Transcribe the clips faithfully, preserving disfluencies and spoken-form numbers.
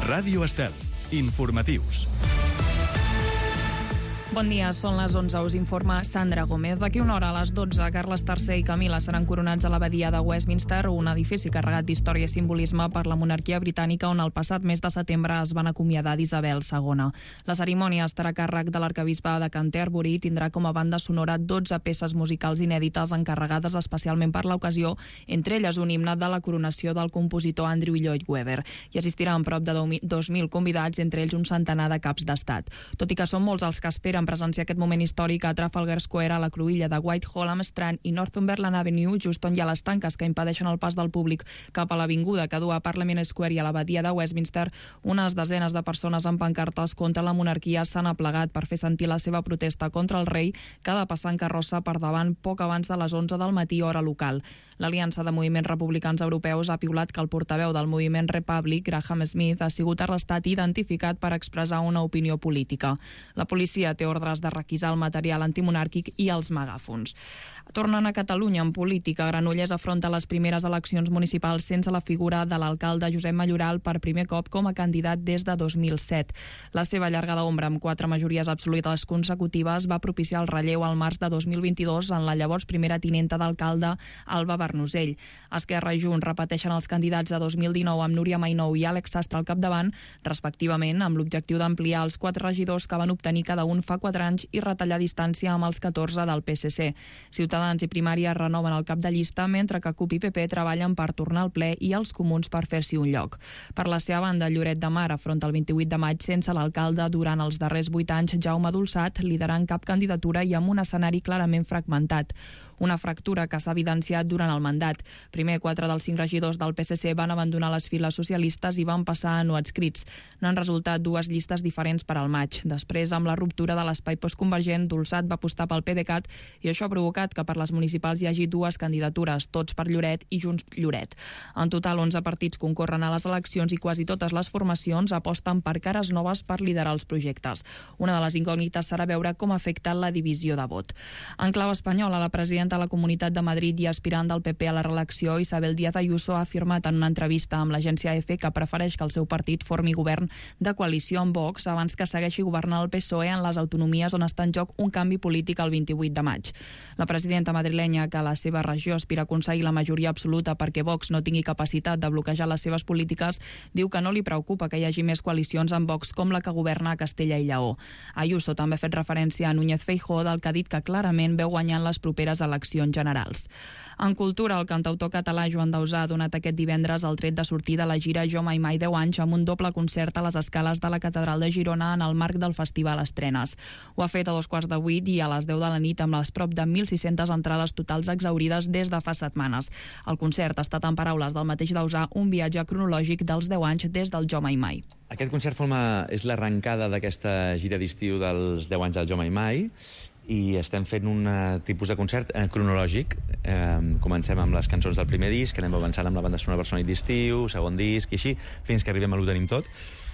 Ràdio Estel. Informatius. Bon dia, són les onze, us informa Sandra Gómez. D'aquí una hora a les dotze, Carles tercer i Camila seran coronats a l'abadia de Westminster, un edifici carregat d'història i simbolisme per la monarquia britànica, on el passat mes de setembre es van acomiadar d'Isabel segona. La cerimònia estarà a càrrec de l'arquebisbe de Canterbury i tindrà com a banda sonora dotze peces musicals inèdites encarregades especialment per l'ocasió, entre elles un himne de la coronació del compositor Andrew Lloyd Webber. Hi assistiran prop de dos mil convidats, entre ells un centenar de caps d'estat. Tot i que són molts els que esperen presenciar aquest moment històric a Trafalgar Square, a la cruïlla de Whitehall amb Strand i Northumberland Avenue, just on hi ha les tanques que impedeixen el pas del públic cap a l'avinguda que du a Parliament Square i a l'abadia de Westminster, unes desenes de persones amb pancartes contra la monarquia s'han aplegat per fer sentir la seva protesta contra el rei, que ha de passar en carrossa per davant poc abans de les onze del matí, hora local. L'Aliança de Moviments Republicans Europeus ha piulat que el portaveu del moviment Republic, Graham Smith, ha sigut arrestat i identificat per expressar una opinió política. La policia té ordres de requisar el material antimonàrquic i els megàfons. Tornen a Catalunya en política. Granollers afronta les primeres eleccions municipals sense la figura de l'alcalde Josep Mayoral per primer cop com a candidat des de dos mil set. La seva llargada ombra amb quatre majories absolutes consecutives va propiciar el relleu al març de dos mil vint-i-dos en la llavors primera tinenta d'alcalde Alba Bernusell. Esquerra i Junts repeteixen els candidats de dos mil dinou amb Núria Mainou i Àlex Sastre al capdavant, respectivament, amb l'objectiu d'ampliar els quatre regidors que van obtenir cada un fa quatre anys i retallar distància amb els catorze del P S C. Ciutadans i Primària renoven el cap de llista, mentre que CUP i P P treballen per tornar al ple i els Comuns per fer-s'hi un lloc. Per la seva banda, Lloret de Mar afronta el vint-i-vuit de maig sense l'alcalde durant els darrers vuit anys, Jaume Dolçat, liderant cap candidatura i amb un escenari clarament fragmentat. Una fractura que s'ha evidenciat durant el mandat. Primer, quatre dels cinc regidors del P S C van abandonar les files socialistes i van passar a no adscrits. N'han resultat dues llistes diferents per al maig. Després, amb la ruptura de l'espai postconvergent, Dolçat va apostar pel PDeCAT i això ha provocat que per les municipals hi hagi dues candidatures, tots per Lloret i Junts Lloret. En total, onze partits concorren a les eleccions i quasi totes les formacions aposten per cares noves per liderar els projectes. Una de les incògnites serà veure com afecta la divisió de vot. En clau espanyola, la presidenta de la Comunitat de Madrid i aspirant del P P a la reelecció, Isabel Díaz Ayuso, ha afirmat en una entrevista amb l'agència EFE que prefereix que el seu partit formi govern de coalició amb Vox abans que segueixi governant el P S O E en les autonomies on està en joc un canvi polític el vint-i-vuit de maig. La presidenta madrilenya, que a la seva regió aspira a aconseguir la majoria absoluta perquè Vox no tingui capacitat de bloquejar les seves polítiques, diu que no li preocupa que hi hagi més coalicions amb Vox com la que governa a Castella i Lleó. Ayuso també ha fet referència a Núñez Feijóo, del que ha dit que clarament veu guanyant les properes eleccions generals. En cultura, el cantautor català Joan Dausà ha donat aquest divendres el tret de sortir de la gira Jo Mai Mai deu anys amb un doble concert a les escales de la Catedral de Girona en el marc del Festival Estrenes. Ho ha fet a dos quarts de vuit i a les deu de la nit amb les prop de mil sis-centes entrades totals exaurides des de fa setmanes. El concert ha estat, en paraules del mateix Dausà, un viatge cronològic dels deu anys des del Jo Mai Mai. Aquest concert forma, és l'arrencada d'aquesta gira d'estiu dels deu anys del Jo Mai Mai i estem fent un tipus de concert eh, cronològic. Eh, comencem amb les cançons del primer disc, anem avançant amb la banda sonora Barcelona d'estiu, segon disc i així, fins que arribem a l'Ho tenim tot.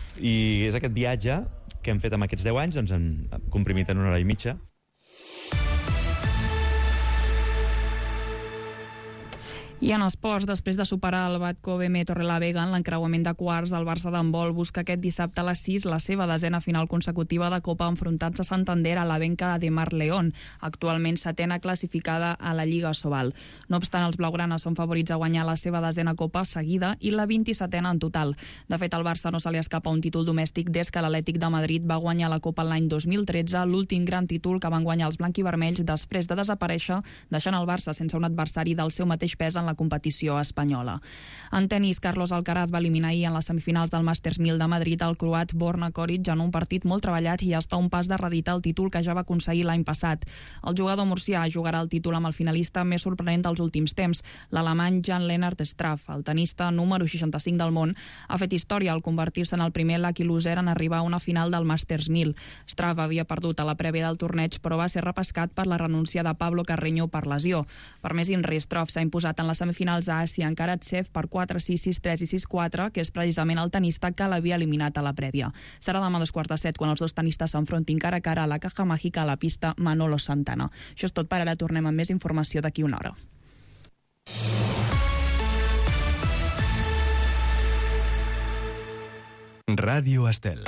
I és aquest viatge que hem fet amb aquests deu anys, doncs hem comprimit en una hora i mitja. I en esports, després de superar el Batco B M Torrelavega en l'encreuament de quarts, el Barça d'handbol busca aquest dissabte a les sis la seva desena final consecutiva de Copa enfrontant-se a Santander a la Benca de Mar León, actualment setena classificada a la Lliga Sobal. No obstant, els blaugranes són favorits a guanyar la seva desena Copa seguida i la vint-i-setena en total. De fet, al Barça no se li escapa un títol domèstic des que l'Atlètic de Madrid va guanyar la Copa l'any dos mil tretze, l'últim gran títol que van guanyar els blanquivermells després de desaparèixer, deixant el Barça sense un adversari del seu mateix pes en la competició espanyola. En tenis, Carlos Alcaraz va eliminar ahir en les semifinals del Masters mil de Madrid el croat Borna Koric en un partit molt treballat i està a un pas de reeditar el títol que ja va aconseguir l'any passat. El jugador murcià jugarà el títol amb el finalista més sorprenent dels últims temps, l'alemany Jan-Lennard Straff. El tenista número seixanta-cinc del món ha fet història al convertir-se en el primer lucky loser en arribar a una final del Masters mil. Straff havia perdut a la prèvia del torneig, però va ser repescat per la renúncia de Pablo Carreño per lesió. Per més inri, Straff s'ha imposat en les semifinals a Àsia en Karatsev per quatre sis, sis tres i sis quatre, que és precisament el tenista que l'havia eliminat a la prèvia. Serà demà a dos quarts de set quan els dos tenistes s'enfrontin cara a cara a la caja màgica a la pista Manolo Santana. Això és tot per ara, tornem amb més informació d'aquí una hora. Ràdio Estel.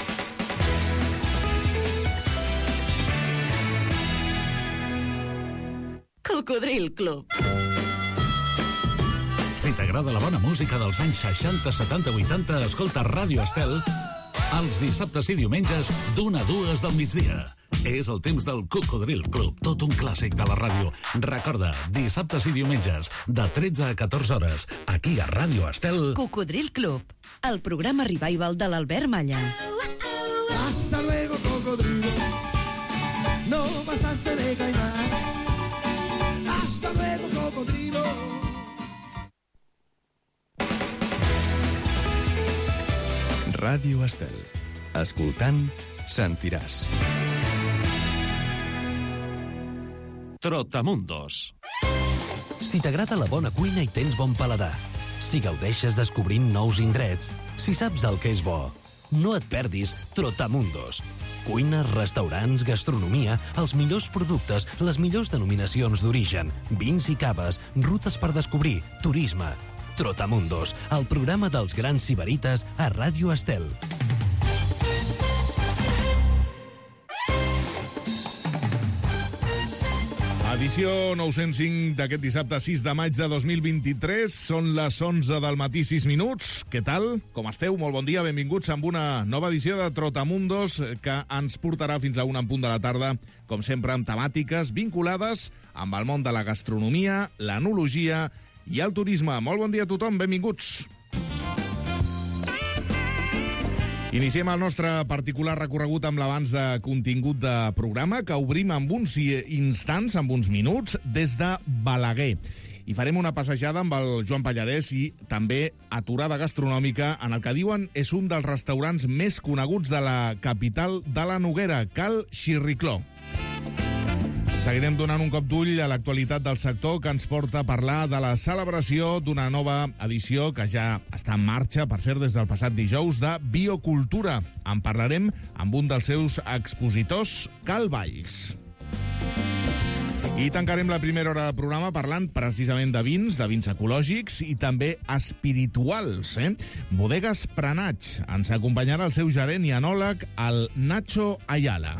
Cocodril Club. Si t'agrada la bona música dels anys seixanta, setanta, vuitanta, escolta Ràdio Estel els dissabtes i diumenges d'una a dues del migdia. És el temps del Cocodril Club, tot un clàssic de la ràdio. Recorda, dissabtes i diumenges, de tretze a catorze hores, aquí a Ràdio Estel. Cocodril Club, el programa revival de l'Albert Malla. Hasta luego, cocodrilo. No pasaste de caimán. Hasta luego, cocodrilo. Ràdio Estel. Escoltant, sentiràs. Trotamundos. Si t'agrada la bona cuina i tens bon paladar, si gaudeixes descobrint nous indrets, si saps el que és bo, no et perdis Trotamundos. Cuina, restaurants, gastronomia, els millors productes, les millors denominacions d'origen, vins i caves, rutes per descobrir, turisme. Trotamundos, el programa dels grans sibarites a Ràdio Estel. Edició nou-cents cinc d'aquest dissabte sis de maig de dos mil vint-i-tres. Són les onze del matí, sis minuts. Què tal? Com esteu? Molt bon dia. Benvinguts amb una nova edició de Trotamundos que ens portarà fins a una en punt de la tarda, com sempre amb temàtiques vinculades amb el món de la gastronomia, l'enologia i el turisme. Molt bon dia a tothom. Benvinguts. Iniciem el nostre particular recorregut amb l'avanç de contingut de programa, que obrim amb uns instants, amb uns minuts, des de Balaguer. I farem una passejada amb el Joan Pallarès i també aturada gastronòmica en el que diuen és un dels restaurants més coneguts de la capital de la Noguera, Cal Xirricló. Seguirem donant un cop d'ull a l'actualitat del sector que ens porta a parlar de la celebració d'una nova edició que ja està en marxa, per cert, des del passat dijous, de Biocultura. En parlarem amb un dels seus expositors, Cal Valls. I tancarem la primera hora de programa parlant precisament de vins, de vins ecològics i també espirituals. Eh? Bodegues Pranach. Ens acompanyarà el seu gerent i enòleg, el Nacho Ayala.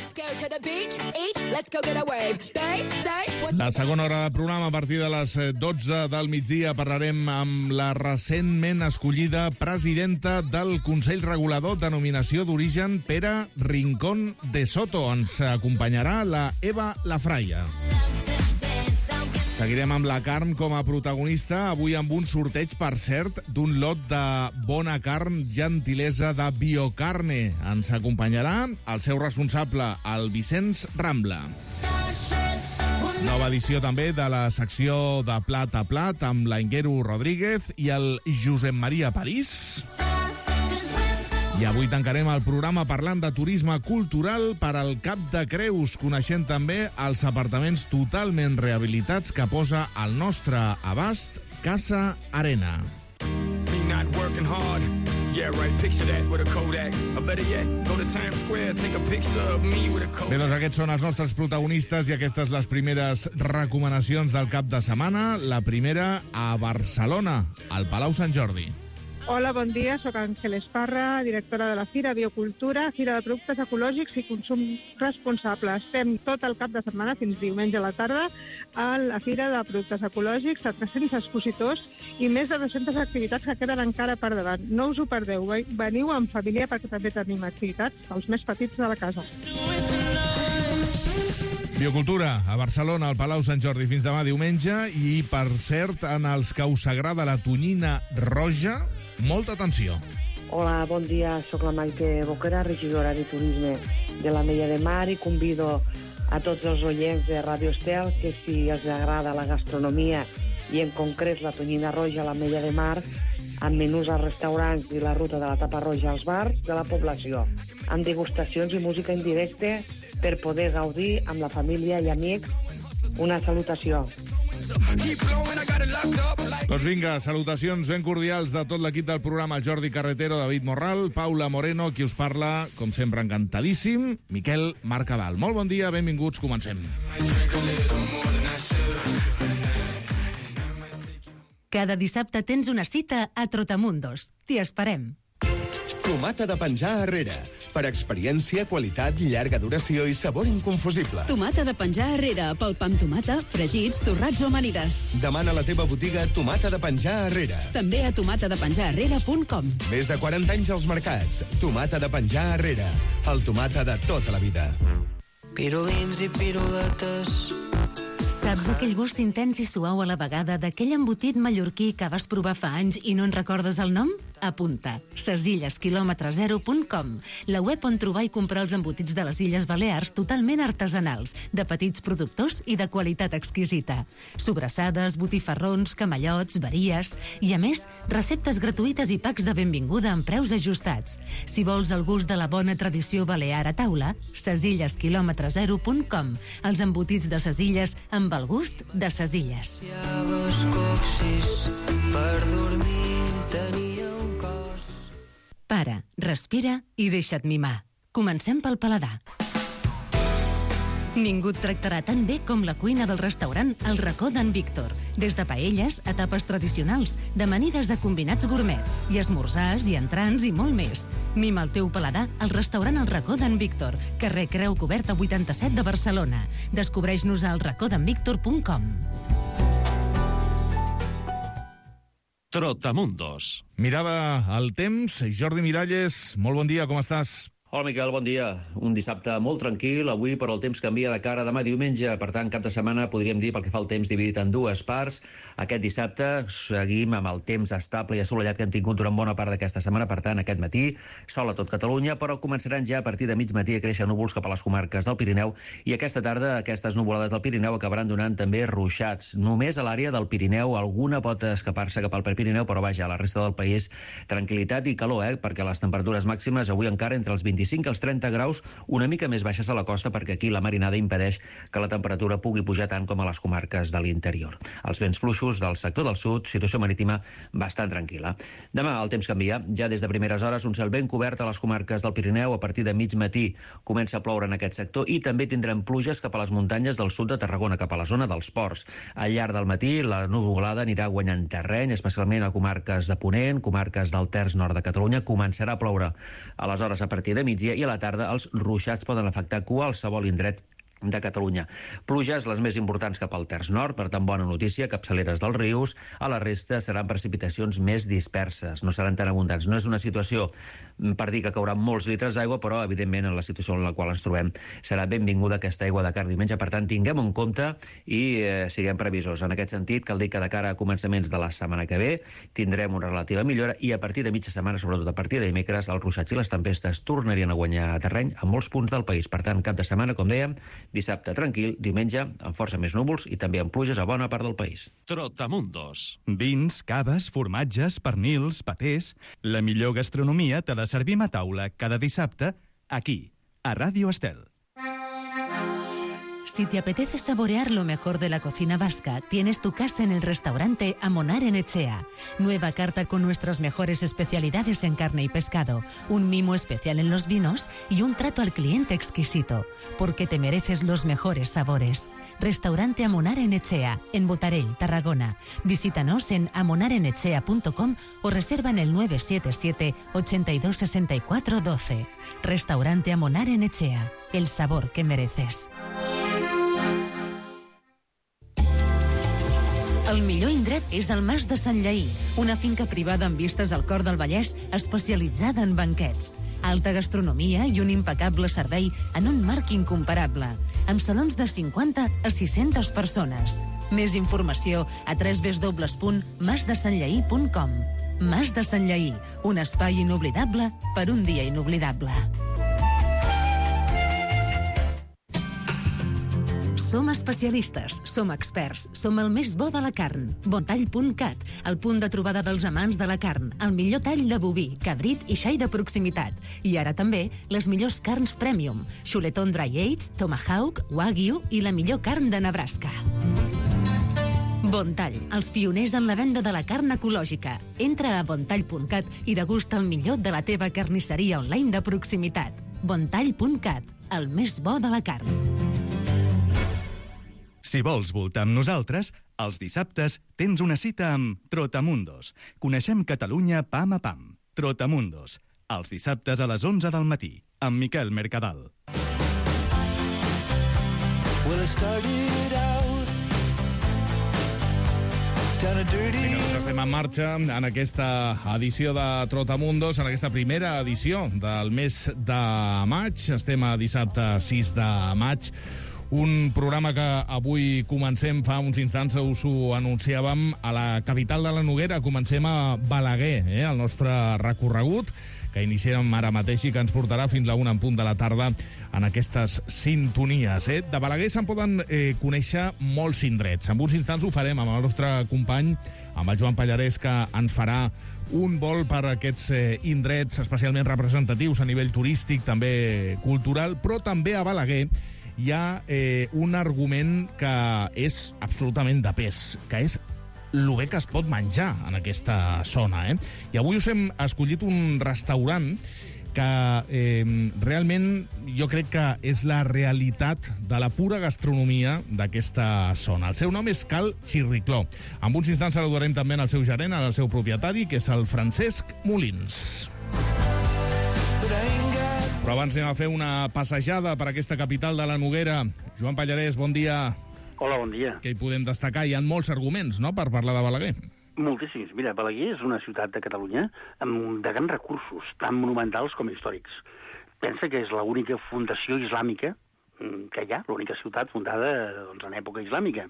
La segona hora de programa, a partir de les dotze del migdia, parlarem amb la recentment escollida presidenta del Consell Regulador de Denominació d'Origen, Pere Rincón de Soto. Ens acompanyarà la Eva Lafraia. Seguirem amb la carn com a protagonista, avui amb un sorteig, per cert, d'un lot de bona carn, gentilesa de Biocarne. Ens acompanyarà el seu responsable, el Vicenç Rambla. Nova edició també de la secció de Plat a Plat amb l'Enguero Rodríguez i el Josep Maria París. I avui tancarem el programa parlant de turisme cultural per al Cap de Creus, coneixent també els apartaments totalment rehabilitats que posa al nostre abast Casa Arena. Bé, doncs aquests són els nostres protagonistes i aquestes les primeres recomanacions del cap de setmana. La primera a Barcelona, al Palau Sant Jordi. Hola, bon dia. Soc Àngel Esparra, directora de la Fira Biocultura, Fira de Productes Ecològics i Consum Responsable. Estem tot el cap de setmana, fins diumenge a la tarda, a la Fira de Productes Ecològics, a tres-cents expositors i més de dues-centes activitats que queden encara per davant. No us ho perdeu. Veniu en família perquè també tenim activitats pels més petits de la casa. Biocultura, a Barcelona, al Palau Sant Jordi, fins demà diumenge. I, per cert, en els que us agrada la tonyina roja, molta atenció. Hola, bon dia. Soc la Maite Boquera, regidora de Turisme de la Mella de Mar, i convido a tots els oients de Ràdio Estel que, si els agrada la gastronomia i en concret la tonyina roja a la Mella de Mar, amb menús als restaurants i la ruta de la tapa roja als bars de la població, amb degustacions i música en directe per poder gaudir amb la família i amics. Una salutació. Doncs vinga, salutacions ben cordials de tot l'equip del programa, Jordi Carretero, David Morral, Paula Moreno, qui us parla, com sempre encantadíssim, Miquel Marcadal. Molt bon dia, benvinguts, comencem. Cada dissabte tens una cita a Trotamundos. T'hi esperem. Tomata de penjar Herrera. Per experiència, qualitat, llarga duració i sabor inconfusible. Tomata de penjar Herrera, pel pa amb tomata, fregits, torrats o amanides. Demana a la teva botiga Tomata de penjar Herrera. També a tomata de penjar herrera punt com. Més de quaranta anys als mercats. Tomata de penjar Herrera. El tomata de tota la vida. Pirulins i piruletes. Saps aquell gust intens i suau a la vegada d'aquell embotit mallorquí que vas provar fa anys i no en recordes el nom? Apunta. sesilles quilòmetre zero punt com, la web on trobar i comprar els embotits de les Illes Balears totalment artesanals, de petits productors i de qualitat exquisita. Sobrassades, botifarrons, camallots, varies i, a més, receptes gratuïtes i packs de benvinguda amb preus ajustats. Si vols el gust de la bona tradició balear a taula, sesilles quilòmetre zero punt com, els embotits de ses Illes amb el gust de ses Illes. Per dormir tenia un cos. Para, respira i deixa't mimar. Comencem pel paladar. Ningú et tractarà tan bé com la cuina del restaurant El Racó d'en Víctor. Des de paelles a tapes tradicionals, d'amanides a combinats gourmet, i esmorzars i entrants i molt més. Mima el teu paladar al restaurant El Racó d'en Víctor, carrer Creu Coberta vuitanta-set de Barcelona. Descobreix-nos a el racó d'en víctor punt com. Trotamundos. Mirava el temps. Jordi Miralles, molt bon dia, com estàs? Hola, Miquel, bon dia. Un dissabte molt tranquil, avui, però el temps canvia de cara demà diumenge. Per tant, cap de setmana, podríem dir, pel que fa al temps, dividit en dues parts. Aquest dissabte seguim amb el temps estable i assolellat que hem tingut durant bona part d'aquesta setmana. Per tant, aquest matí, sol a tot Catalunya, però començaran ja a partir de mig matí a créixer núvols cap a les comarques del Pirineu, i aquesta tarda aquestes nuvolades del Pirineu acabaran donant també ruixats. Només a l'àrea del Pirineu alguna pot escapar-se cap al Prepirineu, però vaja, a la resta del país tranquil·litat i calor, eh? Perquè les temperatures màximes avui encara entre els vint-i-cinc als trenta graus, una mica més baixes a la costa, perquè aquí la marinada impedeix que la temperatura pugui pujar tant com a les comarques de l'interior. Els vents fluixos del sector del sud, situació marítima bastant tranquil·la. Demà el temps canvia, ja des de primeres hores un cel ben cobert a les comarques del Pirineu. A partir de mig matí comença a ploure en aquest sector i també tindrem pluges cap a les muntanyes del sud de Tarragona, cap a la zona dels ports. Al llarg del matí la nuvolada anirà guanyant terreny, especialment a comarques de Ponent, comarques del terç nord de Catalunya. Començarà a ploure aleshores a partir de mig i a la tarda els ruixats poden afectar qualsevol indret de Catalunya. Pluges les més importants cap al terç nord, per tant bona notícia, capçaleres dels rius. A la resta seran precipitacions més disperses, no seran tan abundants. No és una situació per dir que cauran molts litres d'aigua, però evidentment en la situació en la qual ens trobem serà benvinguda aquesta aigua de cara diumenge. Per tant, tinguem en compte i eh, siguem previsors. En aquest sentit, cal dir que de cara a començaments de la setmana que ve tindrem una relativa millora i a partir de mitja setmana, sobretot a partir de dimecres, els ruixats i les tempestes tornarien a guanyar terreny a molts punts del país. Per tant, cap de setmana, com dèiem, dissabte tranquil, diumenge amb força més núvols i també amb pluges a bona part del país. Trotamundos. Vins, caves, formatges, pernils, patés... La millor gastronomia te la servim a taula cada dissabte aquí, a Ràdio Estel. Si te apetece saborear lo mejor de la cocina vasca, tienes tu casa en el restaurante Amonar en Echea. Nueva carta con nuestras mejores especialidades en carne y pescado, un mimo especial en los vinos y un trato al cliente exquisito, porque te mereces los mejores sabores. Restaurante Amonar en Echea, en Botarell, Tarragona. Visítanos en amonar en echea punto com o reserva en el nueve siete siete, ochenta y dos, sesenta y cuatro, doce. Restaurante Amonar en Echea, el sabor que mereces. El millor indret és el Mas de Sant Lleí, una finca privada amb vistes al cor del Vallès especialitzada en banquets. Alta gastronomia i un impecable servei en un marc incomparable, amb salons de cinquanta a sis-centes persones. Més informació a w w w punt mas de sant lleí punt com. Mas de Sant Lleí, un espai inoblidable per un dia inoblidable. Som especialistes, som experts, som el més bo de la carn. Bontall punt cat, el punt de trobada dels amants de la carn, el millor tall de boví, cabrit i xai de proximitat. I ara també les millors carns premium, xuletón dry aged, tomahawk, wagyu i la millor carn de Nebraska. Bontall, els pioners en la venda de la carn ecològica. Entra a bontall punt cat i degusta el millor de la teva carnisseria online de proximitat. Bontall punt cat, el més bo de la carn. Si vols voltar amb nosaltres, els dissabtes tens una cita amb Trotamundos. Coneixem Catalunya pam a pam. Trotamundos, Els dissabtes a les onze del matí, amb Miquel Mercadal. Well, I started out down a dirty... Vinga, doncs estem en marxa en aquesta edició de Trotamundos, en aquesta primera edició del mes de maig. Estem a dissabte sis de maig. Un programa que avui comencem, fa uns instants us ho anunciàvem, a la capital de la Noguera. Comencem a Balaguer, eh, el nostre recorregut, que iniciem ara mateix i que ens portarà fins a una en punt de la tarda en aquestes sintonies. Eh? De Balaguer se'n poden eh, conèixer molts indrets. En uns instants ho farem amb el nostre company, amb el Joan Pallarès, que ens farà un vol per aquests eh, indrets especialment representatius a nivell turístic, també cultural, però també a Balaguer hi ha eh, un argument que és absolutament de pes, que és lo bé que es pot menjar en aquesta zona. Eh? I avui us hem escollit un restaurant que eh, realment jo crec que és la realitat de la pura gastronomia d'aquesta zona. El seu nom és Cal Xirricló. En uns instants saludarem també el seu gerent, el seu propietari, que és el Francesc Molins. Però abans anem a fer una passejada per aquesta capital de la Noguera. Joan Pallarès, bon dia. Hola, bon dia. Què hi podem destacar? Hi ha molts arguments, no?, per parlar de Balaguer. Moltíssims. Mira, Balaguer és una ciutat de Catalunya amb de grans recursos, tant monumentals com històrics. Pensa que és l'única fundació islàmica que hi ha, l'única ciutat fundada doncs, en època islàmica.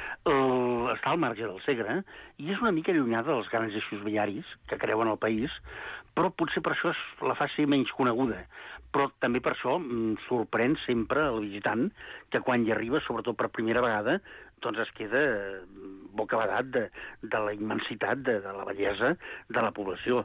El, està al marge del Segre i és una mica allunyada dels grans eixos viaris que creuen el país, però potser per això la fa ser menys coneguda. Però també per això mm, sorprèn sempre el visitant que quan hi arriba, sobretot per primera vegada, doncs es queda bocabadat de, de la immensitat, de, de la bellesa de la població.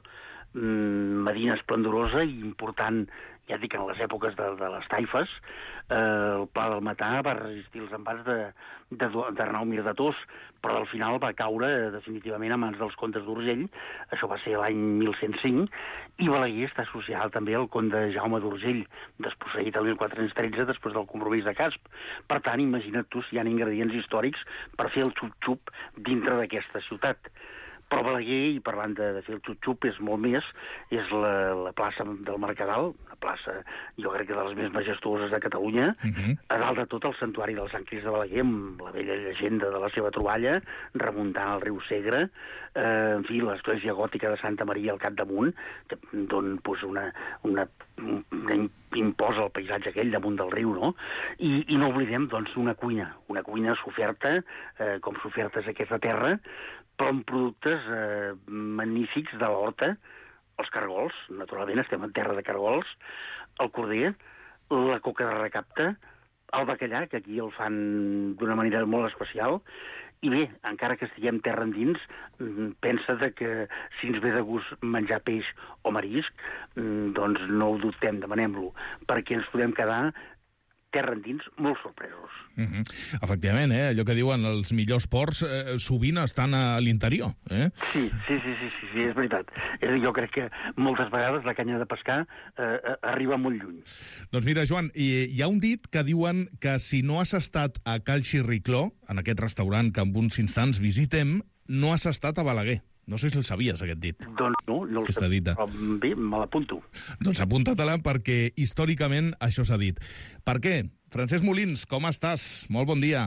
Mm, Medina esplendorosa i important, ja dic, en les èpoques de, de les taifes. Eh, el Pla del Matà va resistir els embats de, de, d'Arnau Mir de Tos, però al final va caure definitivament a mans dels comtes d'Urgell. Això va ser l'any mil cent cinc, i Balaguer està associat també al comte Jaume d'Urgell, desposseït el mil quatre-cents tretze després del compromís de Casp. Per tant, imagina't tu si hi ha ingredients històrics per fer el xup-xup dintre d'aquesta ciutat. Però Balaguer, i parlant de, de fer el xup-xup, és molt més, és la, la plaça del Mercadal, una plaça, jo crec que de les més majestuoses de Catalunya, uh-huh. A dalt de tot el santuari del Sant Crist de Balaguer, amb la vella llegenda de la seva troballa, remuntant el riu Segre, eh, en fi, l'església gòtica de Santa Maria al capdamunt, que d'on pues, una, una, una imposa el paisatge aquell damunt del riu, no? I, i no oblidem, doncs, una cuina, una cuina soferta, eh, com soferta és aquesta terra, però amb productes eh, magnífics de l'horta, els cargols, naturalment estem en terra de cargols, el corder, la coca de recapte, el bacallà, que aquí el fan d'una manera molt especial, i bé, encara que estiguem terra endins, pensa que si ens ve de gust menjar peix o marisc, doncs no ho dubtem, demanem-lo, perquè ens podem quedar terra endins molt sorpresos. Uh-huh. Efectivament, eh? Allò que diuen els millors ports eh, sovint estan a l'interior. Eh? Sí, sí, sí, sí, sí, sí, és veritat. És a dir, jo crec que moltes vegades la canya de pescar eh, arriba molt lluny. Doncs mira, Joan, hi, hi ha un dit que diuen que si no has estat a Cal Xirricló, en aquest restaurant que en uns instants visitem, no has estat a Balaguer. No sé si el sabies, aquest dit. Doncs no, no el Aquesta dita. Però bé, me l'apunto. Doncs apunta-te-la perquè històricament això s'ha dit. Per què? Francesc Molins, com estàs? Molt bon dia.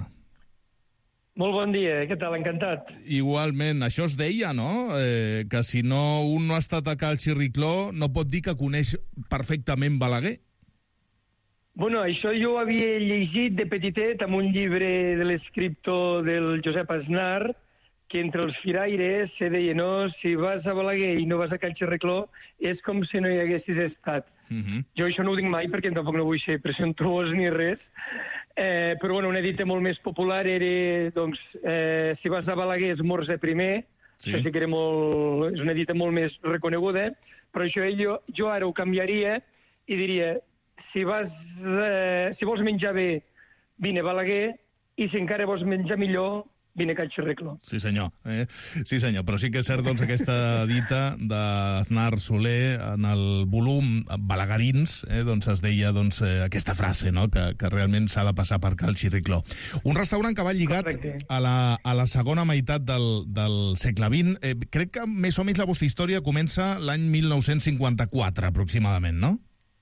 Molt bon dia, què tal? Encantat. Igualment, això es deia, no? Eh, que si no un no ha estat a Cal Xirricló no pot dir que coneix perfectament Balaguer. Bueno, això jo ho havia llegit de petitet amb un llibre de l'escriptor del Josep Aznar, que entre els firaires se deia, no, si vas a Balaguer i no vas a Cal Xirricló, és com si no hi haguessis estat. Uh-huh. Jo això no ho dic mai perquè tampoc no vull ser presumptuós ni res, eh, però bueno, una dita molt més popular era, doncs, eh, si vas a Balaguer esmorza primer, sí. Això sí que era molt, és una dita molt més reconeguda, però això jo, jo ara ho canviaria i diria, si, vas, eh, si vols menjar bé, vine a Balaguer, i si encara vols menjar millor, vine a Cal Xirricló. Sí, senyor. Eh? Sí, senyor. Però sí que és cert, doncs, aquesta dita d'Aznar Soler en el volum Balagarins, eh, doncs es deia doncs, eh, aquesta frase, no?, que, que realment s'ha de passar per Cal Xirricló. Un restaurant que va lligat a la, a la segona meitat del, del segle vint. Eh, crec que més o menys la vostra història comença l'any mil nou-cents cinquanta-quatre, aproximadament, no?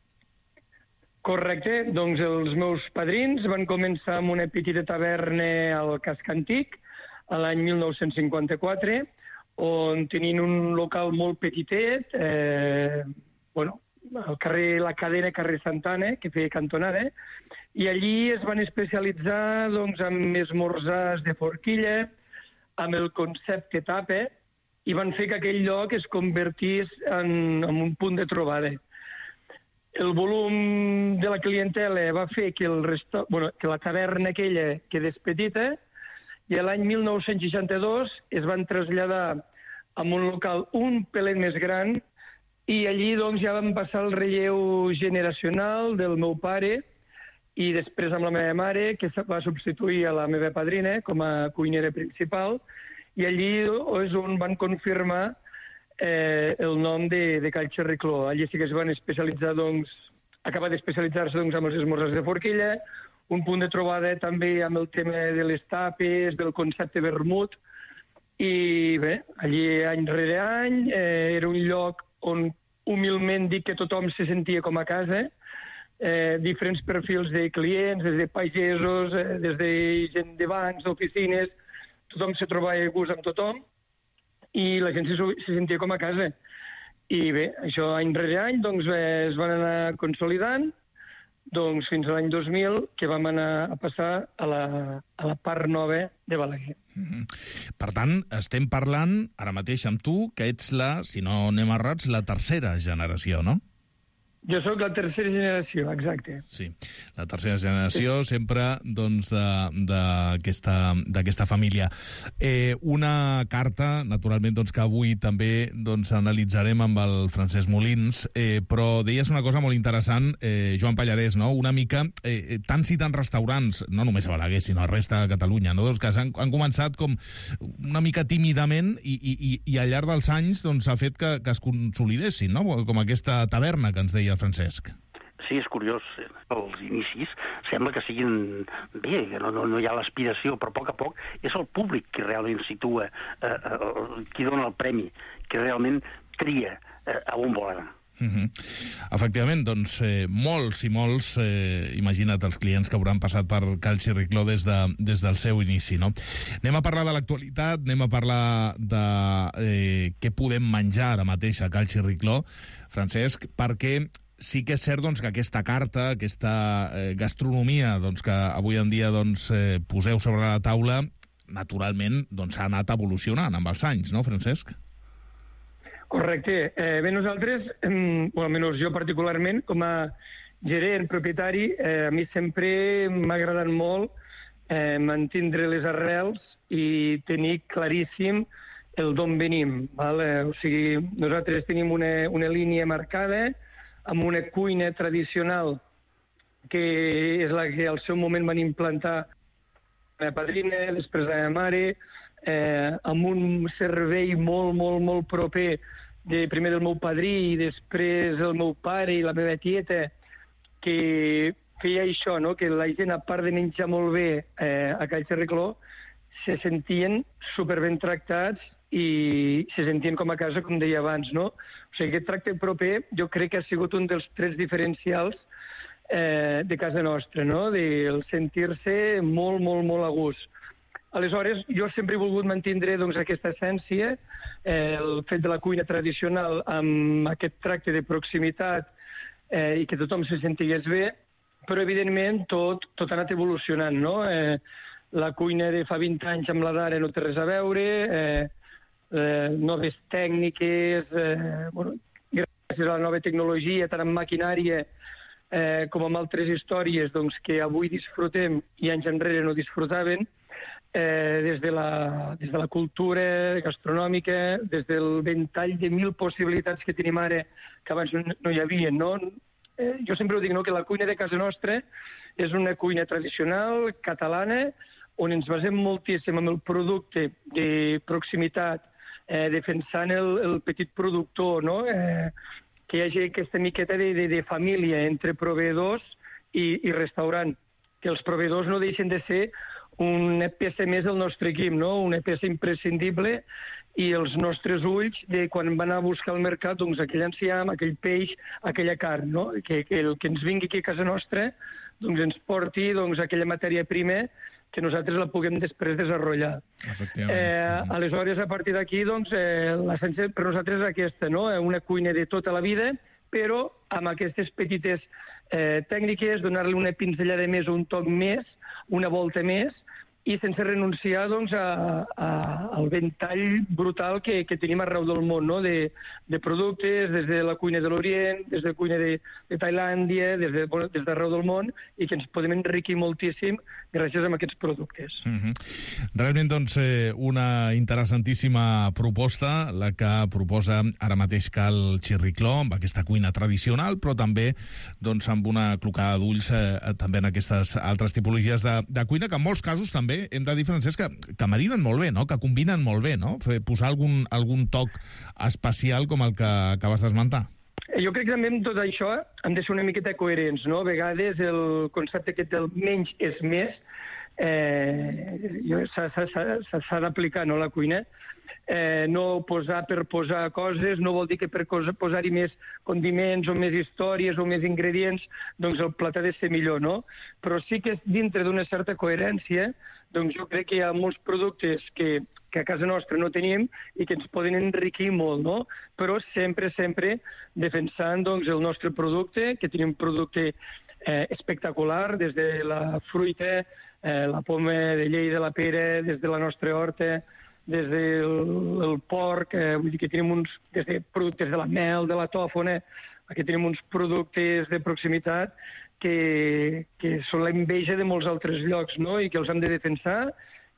Correcte. Doncs els meus padrins van començar amb una petita taverna al Casc Antic, a l'any mil nou-cents cinquanta-quatre, on tenien un local molt petitet, eh, bueno, al carrer La Cadena, carrer Santana, que feia cantonada, i allí es van especialitzar doncs, amb esmorzars de forquilla, amb el concepte tapa, i van fer que aquell lloc es convertís en, en un punt de trobada. El volum de la clientela va fer que, el resta... bueno, que la taverna aquella quedés petita, i l'any mil nou-cents seixanta-dos es van traslladar a un local un pelet més gran, i allí doncs, ja van passar el relleu generacional del meu pare, i després amb la meva mare, que va substituir a la meva padrina com a cuinera principal, i allí és on van confirmar eh, el nom de, de Cal Xirricló. Allí sí que es van especialitzar, doncs, acabar d'especialitzar-se doncs, amb els esmorzars de forquilla, un punt de trobada també amb el tema de les tapes, del concepte vermut, i bé, allí any rere any eh, era un lloc on humilment dic que tothom se sentia com a casa, eh, diferents perfils de clients, des de pagesos, eh, des de gent de bancs, d'oficines, tothom se trobava a gust amb tothom, i la gent se, se sentia com a casa. I bé, això any rere any doncs, eh, es van anar consolidant, doncs fins a l'any dos mil, que vam anar a passar a la, a la part nova de Balaguer. Mm-hmm. Per tant, estem parlant ara mateix amb tu, que ets la, si no anem errats, la tercera generació, no? Jo sóc la tercera generació, exacte. Sí, la tercera generació, sí. Sempre doncs, d'aquesta família. Eh, una carta, naturalment, doncs, que avui també doncs, analitzarem amb el Francesc Molins, eh, però deies una cosa molt interessant, eh, Joan Pallarès, no? Una mica, eh, tants i tants restaurants, no només a Balaguer, sinó a la resta de Catalunya, no? doncs, que han, han començat com una mica tímidament i, i, i al llarg dels anys doncs, ha fet que, que es consolidessin, no? Com aquesta taverna que ens deia Francesc. Sí, és curiós. Els inicis sembla que siguin bé, que no, no, no hi ha l'aspiració, però a poc a poc és el públic qui realment situa, eh, eh, qui dona el premi, qui realment tria eh, a on vol anar. Uh-huh. Efectivament, doncs, eh, molts i molts, eh, imagina't els clients que hauran passat per Cal Xirricló des, de, des del seu inici, no? Anem a parlar de l'actualitat, anem a parlar de eh, què podem menjar ara mateix a Cal Xirricló, Francesc, perquè sí que és cert doncs, que aquesta carta, aquesta eh, gastronomia doncs, que avui en dia doncs, eh, poseu sobre la taula, naturalment doncs, ha anat evolucionant amb els anys, no, Francesc? Correcte. Eh, bé, nosaltres, eh, bueno, almenys jo particularment, com a gerent, propietari, eh, a mi sempre m'ha agradat molt eh, mantindre les arrels i tenir claríssim el d'on venim. Val? Eh, o sigui, nosaltres tenim una, una línia marcada amb una cuina tradicional que és la que al seu moment van implantar la meva padrina, després la meva mare, eh, amb un servei molt, molt, molt proper de, primer del meu padrí i després el meu pare i la meva tieta, que feia això, no? Que la gent, a part de menjar molt bé eh, a Cal Xirricló, se sentien superben tractats i se sentien com a casa, com deia abans, no? O sigui, aquest tracte proper jo crec que ha sigut un dels trets diferencials eh, de casa nostra, no? De sentir-se molt, molt, molt a gust. Aleshores, jo sempre he volgut mantindre doncs, aquesta essència, eh, el fet de la cuina tradicional amb aquest tracte de proximitat eh, i que tothom se sentigués bé, però evidentment tot, tot ha anat evolucionant, no? Eh, la cuina de fa vint anys amb la d'ara no té res a veure, eh, eh, noves tècniques, eh, bueno, gràcies a la nova tecnologia, tant en maquinària eh, com en altres històries doncs, que avui disfrutem i anys enrere no disfrutaven, eh, des, de la, des de la cultura gastronòmica, des del ventall de mil possibilitats que tenim ara que abans no, no hi havia, no? Eh, jo sempre ho dic, no?, que la cuina de casa nostra és una cuina tradicional, catalana, on ens basem moltíssim en el producte de proximitat, eh, defensant el, el petit productor, no? Eh, que hi hagi aquesta miqueta de, de, de família entre proveïdors i, i restaurant, que els proveïdors no deixen de ser una peça més del nostre equip, no? Una peça imprescindible, i els nostres ulls de quan van anar a buscar al mercat doncs, aquell enciam, aquell peix, aquella carn, no? que, que el que ens vingui aquí a casa nostra doncs, ens porti doncs, aquella matèria prima que nosaltres la puguem després desenvolupar. Eh, aleshores, a partir d'aquí, doncs, eh, l'essència per nosaltres és aquesta, no? Una cuina de tota la vida, però amb aquestes petites eh, tècniques, donar-li una pinzellada més, un toc més, una volta més, i sense renunciar doncs, a, a, al ventall brutal que, que tenim arreu del món, no? de, de productes, des de la cuina de l'Orient, des de la cuina de, de Tailàndia, des de, bueno, des d'arreu del món, i que ens podem enriquir moltíssim gràcies a aquests productes. Mm-hmm. Realment, doncs, eh, una interessantíssima proposta, la que proposa ara mateix Cal Xirricló, amb aquesta cuina tradicional, però també doncs, amb una clocada d'ulls eh, també en aquestes altres tipologies de, de cuina, que en molts casos també hem de dir, Francesc, que, que mariden molt bé, no? Que combinen molt bé, no? Fer, posar algun, algun toc especial com el que acabes d'esmentar. Jo crec que també amb tot això hem de ser una miqueta coherents, no? A vegades el concepte aquest del menys és més eh, s'ha d'aplicar, no, a la cuina. Eh, no posar per posar coses no vol dir que per posar-hi més condiments o més històries o més ingredients doncs el plat ha de ser millor, no? Però sí que dintre d'una certa coherència doncs jo crec que hi ha molts productes que, que a casa nostra no tenim i que ens poden enriquir molt, no? Però sempre, sempre defensant doncs, el nostre producte, que tenim un producte eh, espectacular, des de la fruita, eh, la poma de Lleida, la pera, des de la nostra horta, des del el porc, eh, vull dir que tenim uns des de productes de la mel, de la tòfona, aquí tenim uns productes de proximitat que, que són l'enveja de molts altres llocs, no? I que els hem de defensar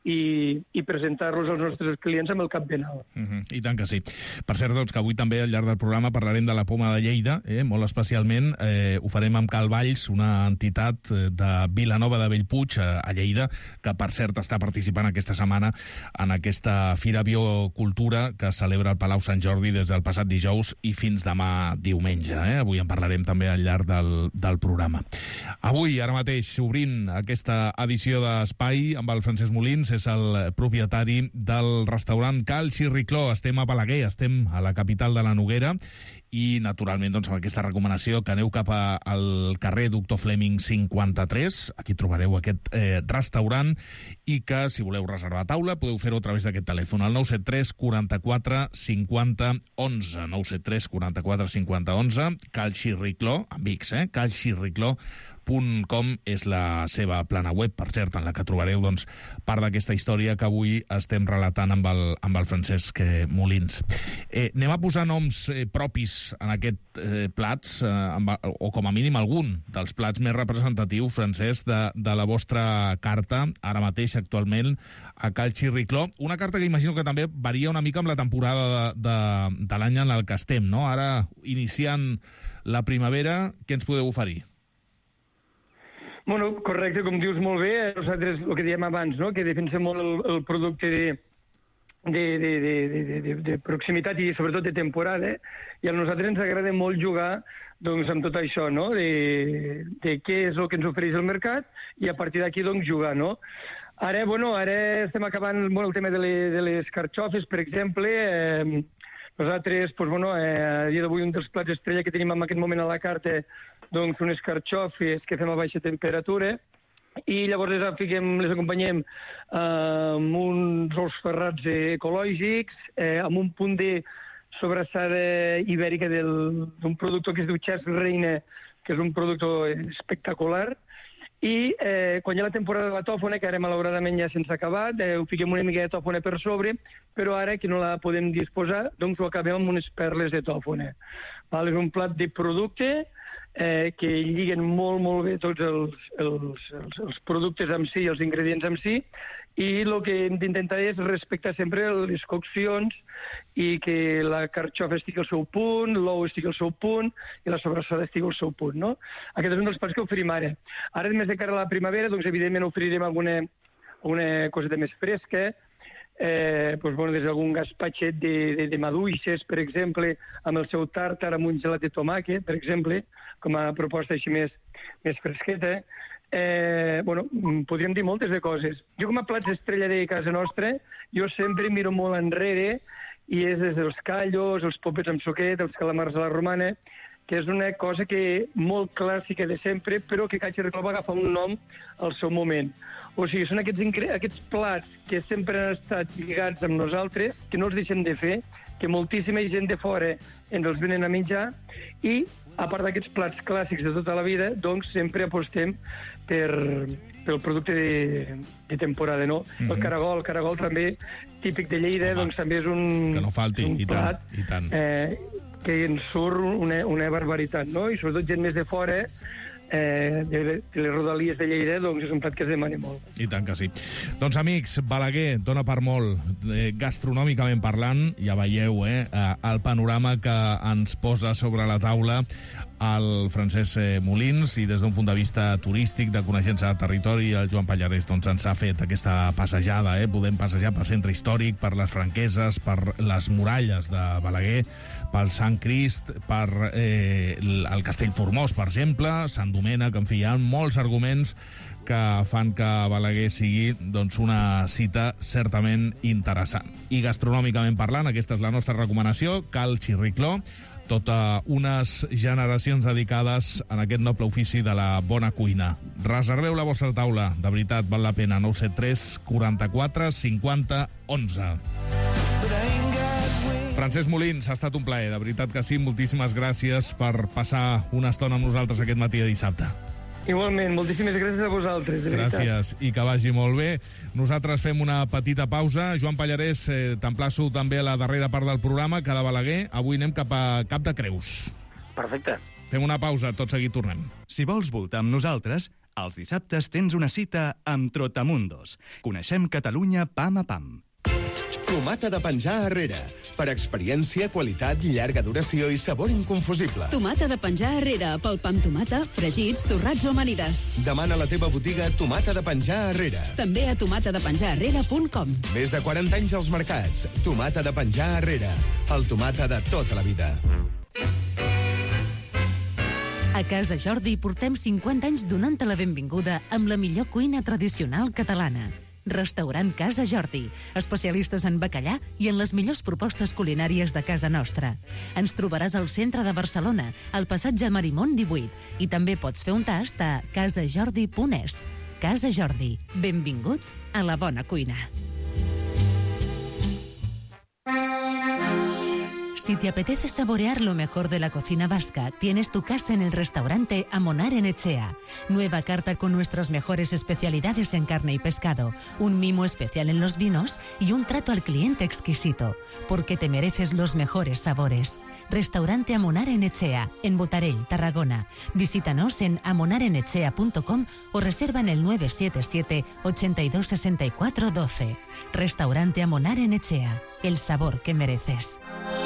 i, i presentar-los als nostres clients amb el cap ben alt. Uh-huh. I tant que sí. Per cert, doncs, que avui també al llarg del programa parlarem de la poma de Lleida, eh? Molt especialment eh, ho farem amb Cal Valls, una entitat de Vilanova de Bellpuig, a Lleida, que per cert està participant aquesta setmana en aquesta Fira Biocultura que celebra el Palau Sant Jordi des del passat dijous i fins demà diumenge. Eh? Avui en parlarem també al llarg del, del programa. Avui, ara mateix, obrint aquesta edició d'Espai amb el Francesc Molins, és el propietari del restaurant Cal Xirricló. Estem a Balaguer, estem a la capital de la Noguera i, naturalment, doncs, amb aquesta recomanació que aneu cap a, al carrer Doctor Fleming cinquanta-tres. Aquí trobareu aquest eh, restaurant i que, si voleu reservar taula, podeu fer-ho a través d'aquest telèfon, el nou set tres quaranta-quatre cinquanta onze. nou set tres quaranta-quatre cinquanta onze. Cal Xirricló, amb X, eh? cal xirricló punt com és la seva plana web, per cert, en la que trobareu doncs, part d'aquesta història que avui estem relatant amb el, amb el Francesc eh, Molins. Eh, anem a posar noms eh, propis en aquests eh, plats, eh, amb, o com a mínim algun dels plats més representatius, Francesc, de, de la vostra carta, ara mateix, actualment, a Cal Xirricló. Una carta que imagino que també varia una mica amb la temporada de, de, de l'any en el que estem, no? Ara, iniciant la primavera, què ens podeu oferir? Bueno, correcte, com dius molt bé, nosaltres el que dèiem abans, no? Que defensem molt el, el producte de, de, de, de, de, de, de proximitat i sobretot de temporada, i a nosaltres ens agrada molt jugar doncs, amb tot això, no? De, de què és el que ens ofereix el mercat i a partir d'aquí doncs, jugar, no? Ara, bueno, ara estem acabant bueno, el tema de, le, de les carxofes, per exemple. Eh, nosaltres, doncs, bueno, eh, a dia d'avui un dels plats estrella que tenim en aquest moment a la carta doncs unes carxofes que fem a baixa temperatura i llavors les, fiquem, les acompanyem eh, amb uns ous ferrats ecològics, eh, amb un punt de sobrassada ibèrica d'un producte que es diu Xers Reina, que és un producte espectacular, i eh, quan hi ha la temporada de la tòfona, que ara malauradament ja se'ns ha acabat, eh, ho fiquem una mica de tòfona per sobre, però ara que no la podem disposar, doncs ho acabem amb unes perles de tòfona. Val? És un plat de producte eh, que lliguen molt, molt bé tots els, els, els, els productes en si, els ingredients en si, i el que hem d'intentar és respectar sempre les coccions i que la carxofa estigui al seu punt, l'ou estigui al seu punt i la sobrassada estigui al seu punt, no? Aquest és un dels plats que oferim ara. Ara, més de cara a la primavera, doncs, evidentment, oferirem alguna, una coseta més fresca, eh, doncs, bueno, des d'algun gaspatxet de, de, de maduixes, per exemple, amb el seu tàrtar amb un gelat de tomàquet, per exemple, com a proposta així més, més fresqueta. Eh, bueno, podríem dir moltes de coses. Jo com a plats estrella de casa nostra, jo sempre miro molt enrere i és des dels callos, els popets amb suquet, els calamars a la romana, que és una cosa que molt clàssica de sempre, però que Caixa Reclau va agafar un nom al seu moment. O sigui, són aquests, aquests plats que sempre han estat lligats amb nosaltres, que no els deixem de fer, que moltíssima gent de fora ens els venen a menjar, i, a part d'aquests plats clàssics de tota la vida, doncs sempre apostem per, pel producte de, de temporada, no? Mm-hmm. El caragol, el caragol també, típic de Lleida, home, doncs també és un, que no falti, un i plat tant, i tant. Eh, que ens surt una, una barbaritat, no? I sobretot gent més de fora, eh, de, de les rodalies de Lleida, doncs és un plat que es demana molt. I tant que sí. Doncs, amics, Balaguer dona per molt. Eh, gastronòmicament parlant, ja veieu, eh, el panorama que ens posa sobre la taula el Francesc Molins, i des d'un punt de vista turístic, de coneixença de territori, el Joan Pallarès doncs, ens ha fet aquesta passejada. Eh? Podem passejar pel centre històric, per les Franqueses, per les muralles de Balaguer, pel Sant Crist, per eh, el Castell Formós, per exemple, Sant Domènec. En fi, hi ha molts arguments que fan que Balaguer sigui doncs, una cita certament interessant. I gastronòmicament parlant, aquesta és la nostra recomanació, Cal Xirricló, tota unes generacions dedicades en aquest noble ofici de la bona cuina. Reserveu la vostra taula, de veritat, val la pena. nou set tres quaranta-quatre cinquanta onze. Francesc Molins, ha estat un plaer, de veritat que sí. Moltíssimes gràcies per passar una estona amb nosaltres aquest matí de dissabte. Igualment, moltíssimes gràcies a vosaltres, de veritat. Gràcies, i que vagi molt bé. Nosaltres fem una petita pausa. Joan Pallarès, eh, t'emplaço també a la darrera part del programa, que de Balaguer. Avui anem cap a Cap de Creus. Perfecte. Fem una pausa, tot seguit tornem. Si vols voltar amb nosaltres, els dissabtes tens una cita amb Trotamundos. Coneixem Catalunya pam a pam. Tomata de penjar arrere. Per experiència, qualitat, llarga duració i sabor inconfusible. Tomata de penjar arrere, pel pa amb tomata, fregits, torrats o amanides. Demana a la teva botiga Tomata de penjar arrere. També a tomata de penjar arrere punt com. Més de quaranta anys als mercats. Tomata de penjar arrere. El tomata de tota la vida. A Casa Jordi portem cinquanta anys donant-te la benvinguda amb la millor cuina tradicional catalana. Restaurant Casa Jordi, especialistes en bacallà i en les millors propostes culinàries de casa nostra. Ens trobaràs al centre de Barcelona, al passatge Marimón divuit, i també pots fer un tast a casa jordi punt es. Casa Jordi, benvingut a la bona cuina. Si te apetece saborear lo mejor de la cocina vasca, tienes tu casa en el restaurante Amonar en Echea. Nueva carta con nuestras mejores especialidades en carne y pescado, un mimo especial en los vinos y un trato al cliente exquisito, porque te mereces los mejores sabores. Restaurante Amonar en Echea, en Botarell, Tarragona. Visítanos en amonar en echea punto com o reserva en el nueve siete siete, ochenta y dos, sesenta y cuatro, doce. Restaurante Amonar en Echea, el sabor que mereces.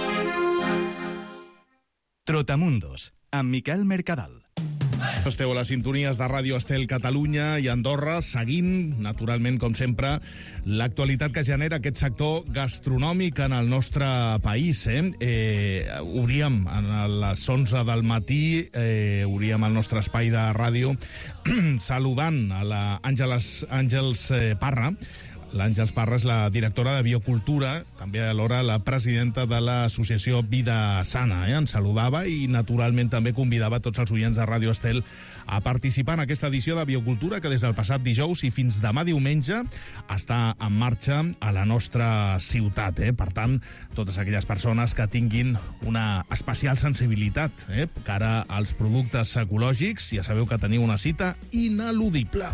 Trotamundos, amb Miquel Mercadal. Esteu a les sintonies de Ràdio Estel Catalunya i Andorra, seguint, naturalment, com sempre, l'actualitat que genera aquest sector gastronòmic en el nostre país. Eh? Eh, obríem a les onze del matí, eh, obríem el nostre espai de ràdio, saludant a l'Àngels Àngels Parra. L'Àngels Parra és la directora de Biocultura, també alhora la presidenta de l'associació Vida Sana. Eh? Ens saludava i, naturalment, també convidava tots els oients de Ràdio Estel a participar en aquesta edició de Biocultura, que des del passat dijous i fins demà diumenge està en marxa a la nostra ciutat. Eh? Per tant, totes aquelles persones que tinguin una especial sensibilitat eh? cara als productes ecològics, ja sabeu que teniu una cita ineludible.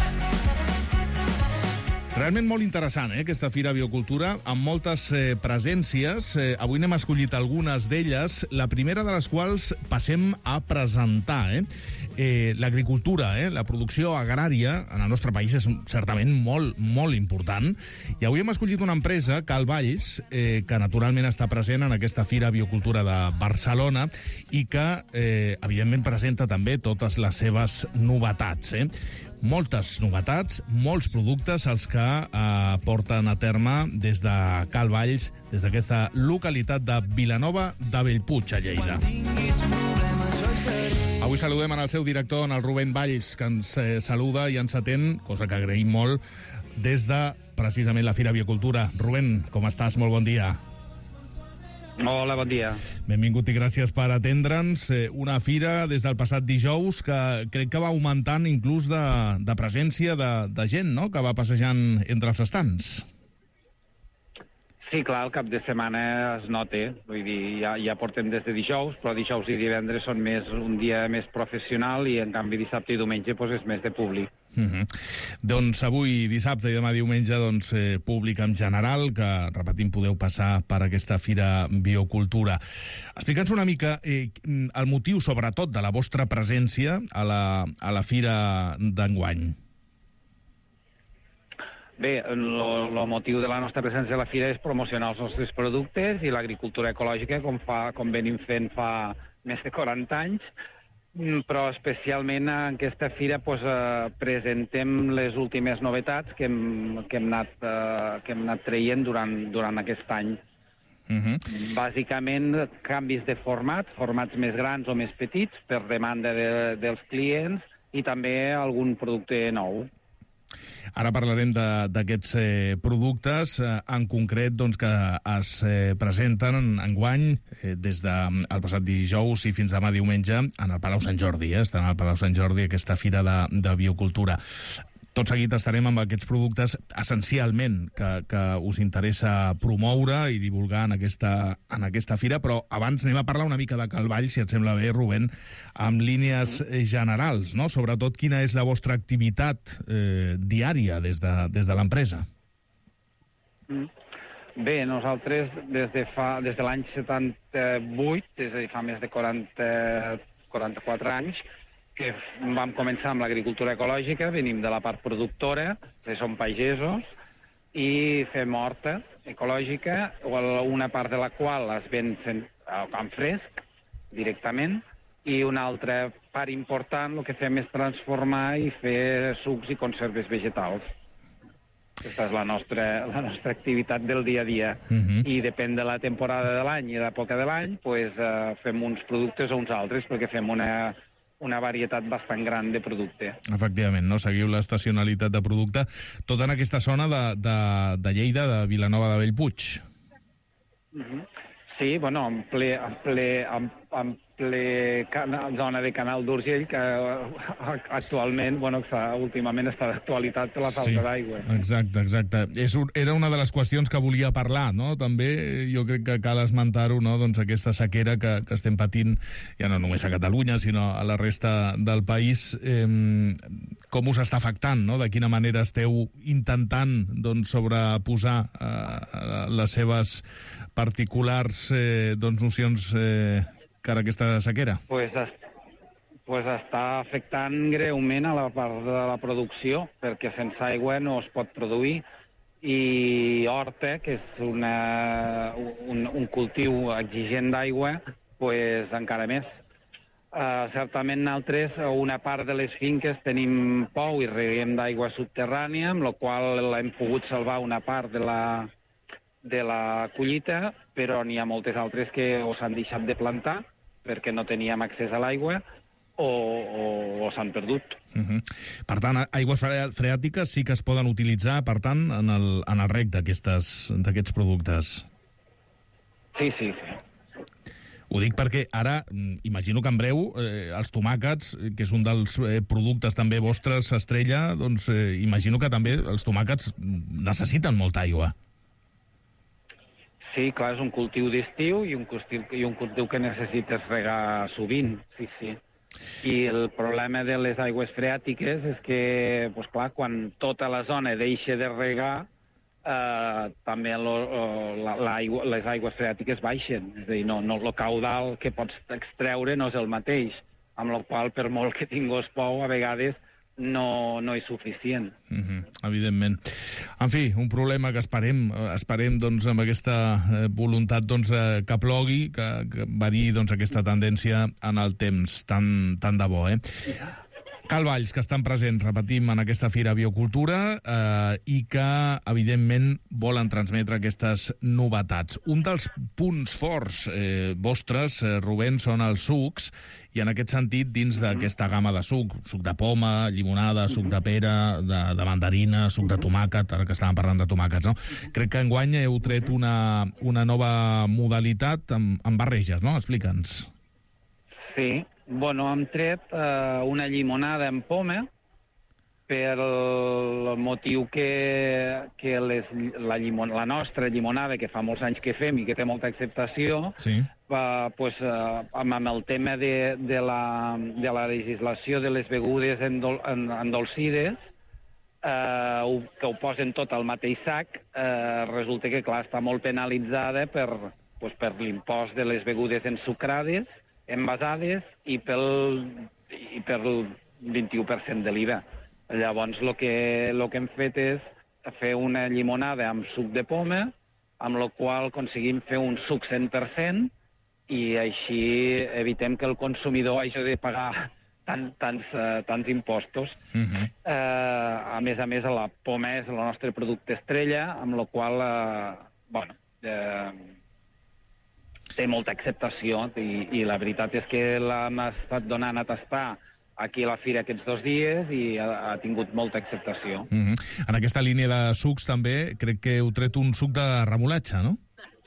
Realment molt interessant, eh, aquesta Fira Biocultura, amb moltes eh, presències. Eh, avui n'hem escollit algunes d'elles, la primera de les quals passem a presentar. Eh? Eh, l'agricultura, eh, la producció agrària en el nostre país és certament molt, molt important. I avui hem escollit una empresa, Cal Valls, eh, que naturalment està present en aquesta Fira Biocultura de Barcelona i que, eh, evidentment, presenta també totes les seves novetats. Eh? moltes novetats, molts productes els que eh, porten a terme des de Cal Valls, des d'aquesta localitat de Vilanova de Bellpuig, a Lleida. Avui saludem en el seu director, en el Rubén Valls, que ens eh, saluda i ens atén, cosa que agraïm molt, des de precisament la Fira Biocultura. Rubén, com estàs? Molt bon dia. Hola, bon dia. Benvingut i gràcies per atendre'ns. Una fira des del passat dijous que crec que va augmentant inclús de, de presència de, de gent, no?, que va passejant entre els estants. Sí, clar, el cap de setmana es nota. Vull dir, ja, ja portem des de dijous, però dijous i divendres són més un dia més professional i, en canvi, dissabte i diumenge pues, és més de públic. Uh-huh. Doncs avui, dissabte i demà diumenge, doncs, eh, públic en general, que, repetim, podeu passar per aquesta Fira Biocultura. Explica'ns una mica eh, el motiu, sobretot, de la vostra presència a la, a la Fira d'enguany. Bé, el motiu de la nostra presència a la Fira és promocionar els nostres productes i l'agricultura ecològica, com, fa, com venim fent fa més de quaranta anys, però especialment en aquesta fira pues, eh, presentem les últimes novetats que hem, que hem, anat, eh, que hem anat traient durant, durant aquest any. Uh-huh. Bàsicament, canvis de format, formats més grans o més petits, per demanda de, dels clients, i també algun producte nou. Ara parlarem d'aquests eh, productes, eh, en concret doncs, que es eh, presenten enguany eh, des del de, passat dijous i fins demà diumenge en el Palau Sant Jordi. Eh? Estan al Palau Sant Jordi aquesta fira de, de biocultura. Tot seguit estarem amb aquests productes essencialment que, que us interessa promoure i divulgar en aquesta, en aquesta fira, però abans anem a parlar una mica de Cal Valls, si et sembla bé, Rubén, amb línies generals, no? Sobretot quina és la vostra activitat eh, diària des de, des de l'empresa. Bé, nosaltres des de, fa, des de l'any setanta-vuit, és a dir, fa més de quaranta, quaranta-quatre anys, que vam començar amb l'agricultura ecològica, venim de la part productora, que som pagesos, i fem horta ecològica, una part de la qual es ven al camp fresc, directament, i una altra part important el que fem és transformar i fer sucs i conserves vegetals. Aquesta és la nostra, la nostra activitat del dia a dia. Uh-huh. I depèn de la temporada de l'any i de l'època de l'any, pues, uh, fem uns productes o uns altres, perquè fem una... una varietat bastant gran de producte. Efectivament, no? Seguiu l'estacionalitat de producte, tot en aquesta zona de, de, de Lleida, de Vilanova de Bellpuig. Uh-huh. Sí, bueno, en ple, en ple, en, en ple canal, zona de Canal d'Urgell, que actualment, bueno, últimament està d'actualitat per la falta sí, d'aigua. Exacte, exacte. És un, era una de les qüestions que volia parlar, no? També jo crec que cal esmentar-ho, no? Doncs aquesta sequera que, que estem patint, ja no només a Catalunya, sinó a la resta del país, eh, com us està afectant, no? De quina manera esteu intentant, doncs, sobreposar eh, les seves particulars eh, doncs, nocions eh, cara a aquesta sequera? Pues, pues està afectant greument a la part de la producció, perquè sense aigua no es pot produir, i horta, que és una, un, un cultiu exigent d'aigua, pues encara més. Uh, certament nosaltres, una part de les finques tenim pou i reguem d'aigua subterrània, amb la qual hem pogut salvar una part de la, de la collita, però n'hi ha moltes altres que o s'han deixat de plantar perquè no teníem accés a l'aigua o, o, o s'han perdut. Uh-huh. Per tant, aigües freàtiques sí que es poden utilitzar, per tant, en el, en el rec d'aquests productes. Sí, sí, sí. Ho dic perquè ara, imagino que en breu, eh, els tomàquets, que és un dels eh, productes també vostres estrella, doncs eh, imagino que també els tomàquets necessiten molta aigua. Sí, clar, és un cultiu d'estiu i un cultiu, i un cultiu que necessites regar sovint, sí, sí. I el problema de les aigües freàtiques és que, pues, clar, quan tota la zona deixa de regar, eh, també lo, la, la aigua, les aigües freàtiques baixen. És a dir, no, no, el caudal que pots extreure no és el mateix, amb la qual, per molt que tinguis pou, a vegades no, no és suficient. Mm-hmm, evidentment. En fi, un problema que esperem, esperem doncs, amb aquesta eh, voluntat doncs, eh, que plogui, que, que variï doncs, aquesta tendència en el temps, tan, tan de bo, eh? Cal Valls, que estan presents, repetim, en aquesta Fira Biocultura eh, i que, evidentment, volen transmetre aquestes novetats. Un dels punts forts eh, vostres, eh, Rubén, són els sucs, i en aquest sentit, dins d'aquesta gamma de suc, suc de poma, llimonada, suc de pera, de, de mandarina, suc de tomàquet, ara que estàvem parlant de tomàquets, no? Crec que enguany heu tret una, una nova modalitat amb, amb barreges, no? Explica'ns. Sí. Bueno, hem tret eh, una llimonada en poma per el motiu que, que les, la, llimon, la nostra llimonada, que fa molts anys que fem i que té molta acceptació, sí. eh, pues, eh, amb, amb el tema de, de, la, de la legislació de les begudes endol, en, endolcides, eh, ho, que ho posen tot al mateix sac, eh, resulta que, clar, està molt penalitzada per, pues, per l'impost de les begudes ensucrades, envasades i pel, i pel vint-i-u per cent de l'I V A. Llavors, el que, el que hem fet és fer una llimonada amb suc de poma, amb la qual aconseguim fer un suc cent per cent i així evitem que el consumidor hagi de pagar tant, tants, uh, tants impostos. Uh-huh. uh, a més a més, la poma és el nostre producte estrella, amb la qual, uh, bueno, uh, té molta acceptació i, i la veritat és que l'hem estat donant a tastar aquí a la fira aquests dos dies i ha, ha tingut molta acceptació. Mm-hmm. En aquesta línia de sucs també crec que heu tret un suc de remolatxa, no?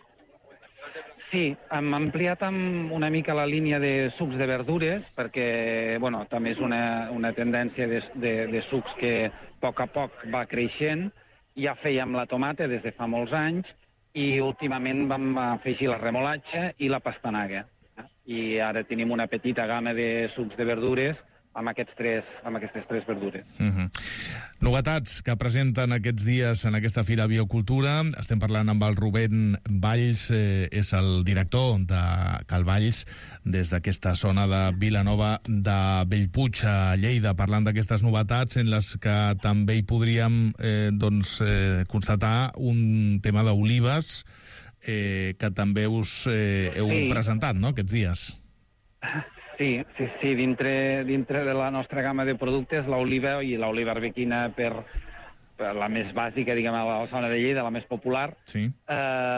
Sí, hem ampliat amb una mica la línia de sucs de verdures perquè, bueno, també és una, una tendència de, de, de sucs que a poc a poc va creixent. Ja fèiem la tomata des de fa molts anys i últimament vam afegir la remolatxa i la pastanaga. I ara tenim una petita gamma de sucs de verdures amb, aquests tres, amb aquestes tres verdures. Uh-huh. Novetats que presenten aquests dies en aquesta Fira Biocultura. Estem parlant amb el Rubén Valls, eh, és el director de Cal Valls, des d'aquesta zona de Vilanova de Bellpuig, a Lleida, parlant d'aquestes novetats en les que també hi podríem eh, doncs, eh, constatar un tema d'olives eh, que també us eh, heu sí. presentat, no?, aquests dies. Sí, sí, sí, dintre, dintre de la nostra gamma de productes, l'oliva i l'oliva arbequina per, per la més bàsica, diguem, a la zona de Lleida, la més popular. Sí. Eh,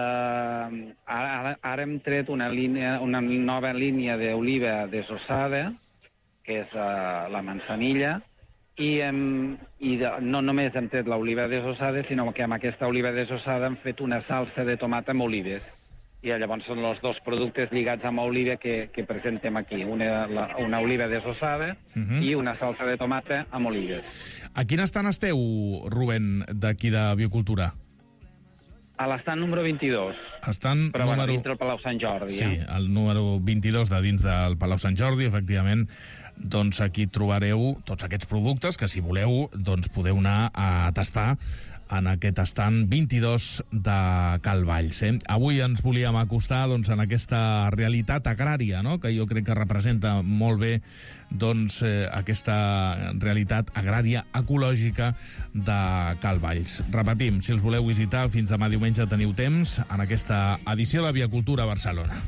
ara, ara hem tret una, línia, una nova línia d'oliva desossada, que és uh, la manzanilla, i, hem, i de, no només hem tret l'oliva desossada, sinó que amb aquesta oliva desossada hem fet una salsa de tomata amb olives. I llavors són els dos productes lligats amb oliva que, que presentem aquí. Una, la, una oliva desossada uh-huh. i una salsa de tomata amb olives. A quin estant esteu, Rubén, d'aquí de Biocultura? A l'estant número vint-i-dos. Estant Però número... bueno, dintre el Palau Sant Jordi. Sí, eh? el número vint-i-dos de dins del Palau Sant Jordi, efectivament. Doncs aquí trobareu tots aquests productes que, si voleu, doncs podeu anar a tastar en aquest estant vint-i-dos de Cal Valls. Eh? Avui ens volíem acostar doncs, en aquesta realitat agrària, no?, que jo crec que representa molt bé doncs, eh, aquesta realitat agrària ecològica de Cal Valls. Repetim, si els voleu visitar, fins demà diumenge teniu temps en aquesta edició de Biocultura Barcelona.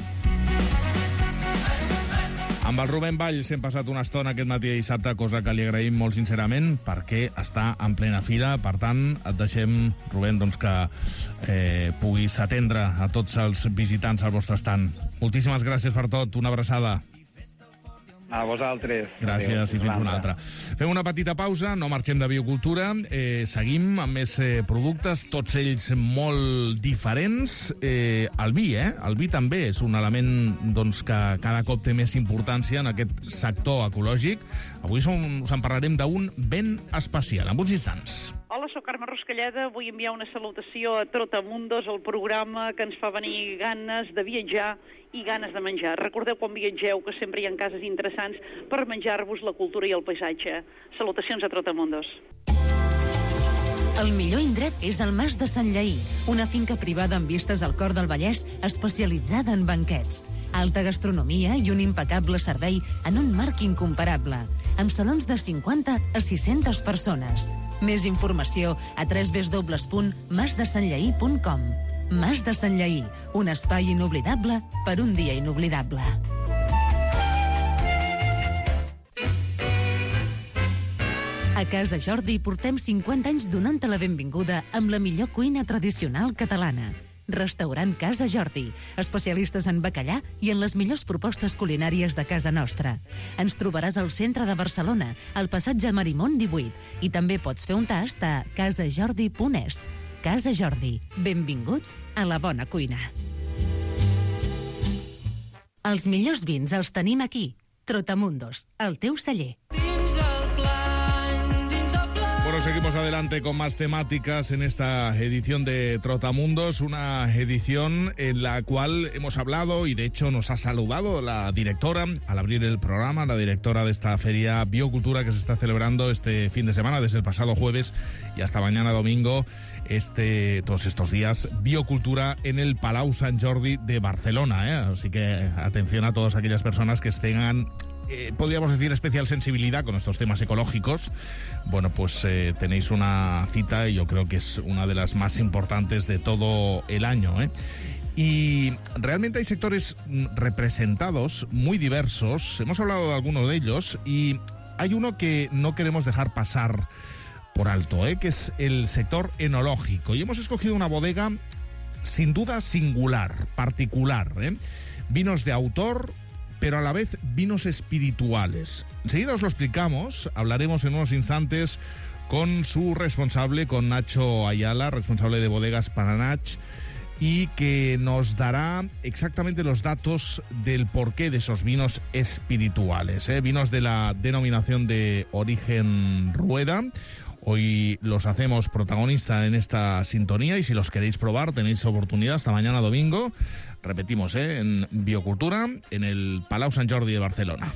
Amb el Rubén Valls hem passat una estona aquest matí de dissabte, cosa que li agraïm molt sincerament, perquè està en plena fira. Per tant, et deixem, Rubén, doncs, que eh, puguis atendre a tots els visitants al vostre estand. Moltíssimes gràcies per tot. Una abraçada. A vosaltres. Gràcies. Adéu. I fins una altra. Fem una petita pausa, no marxem de Biocultura, eh, seguim amb més eh, productes, tots ells molt diferents. Eh, el vi, eh? El vi també és un element doncs, que cada cop té més importància en aquest sector ecològic. Avui som, us en parlarem d'un ben especial, en uns instants. Hola, soc Carme Ruscalleda. Vull enviar una salutació a Trotamundos, el programa que ens fa venir ganes de viatjar i ganes de menjar. Recordeu quan viatgeu que sempre hi ha cases interessants per menjar-vos la cultura i el paisatge. Salutacions a Trotamundos. El millor indret és el Mas de Sant Lleí, una finca privada amb vistes al cor del Vallès especialitzada en banquets. Alta gastronomia i un impecable servei en un marc incomparable, amb salons de cinquanta a sis-centes persones. Més informació a w w w punt mas de sant lleí punt com. Mas de Sant Lleí, un espai inoblidable per un dia inoblidable. A Casa Jordi portem cinquanta anys donant-te la benvinguda amb la millor cuina tradicional catalana. Restaurant Casa Jordi, especialistes en bacallà i en les millors propostes culinàries de casa nostra. Ens trobaràs al centre de Barcelona, al passatge Marimón divuit, i també pots fer un tast a casajordi punt es. Casa Jordi, benvingut a la bona cuina. Els millors vins els tenim aquí. Trotamundos, el teu celler. Bueno, seguimos adelante con más temáticas en esta edición de Trotamundos, una edición en la cual hemos hablado y de hecho nos ha saludado la directora al abrir el programa, la directora de esta feria Biocultura que se está celebrando este fin de semana, desde el pasado jueves y hasta mañana domingo, este, todos estos días, Biocultura en el Palau Sant Jordi de Barcelona, ¿eh? Así que atención a todas aquellas personas que tengan Eh, podríamos decir especial sensibilidad con estos temas ecológicos. Bueno, pues eh, tenéis una cita y yo creo que es una de las más importantes de todo el año, ¿eh? Y realmente hay sectores representados muy diversos, hemos hablado de algunos de ellos y hay uno que no queremos dejar pasar por alto, ¿eh? Que es el sector enológico, y hemos escogido una bodega sin duda singular, particular, ¿eh? Vinos de autor, pero a la vez vinos espirituales. Enseguida os lo explicamos, hablaremos en unos instantes con su responsable, con Nacho Ayala, responsable de Bodegas Paranach, y que nos dará exactamente los datos del porqué de esos vinos espirituales, ¿eh? Vinos de la denominación de origen Rueda. Hoy los hacemos protagonista en esta sintonía y si los queréis probar tenéis oportunidad hasta mañana domingo. Repetimos, ¿eh? En Biocultura, en el Palau Sant Jordi de Barcelona.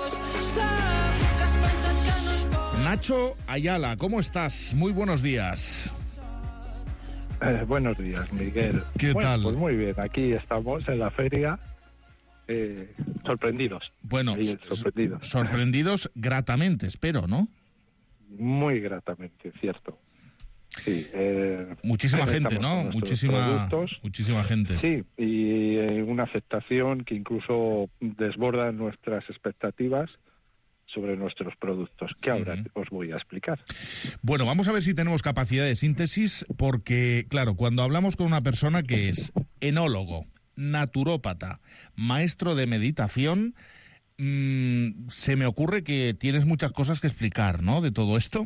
Nacho Ayala, ¿cómo estás? Muy buenos días. Eh, buenos días, Miguel. ¿Qué bueno, tal? Pues muy bien, aquí estamos en la feria, eh, sorprendidos. Bueno, Sí, sorprendidos. sorprendidos gratamente, espero, ¿no? Muy gratamente, cierto. Sí, eh, Muchísima gente, estamos ¿no? con nuestros Muchísima, productos. muchísima gente. Sí, y eh, una aceptación que incluso desborda nuestras expectativas sobre nuestros productos, que ahora uh-huh. os voy a explicar. Bueno, vamos a ver si tenemos capacidad de síntesis, porque, claro, cuando hablamos con una persona que es enólogo, naturópata, maestro de meditación, mmm, se me ocurre que tienes muchas cosas que explicar, ¿no?, de todo esto.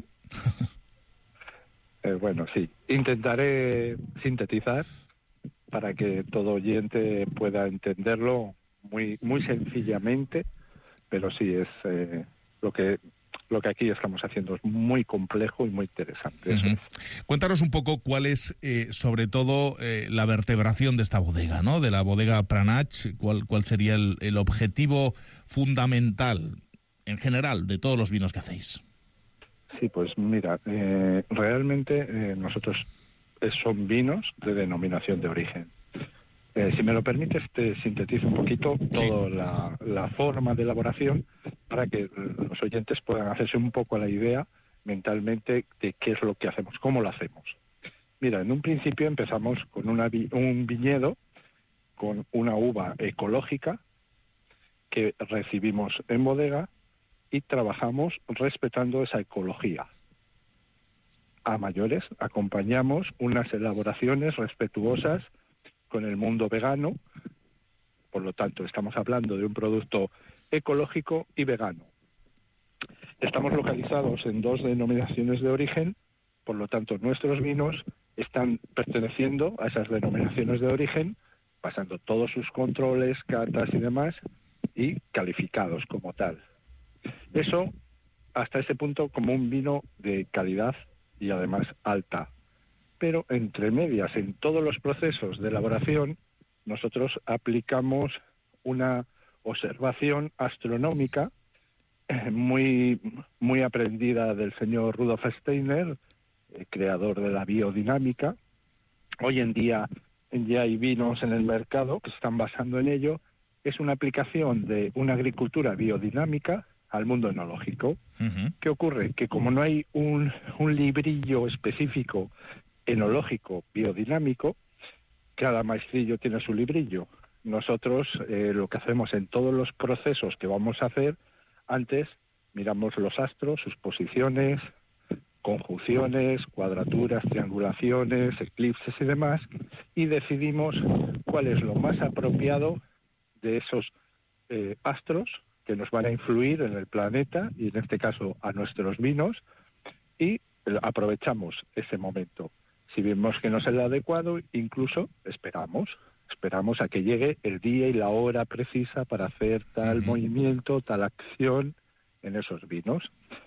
Eh, bueno, sí. Intentaré sintetizar para que todo oyente pueda entenderlo muy muy sencillamente, pero sí es eh, lo que lo que aquí estamos haciendo es muy complejo y muy interesante. Eso Uh-huh. es. Cuéntanos un poco cuál es, eh, sobre todo, eh, la vertebración de esta bodega, ¿no? De la bodega Paranach, cuál cuál sería el, el objetivo fundamental en general de todos los vinos que hacéis. Sí, pues mira, eh, realmente eh, nosotros eh, son vinos de denominación de origen. Eh, si me lo permites, te sintetizo un poquito toda la, la forma de elaboración para que los oyentes puedan hacerse un poco la idea mentalmente de qué es lo que hacemos, cómo lo hacemos. Mira, en un principio empezamos con una vi- un viñedo con una uva ecológica que recibimos en bodega y trabajamos respetando esa ecología. A mayores acompañamos unas elaboraciones respetuosas con el mundo vegano, por lo tanto estamos hablando de un producto ecológico y vegano. Estamos localizados en dos denominaciones de origen, por lo tanto nuestros vinos están perteneciendo a esas denominaciones de origen, pasando todos sus controles, catas y demás, y calificados como tal. Eso, hasta ese punto, como un vino de calidad y además alta. Pero entre medias, en todos los procesos de elaboración, nosotros aplicamos una observación astronómica eh, muy, muy aprendida del señor Rudolf Steiner, eh, creador de la biodinámica. Hoy en día ya hay vinos en el mercado que se están basando en ello. Es una aplicación de una agricultura biodinámica al mundo enológico. Uh-huh. ¿Qué ocurre? Que como no hay un, un librillo específico enológico biodinámico, cada maestrillo tiene su librillo. Nosotros eh, lo que hacemos en todos los procesos que vamos a hacer, antes miramos los astros, sus posiciones, conjunciones, cuadraturas, triangulaciones, eclipses y demás, y decidimos cuál es lo más apropiado de esos eh, astros que nos van a influir en el planeta y en este caso a nuestros vinos, y aprovechamos ese momento. Si vemos que no es el adecuado, incluso esperamos, esperamos a que llegue el día y la hora precisa para hacer tal uh-huh. movimiento, tal acción en esos vinos.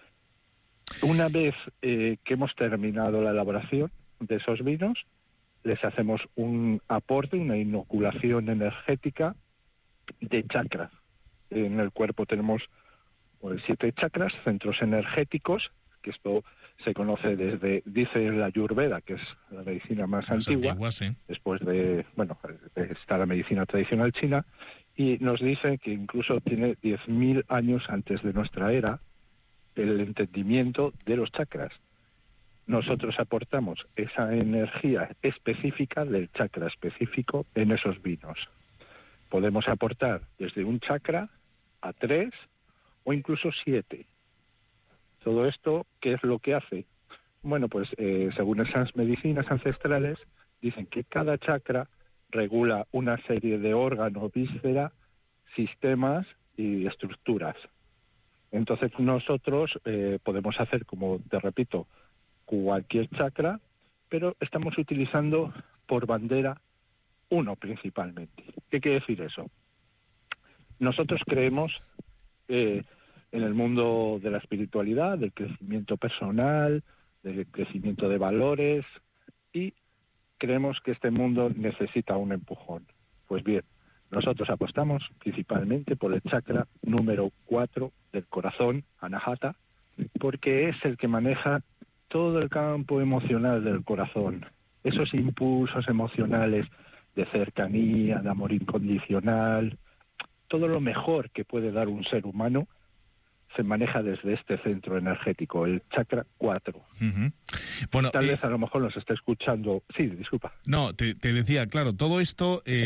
Una vez eh, que hemos terminado la elaboración de esos vinos, les hacemos un aporte, una inoculación energética de chakras. En el cuerpo tenemos pues, siete chakras, centros energéticos, que esto se conoce desde, dice la Ayurveda, que es la medicina más, más antigua, antigua sí. Después de, bueno, está la medicina tradicional china, y nos dice que incluso tiene diez mil años antes de nuestra era el entendimiento de los chakras. Nosotros aportamos esa energía específica del chakra específico en esos vinos. Podemos aportar desde un chakra a tres o incluso siete. Todo esto, ¿qué es lo que hace? Bueno, pues eh, según esas medicinas ancestrales, dicen que cada chakra regula una serie de órganos, víscera, sistemas y estructuras. Entonces nosotros eh, podemos hacer, como te repito, cualquier chakra, pero estamos utilizando por bandera uno principalmente. ¿Qué quiere decir eso? Nosotros creemos eh, en el mundo de la espiritualidad, del crecimiento personal, del crecimiento de valores, y creemos que este mundo necesita un empujón. Pues bien, nosotros apostamos principalmente por el chakra número cuatro del corazón, Anahata, porque es el que maneja todo el campo emocional del corazón. Esos impulsos emocionales de cercanía, de amor incondicional, todo lo mejor que puede dar un ser humano se maneja desde este centro energético, el chakra cuatro. Uh-huh. Bueno, Tal eh, vez a lo mejor nos está escuchando... Sí, disculpa. No, te, te decía, claro, todo esto eh,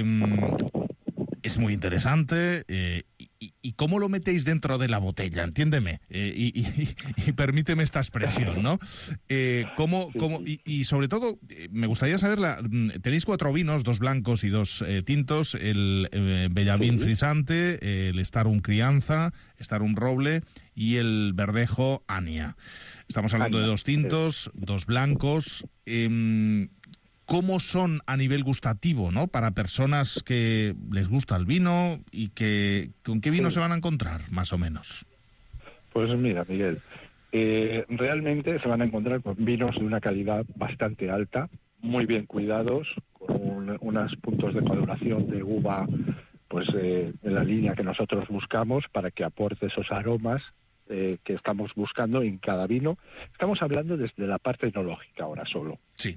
es muy interesante. Eh, y, ¿Y cómo lo metéis dentro de la botella? Entiéndeme. Eh, y, y, y permíteme esta expresión, ¿no? Eh, ¿cómo, sí, cómo, sí. Y, y sobre todo, eh, me gustaría saber, la, tenéis cuatro vinos, dos blancos y dos eh, tintos, el eh, Bellavin sí. Frisante, eh, el Starum Crianza, Starum Roble y el Verdejo Ania. Estamos hablando Ania, de dos tintos, sí. dos blancos. Eh, ¿Cómo son a nivel gustativo, ¿no? Para personas que les gusta el vino y que ¿con qué vino sí. se van a encontrar, más o menos? Pues mira, Miguel, eh, realmente se van a encontrar con vinos de una calidad bastante alta, muy bien cuidados, con un, unos puntos de maduración de uva, pues eh, en la línea que nosotros buscamos para que aporte esos aromas eh, que estamos buscando en cada vino. Estamos hablando desde la parte enológica ahora solo. Sí.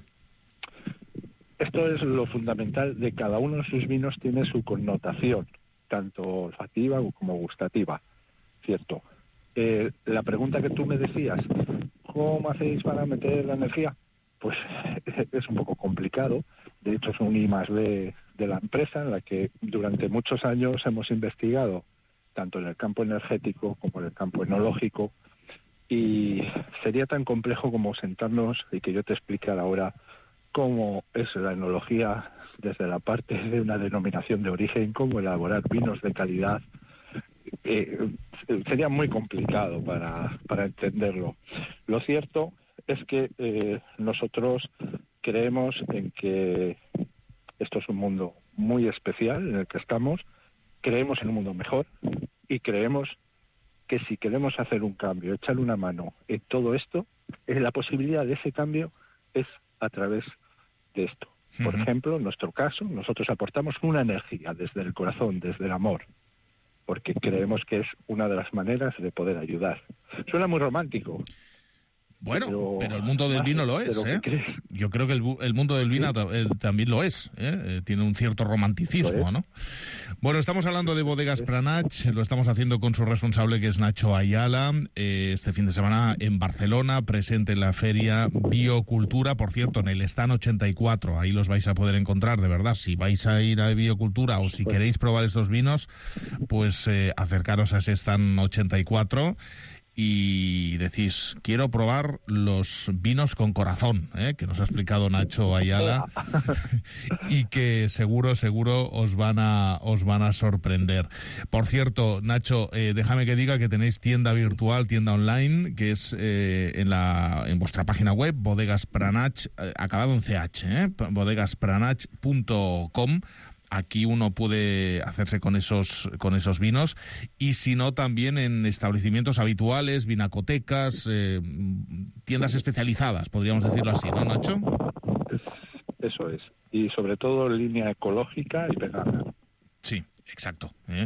Esto es lo fundamental de cada uno de sus vinos, tiene su connotación, tanto olfativa como gustativa, ¿cierto? Eh, la pregunta que tú me decías, ¿cómo hacéis para meter la energía? Pues es un poco complicado. De hecho, es un I más D de la empresa en la que durante muchos años hemos investigado, tanto en el campo energético como en el campo enológico, y sería tan complejo como sentarnos y que yo te explicara ahora cómo es la enología desde la parte de una denominación de origen, cómo elaborar vinos de calidad. Eh, sería muy complicado para, para entenderlo. Lo cierto es que eh, nosotros creemos en que esto es un mundo muy especial en el que estamos, creemos en un mundo mejor y creemos que si queremos hacer un cambio, echarle una mano en todo esto, eh, la posibilidad de ese cambio es a través de esto. Por uh-huh. ejemplo, en nuestro caso, nosotros aportamos una energía desde el corazón, desde el amor, porque creemos que es una de las maneras de poder ayudar. Suena muy romántico. Bueno, pero, pero el mundo del vino lo es, ¿eh? Yo creo que el, el mundo del vino ¿Sí? eh, también lo es, ¿eh? Eh, tiene un cierto romanticismo, ¿no? Bueno, estamos hablando de Bodegas Pranach, lo estamos haciendo con su responsable, que es Nacho Ayala, eh, este fin de semana en Barcelona, presente en la feria Biocultura, por cierto, en el stand ochenta y cuatro, ahí los vais a poder encontrar, de verdad. Si vais a ir a Biocultura o si pues, queréis probar estos vinos, pues eh, acercaros a ese stand ochenta y cuatro. y decís, quiero probar los vinos con corazón, ¿eh? que nos ha explicado Nacho Ayala, y que seguro, seguro os van a, os van a sorprender. Por cierto, Nacho, eh, déjame que diga que tenéis tienda virtual, tienda online, que es eh, en, la, en vuestra página web, Bodegas Pranach, eh, acabado en C H, ¿eh? bodegas pranach punto com. Aquí uno puede hacerse con esos con esos vinos, y si no, también en establecimientos habituales, vinacotecas, eh, tiendas especializadas, podríamos decirlo así, ¿no, Nacho? Eso es. Y sobre todo línea ecológica y vegana. Sí, exacto. ¿eh?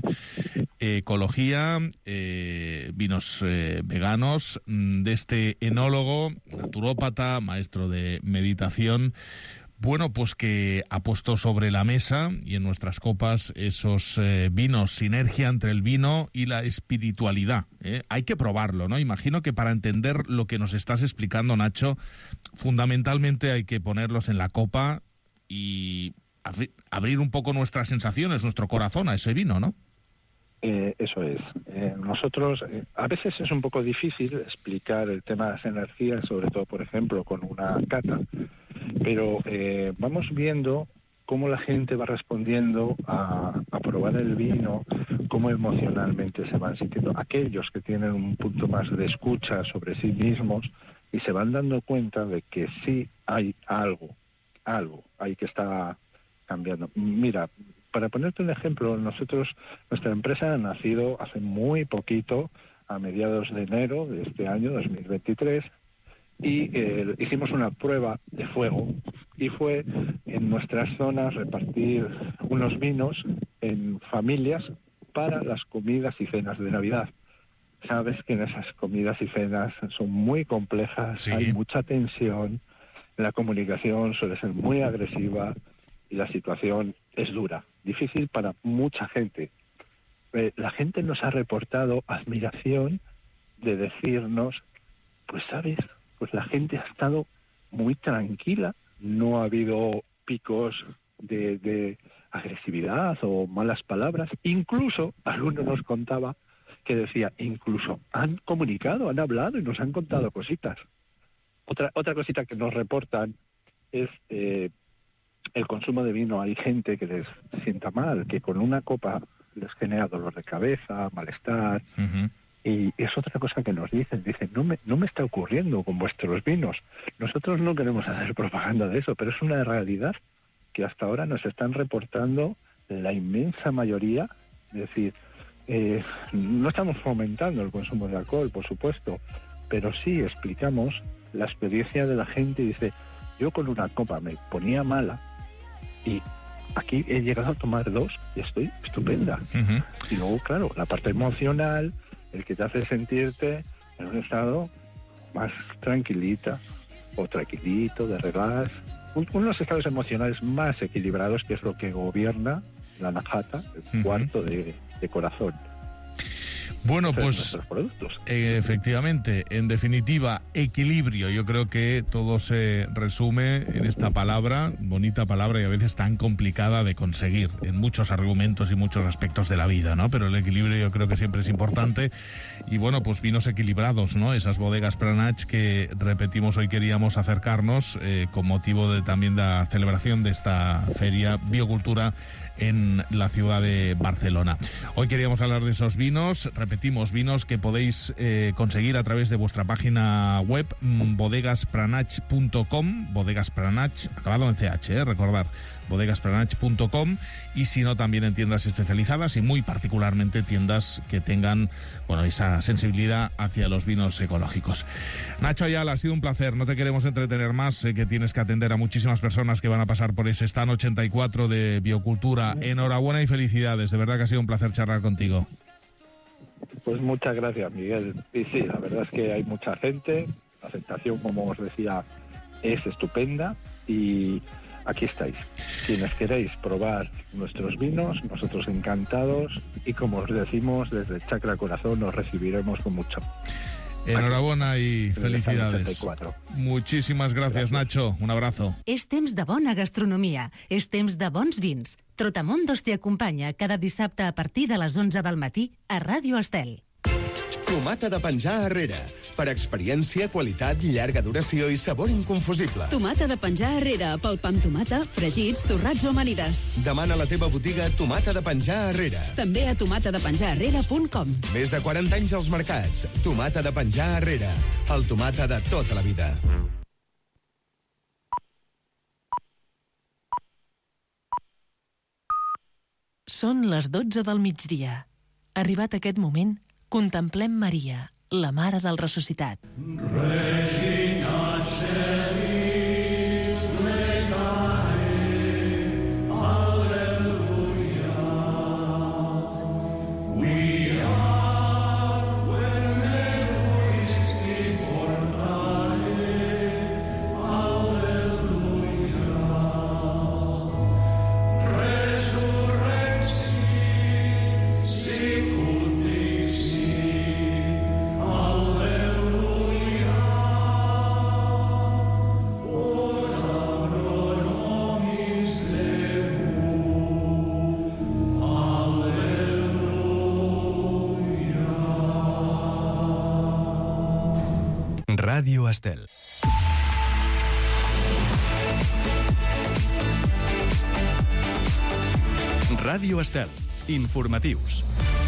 Ecología, eh, vinos eh, veganos, de este enólogo, naturópata, maestro de meditación. Bueno, pues que ha puesto sobre la mesa y en nuestras copas esos eh, vinos, sinergia entre el vino y la espiritualidad. ¿eh? Hay que probarlo, ¿no? Imagino que para entender lo que nos estás explicando, Nacho, fundamentalmente hay que ponerlos en la copa y abrir un poco nuestras sensaciones, nuestro corazón a ese vino, ¿no? Eh, eso es. Eh, nosotros, eh, a veces es un poco difícil explicar el tema de las energías, sobre todo, por ejemplo, con una cata, pero eh, vamos viendo cómo la gente va respondiendo a, a probar el vino, cómo emocionalmente se van sintiendo. Aquellos que tienen un punto más de escucha sobre sí mismos y se van dando cuenta de que sí hay algo, algo ahí que está cambiando. Mira, para ponerte un ejemplo, nosotros, nuestra empresa ha nacido hace muy poquito, a mediados de enero de este año, dos mil veintitrés, y eh, hicimos una prueba de fuego, y fue en nuestras zonas repartir unos vinos en familias para las comidas y cenas de Navidad. Sabes que en esas comidas y cenas son muy complejas, sí. Hay mucha tensión, la comunicación suele ser muy agresiva y la situación es dura, difícil para mucha gente. Eh, la gente nos ha reportado admiración de decirnos, pues sabes, pues la gente ha estado muy tranquila, no ha habido picos de, de agresividad o malas palabras. Incluso, alguno nos contaba que decía, incluso han comunicado, han hablado y nos han contado cositas. Otra, otra cosita que nos reportan es eh, el consumo de vino. Hay gente que les sienta mal, que con una copa les genera dolor de cabeza, malestar. Uh-huh. Y es otra cosa que nos dicen. Dicen, no me, no me está ocurriendo con vuestros vinos. Nosotros no queremos hacer propaganda de eso, pero es una realidad que hasta ahora nos están reportando la inmensa mayoría. Es decir, eh, no estamos fomentando el consumo de alcohol, por supuesto, pero sí explicamos la experiencia de la gente. Y dice, yo con una copa me ponía mala y aquí he llegado a tomar dos y estoy estupenda. Uh-huh. Y luego, claro, la parte emocional, el que te hace sentirte en un estado más tranquilita o tranquilito, de relax, un, unos estados emocionales más equilibrados, que es lo que gobierna la Anahata, el uh-huh. cuarto de, de corazón. Bueno, pues eh, efectivamente, en definitiva, equilibrio. Yo creo que todo se resume en esta palabra, bonita palabra y a veces tan complicada de conseguir en muchos argumentos y muchos aspectos de la vida, ¿no? Pero el equilibrio yo creo que siempre es importante. Y bueno, pues vinos equilibrados, ¿no? Esas bodegas Pranach que, repetimos, hoy queríamos acercarnos eh, con motivo de también de la celebración de esta feria Biocultura en la ciudad de Barcelona. Hoy queríamos hablar de esos vinos, repetimos, vinos que podéis eh, conseguir a través de vuestra página web, bodegas pranach punto com, bodegas pranach, acabado en C H, eh, recordar, bodegas pranach punto com, y si no, también en tiendas especializadas y muy particularmente tiendas que tengan, bueno, esa sensibilidad hacia los vinos ecológicos. Nacho Ayala, ha sido un placer, no te queremos entretener más, sé que tienes que atender a muchísimas personas que van a pasar por ese stand ochenta y cuatro de Biocultura. Enhorabuena y felicidades, de verdad que ha sido un placer charlar contigo. Pues muchas gracias, Miguel. Y sí, la verdad es que hay mucha gente, la aceptación, como os decía, es estupenda y aquí estáis. Quienes queréis probar nuestros vinos, nosotros encantados, y como os decimos, desde Chakra Corazón os recibiremos con mucho. Enhorabuena y felicidades. Muchísimas gràcies, Nacho. Un abrazo. És temps de bona gastronomia. És temps de bons vins. Trotamundos t'hi acompanya cada dissabte a partir de les onze del matí a Ràdio Estel. Tomata de penjar Herrera. Per experiència, qualitat, llarga duració i sabor inconfusible. Tomata de penjar Herrera, pel pa amb tomata, fregits, torrats o amanides. Demana a la teva botiga Tomata de penjar Herrera. També a tomata de penjar herrera punt com. Més de quaranta anys als mercats. Tomata de penjar Herrera. El tomata de tota la vida. Són les dotze del migdia. Arribat aquest moment, contemplem Maria, la Mare del Ressuscitat. Regina Celi, plecare, Alleluia. We are whenever Christi portare, Alleluia. Resurrexit, sicut dixit, Alleluia. Ora pro nobis Deum, Alleluia. Ràdio Estel. Ràdio Estel. Informatius.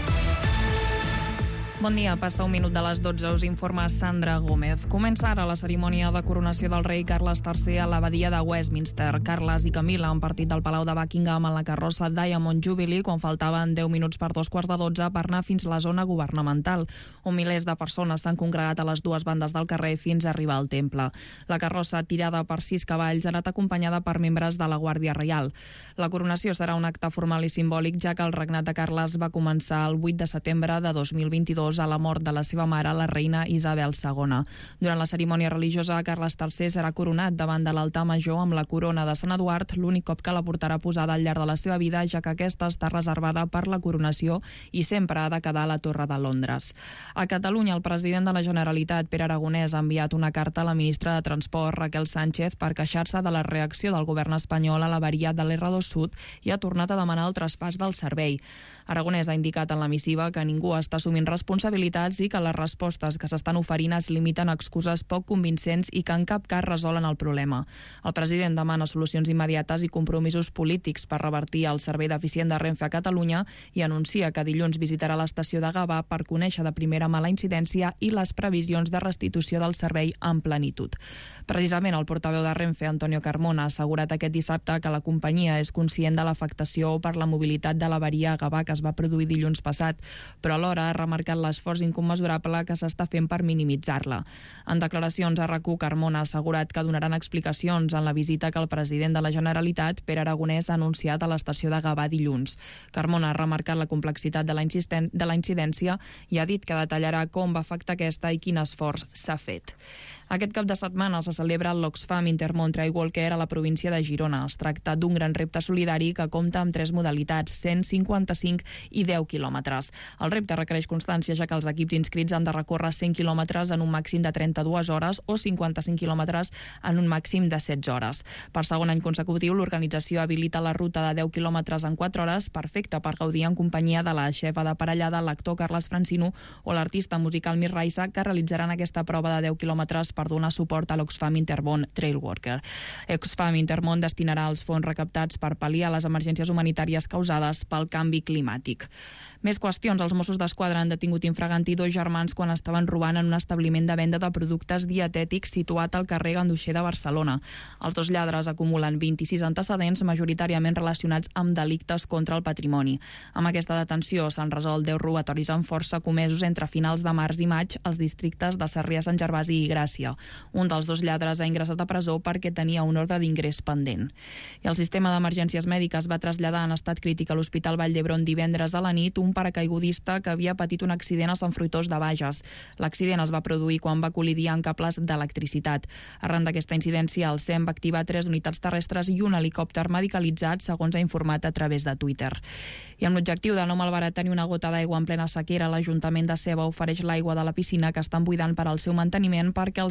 Bon dia, passa un minut de les dotze, us informa Sandra Gómez. Comença ara la cerimònia de coronació del rei Carles tercer a l'abadia de Westminster. Carles i Camila han partit del Palau de Buckingham en la carrossa Diamond Jubilee quan faltaven deu minuts per dos quarts de dotze per anar fins a la zona governamental, on milers de persones s'han congregat a les dues bandes del carrer fins a arribar al temple. La carrossa, tirada per sis cavalls, ha anat acompanyada per membres de la Guàrdia Reial. La coronació serà un acte formal i simbòlic, ja que el regnat de Carles va començar el vuit de setembre de dos mil vint-i-dos a la mort de la seva mare, la reina Isabel segona. Durant la cerimònia religiosa, Carles tercer serà coronat davant de l'altar major amb la corona de Sant Eduard, l'únic cop que la portarà posada al llarg de la seva vida, ja que aquesta està reservada per la coronació i sempre ha de quedar a la Torre de Londres. A Catalunya, el president de la Generalitat, Pere Aragonès, ha enviat una carta a la ministra de Transport, Raquel Sánchez, per queixar-se de la reacció del govern espanyol a l'avaria de l'R dos Sud i ha tornat a demanar el traspàs del servei. Aragonès ha indicat en la missiva que ningú està assumint responsabilitats i que les respostes que s'estan oferint es limiten a excuses poc convincents i que en cap cas resolen el problema. El president demana solucions immediates i compromisos polítics per revertir el servei deficient de Renfe a Catalunya i anuncia que dilluns visitarà l'estació de Gavà per conèixer de primera mà la incidència i les previsions de restitució del servei en plenitud. Precisament el portaveu de Renfe, Antonio Carmona, ha assegurat aquest dissabte que la companyia és conscient de l'afectació per la mobilitat de l'avaria a Gavà que es va produir dilluns passat, però alhora ha remarcat l'esforç incommensurable que s'està fent per minimitzar-la. En declaracions a RAC u, Carmona ha assegurat que donaran explicacions en la visita que el president de la Generalitat, Pere Aragonès, ha anunciat a l'estació de Gavà dilluns. Carmona ha remarcat la complexitat de la, de la incidència i ha dit que detallarà com va afectar aquesta i quin esforç s'ha fet. Aquest cap de setmana se celebra l'Oxfam Intermón Trail Walker a la província de Girona. Es tracta d'un gran repte solidari que compta amb tres modalitats, cent cinquanta-cinc i deu quilòmetres. El repte requereix constància, ja que els equips inscrits han de recórrer cent quilòmetres en un màxim de trenta-dues hores o cinquanta-cinc quilòmetres en un màxim de setze hores. Per segon any consecutiu, l'organització habilita la ruta de deu quilòmetres en quatre hores, perfecta per gaudir en companyia de la xefa de parellada, l'actor Carles Francino o l'artista musical Mir Raisa, que realitzaran aquesta prova de deu quilòmetres per donar suport a l'Oxfam Intermón Trail Walker. Oxfam Intermón destinarà els fons recaptats per pal·liar les emergències humanitàries causades pel canvi climàtic. Més qüestions. Els Mossos d'Esquadra han detingut infragantí dos germans quan estaven robant en un establiment de venda de productes dietètics situat al carrer Ganduxer de Barcelona. Els dos lladres acumulen vint-i-sis antecedents, majoritàriament relacionats amb delictes contra el patrimoni. Amb aquesta detenció s'han resolt deu robatoris amb força comesos entre finals de març i maig als districtes de Sarrià, Sant Gervasi i Gràcia. Un dels dos lladres ha ingressat a presó perquè tenia un ordre d'ingrés pendent. I el sistema d'emergències mèdiques va traslladar en estat crític a l'Hospital Vall d'Hebron divendres a la nit un paracaigudista que havia patit un accident a Sant Fruitós de Bages. L'accident es va produir quan va col·lidir en cables d'electricitat. Arran d'aquesta incidència, el S E M va activar tres unitats terrestres i un helicòpter medicalitzat, segons ha informat a través de Twitter. I amb l'objectiu de no malbaratar ni una gota d'aigua en plena sequera, l'Ajuntament de Seva ofereix l'aigua de la piscina que estan buidant per al seu manteniment perquè els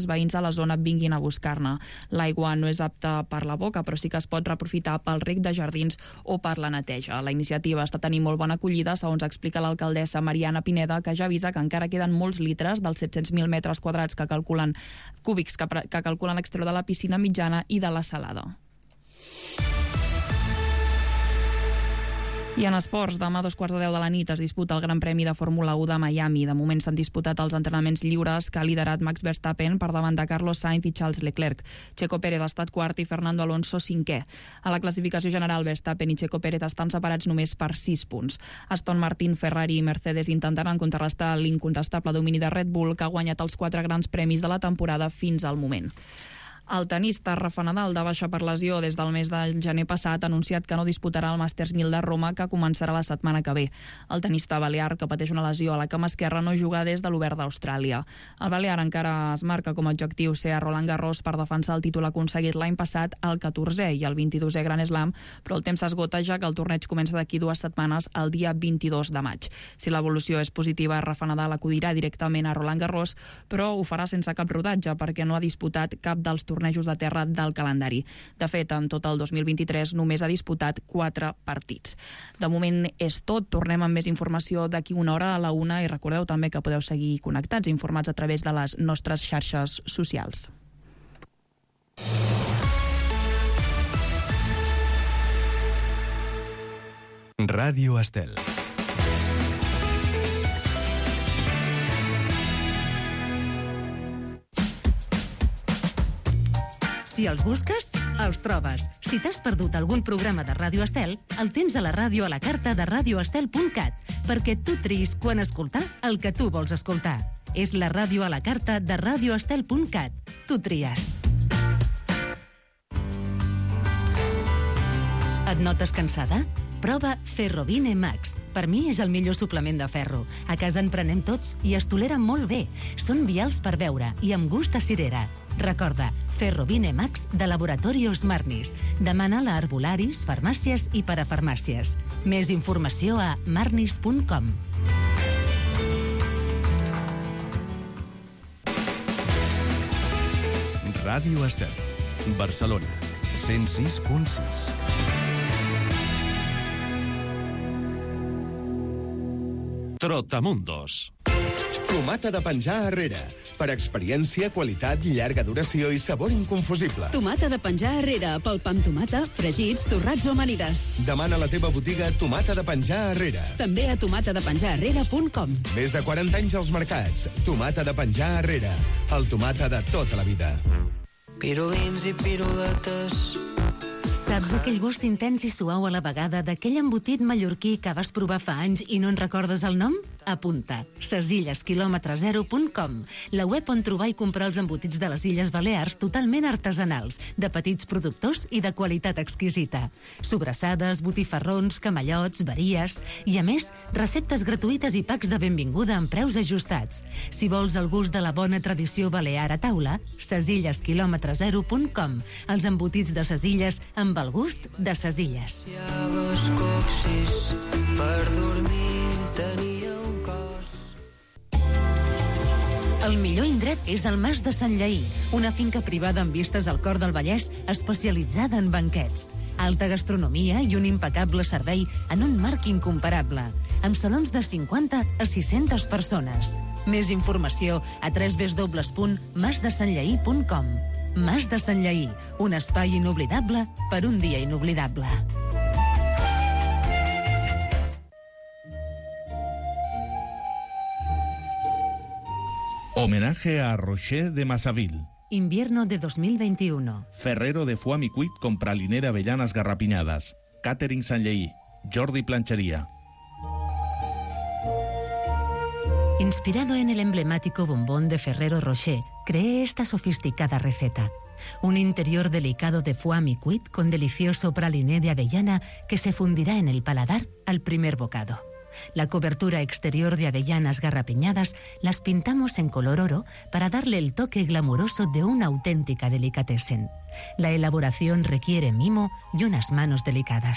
els veïns de la zona vinguin a buscar-ne. L'aigua no és apta per la boca, però sí que es pot reaprofitar pel rec de jardins o per la neteja. La iniciativa està tenint molt bona acollida, segons explica l'alcaldessa Mariana Pineda, que ja avisa que encara queden molts litres dels set-cents mil metres quadrats que calculen cúbics que, que calculen l'exterior de la piscina mitjana i de la salada. I en esports, demà a dos quarts de deu de la nit es disputa el Gran Premi de Fórmula u de Miami. De moment s'han disputat els entrenaments lliures que ha liderat Max Verstappen per davant de Carlos Sainz i Charles Leclerc. Checo Pérez ha estat quart i Fernando Alonso cinquè. A la classificació general, Verstappen i Checo Pérez estan separats només per sis punts. Aston Martin, Ferrari i Mercedes intentaran contrarrestar l'incontestable domini de Red Bull, que ha guanyat els quatre grans premis de la temporada fins al moment. El tenista Rafa Nadal, de baixa per lesió des del mes de gener passat, ha anunciat que no disputarà el Masters mil de Roma, que començarà la setmana que ve. El tenista balear, que pateix una lesió a la cama esquerra, no juga des de l'Obert d'Austràlia. El balear encara es marca com a objectiu ser a Roland Garros per defensar el títol aconseguit l'any passat, el catorzè i el vint-i-dosè Grand Slam, però el temps s'esgota ja que el torneig comença d'aquí dues setmanes, el dia vint-i-dos de maig. Si l'evolució és positiva, Rafa Nadal acudirà directament a Roland Garros, però ho farà sense cap rodatge perquè no ha disputat cap dels tornejos de terra del calendari. De fet, en tot el dos mil vint-i-tres només ha disputat quatre partits. De moment és tot. Tornem amb més informació d'aquí una hora a la una i recordeu també que podeu seguir connectats i informats a través de les nostres xarxes socials. Ràdio Estel. Si els busques, els trobes. Si t'has perdut algun programa de Ràdio Estel, el tens a la ràdio a la carta de radio estel punt cat, perquè tu triïs quan escoltar el que tu vols escoltar. És la ràdio a la carta de radio estel punt cat. Tu tries. Et notes cansada? Prova Ferrovine Max. Per mi és el millor suplement de ferro. A casa en prenem tots i es toleren molt bé. Són vials per beure i amb gust a cirera. Recorda, Ferrovine Max de Laboratorios Marnis. Demana-la a arbolaris, farmàcies i parafarmàcies. Més informació a marnis punt com. Ràdio Estel. Barcelona. cent sis punt sis. Trotamundos. Tomata de penjar arrere. Per experiència, qualitat, llarga duració i sabor inconfusible. Tomata de penjar arrere, pel pa amb tomata, fregits, torrats o amanides. Demana a la teva botiga Tomata de penjar arrere. També a tomata de penjar arrere punt com. Més de quaranta anys als mercats. Tomata de penjar arrere. El tomata de tota la vida. Pirulins i piruletes. Saps aquell gust intens i suau a la vegada d'aquell embotit mallorquí que vas provar fa anys i no en recordes el nom? Apunta. ses illes quilòmetre zero punt com, la web on trobar i comprar els embotits de les Illes Balears totalment artesanals, de petits productors i de qualitat exquisita. Sobrassades, botifarrons, camallots, varies i, a més, receptes gratuïtes i packs de benvinguda amb preus ajustats. Si vols el gust de la bona tradició balear a taula, ses illes quilòmetre zero punt com, els embotits de ses Illes amb el gust de ses Illes. Llaves coxis per dormir tenia un cos. El millor indret és el Mas de Sant Lleí, una finca privada amb vistes al cor del Vallès especialitzada en banquets. Alta gastronomia i un impecable servei en un marc incomparable, amb salons de cinquanta a sis-centes persones. Més informació a w w w punt mas de sant lleí punt com. Mas de Sant Lleí, un espai inoblidable per un dia inoblidable. Homenaje a Rocher de Massaville. Invierno de dos mil veintiuno. Ferrero de Foie Micuit con pralinera avellanas garrapiñadas. Catering Sant Lleí. Jordi Planchería. Inspirado en el emblemático bombón de Ferrero Rocher, creé esta sofisticada receta. Un interior delicado de foie micuit con delicioso praliné de avellana que se fundirá en el paladar al primer bocado. La cobertura exterior de avellanas garrapiñadas las pintamos en color oro para darle el toque glamuroso de una auténtica delicatessen. La elaboración requiere mimo y unas manos delicadas.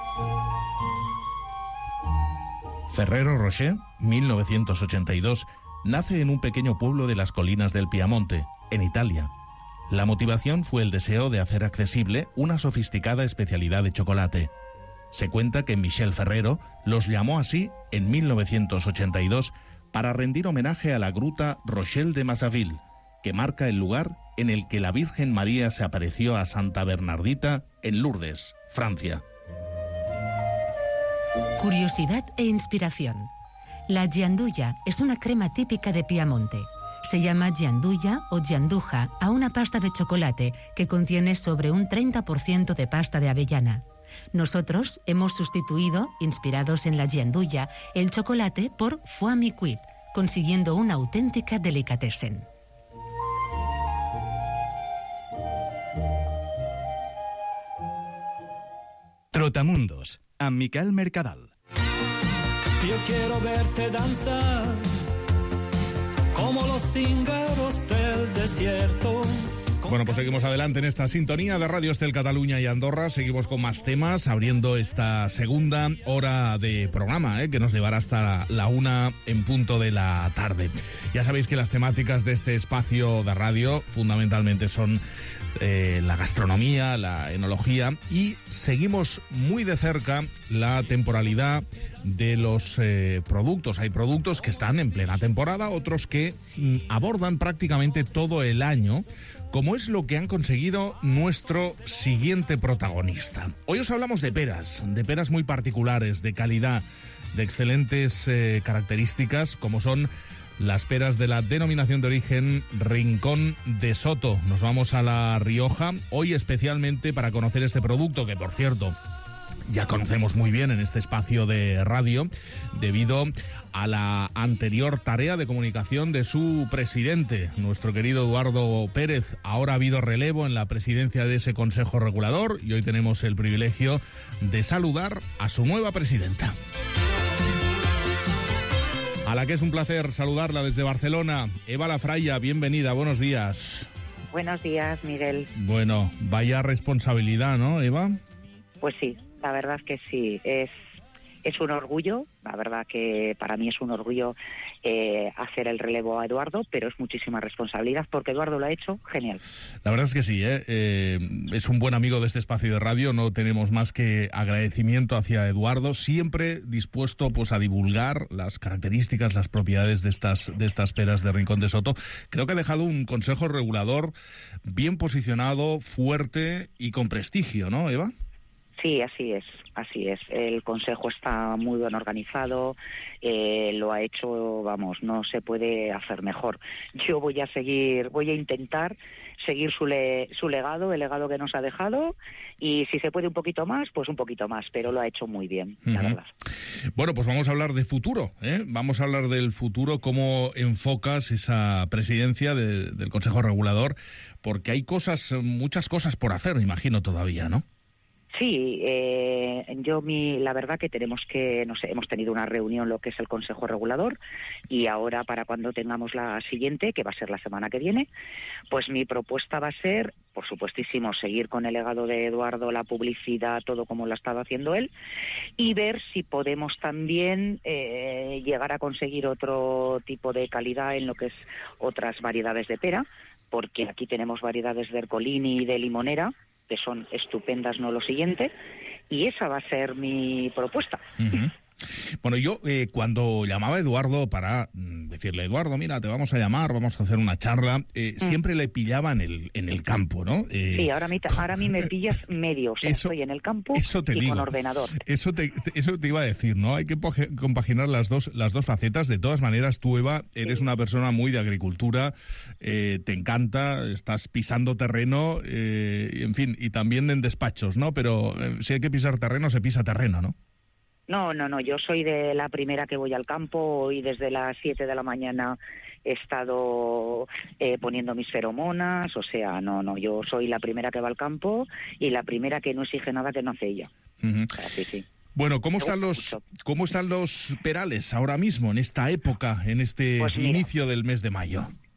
Ferrero Rocher, mil novecientos ochenta y dos, nace en un pequeño pueblo de las colinas del Piamonte, en Italia. La motivación fue el deseo de hacer accesible una sofisticada especialidad de chocolate. Se cuenta que Michel Ferrero los llamó así en mil novecientos ochenta y dos para rendir homenaje a la gruta Rochelle de Massaville, que marca el lugar en el que la Virgen María se apareció a Santa Bernardita en Lourdes, Francia. Curiosidad e inspiración. La gianduja es una crema típica de Piamonte. Se llama gianduja o gianduja a una pasta de chocolate que contiene sobre un treinta por ciento de pasta de avellana. Nosotros hemos sustituido, inspirados en la gianduja, el chocolate por foie miquid, consiguiendo una auténtica delicatessen. Trotamundos, amb Miquel Mercadal. Yo quiero verte danzar como los cíngaros del desierto. Bueno, pues seguimos adelante en esta sintonía de Radio Estel Cataluña y Andorra. Seguimos con más temas, abriendo esta segunda hora de programa, ¿eh? que nos llevará hasta la una en punto de la tarde. Ya sabéis que las temáticas de este espacio de radio fundamentalmente son eh, la gastronomía, la enología, y seguimos muy de cerca la temporalidad de los eh, productos. Hay productos que están en plena temporada, otros que mm, abordan prácticamente todo el año, como es lo que han conseguido nuestro siguiente protagonista. Hoy os hablamos de peras, de peras muy particulares, de calidad, de excelentes eh, características, como son las peras de la denominación de origen Rincón de Soto. Nos vamos a La Rioja, hoy especialmente para conocer este producto, que por cierto ya conocemos muy bien en este espacio de radio, debido a la anterior tarea de comunicación de su presidente, nuestro querido Eduardo Pérez. Ahora ha habido relevo en la presidencia de ese Consejo Regulador y hoy tenemos el privilegio de saludar a su nueva presidenta, a la que es un placer saludarla desde Barcelona. Eva Lafraya, bienvenida, buenos días. Buenos días, Miguel. Bueno, vaya responsabilidad, ¿no, Eva? Pues sí, la verdad es que sí, es, es un orgullo, la verdad que para mí es un orgullo eh, hacer el relevo a Eduardo, pero es muchísima responsabilidad porque Eduardo lo ha hecho genial. La verdad es que sí, ¿eh? Eh, es un buen amigo de este espacio de radio, no tenemos más que agradecimiento hacia Eduardo, siempre dispuesto pues a divulgar las características, las propiedades de estas, de estas peras de Rincón de Soto. Creo que ha dejado un consejo regulador bien posicionado, fuerte y con prestigio, ¿no, Eva? Sí, así es, así es. El Consejo está muy bien organizado, eh, lo ha hecho, vamos, no se puede hacer mejor. Yo voy a seguir, voy a intentar seguir su, le, su legado, el legado que nos ha dejado, y si se puede un poquito más, pues un poquito más, pero lo ha hecho muy bien, uh-huh. la verdad. Bueno, pues vamos a hablar de futuro, ¿eh? Vamos a hablar del futuro, cómo enfocas esa presidencia de, del Consejo Regulador, porque hay cosas, muchas cosas por hacer, imagino, todavía, ¿no? Sí, eh, yo mi, la verdad que tenemos que, no sé, hemos tenido una reunión lo que es el Consejo Regulador y ahora para cuando tengamos la siguiente, que va a ser la semana que viene, pues mi propuesta va a ser, por supuestísimo, seguir con el legado de Eduardo, la publicidad, todo como lo ha estado haciendo él, y ver si podemos también eh, llegar a conseguir otro tipo de calidad en lo que es otras variedades de pera, porque aquí tenemos variedades de Ercolini y de Limonera, que son estupendas, no lo siguiente, y esa va a ser mi propuesta. Uh-huh. Bueno, yo eh, cuando llamaba a Eduardo para mm, decirle, Eduardo, mira, te vamos a llamar, vamos a hacer una charla, eh, mm. siempre le pillaba en el, en el campo, ¿no? Eh, sí, ahora a, mí, ahora a mí me pillas medio, o sea, eso, estoy en el campo eso te y digo, con ordenador. Eso te, eso te iba a decir, ¿no? Hay que compaginar las dos, las dos facetas. De todas maneras, tú, Eva, eres sí. una persona muy de agricultura, eh, te encanta, estás pisando terreno, eh, en fin, y también en despachos, ¿no? Pero eh, si hay que pisar terreno, se pisa terreno, ¿no? No, no, no, yo soy de la primera que voy al campo. Hoy desde las siete de la mañana he estado eh, poniendo mis feromonas, o sea, no, no, yo soy la primera que va al campo y la primera que no exige nada que no hace ella. Uh-huh. O sea, sí, sí. Bueno, ¿cómo están los cómo están los perales ahora mismo, en esta época, en este pues inicio del mes de mayo?